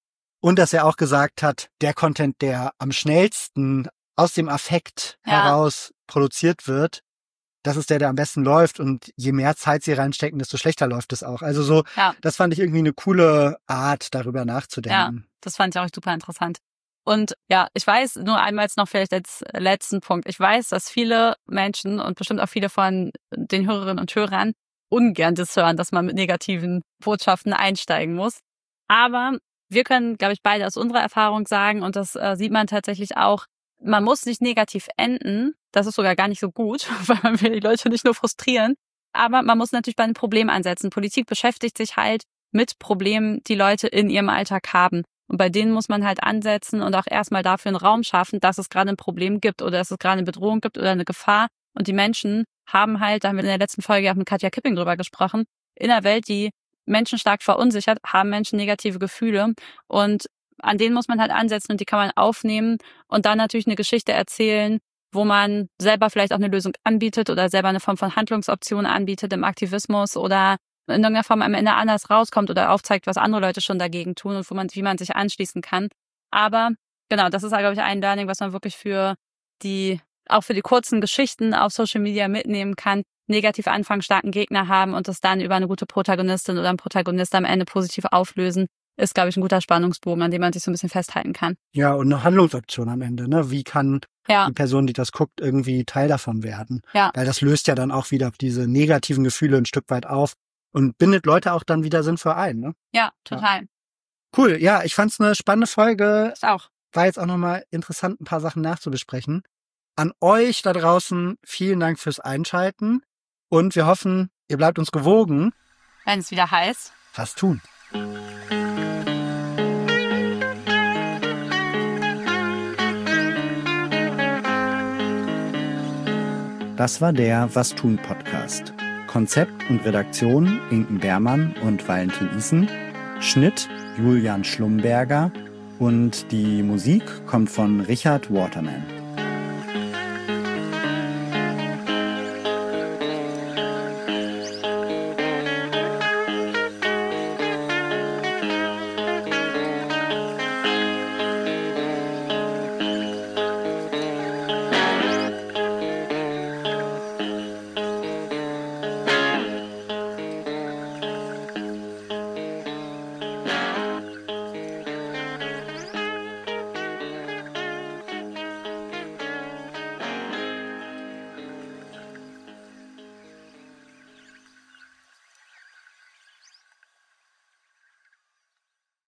Und dass er auch gesagt hat, der Content, der am schnellsten aus dem Affekt ja. heraus produziert wird, das ist der, der am besten läuft. Und je mehr Zeit sie reinstecken, desto schlechter läuft es auch. Also so, ja. das fand ich irgendwie eine coole Art, darüber nachzudenken. Ja, das fand ich auch super interessant. Und ja, ich weiß, nur einmal noch vielleicht als letzten Punkt, ich weiß, dass viele Menschen und bestimmt auch viele von den Hörerinnen und Hörern ungern das hören, dass man mit negativen Botschaften einsteigen muss. Aber wir können, glaube ich, beide aus unserer Erfahrung sagen, und das äh, sieht man tatsächlich auch, man muss nicht negativ enden. Das ist sogar gar nicht so gut, weil man will die Leute nicht nur frustrieren. Aber man muss natürlich bei einem Problem ansetzen. Politik beschäftigt sich halt mit Problemen, die Leute in ihrem Alltag haben. Und bei denen muss man halt ansetzen und auch erstmal dafür einen Raum schaffen, dass es gerade ein Problem gibt oder dass es gerade eine Bedrohung gibt oder eine Gefahr. Und die Menschen haben halt, da haben wir in der letzten Folge auch mit Katja Kipping drüber gesprochen, in einer Welt, die Menschen stark verunsichert, haben Menschen negative Gefühle. Und an denen muss man halt ansetzen und die kann man aufnehmen und dann natürlich eine Geschichte erzählen, wo man selber vielleicht auch eine Lösung anbietet oder selber eine Form von Handlungsoption anbietet im Aktivismus oder in irgendeiner Form am Ende anders rauskommt oder aufzeigt, was andere Leute schon dagegen tun und wo man, wie man sich anschließen kann. Aber genau, das ist, glaube ich, ein Learning, was man wirklich für die, auch für die kurzen Geschichten auf Social Media mitnehmen kann. Negativ anfangen, starken Gegner haben und das dann über eine gute Protagonistin oder einen Protagonist am Ende positiv auflösen, ist, glaube ich, ein guter Spannungsbogen, an dem man sich so ein bisschen festhalten kann. Ja, und eine Handlungsoption am Ende, ne? Wie kann ja. die Person, die das guckt, irgendwie Teil davon werden? Ja. Weil das löst ja dann auch wieder diese negativen Gefühle ein Stück weit auf und bindet Leute auch dann wieder sinnvoll ein, ne? Ja, total. Ja. Cool, ja, ich fand's eine spannende Folge. Ich auch. War jetzt auch nochmal interessant, ein paar Sachen nachzubesprechen. An euch da draußen vielen Dank fürs Einschalten und wir hoffen, ihr bleibt uns gewogen. Wenn es wieder heißt. Was tun? Das war der Was tun Podcast. Konzept und Redaktion Inken Beermann und Valentin Isen. Schnitt Julian Schlumberger und die Musik kommt von Richard Waterman.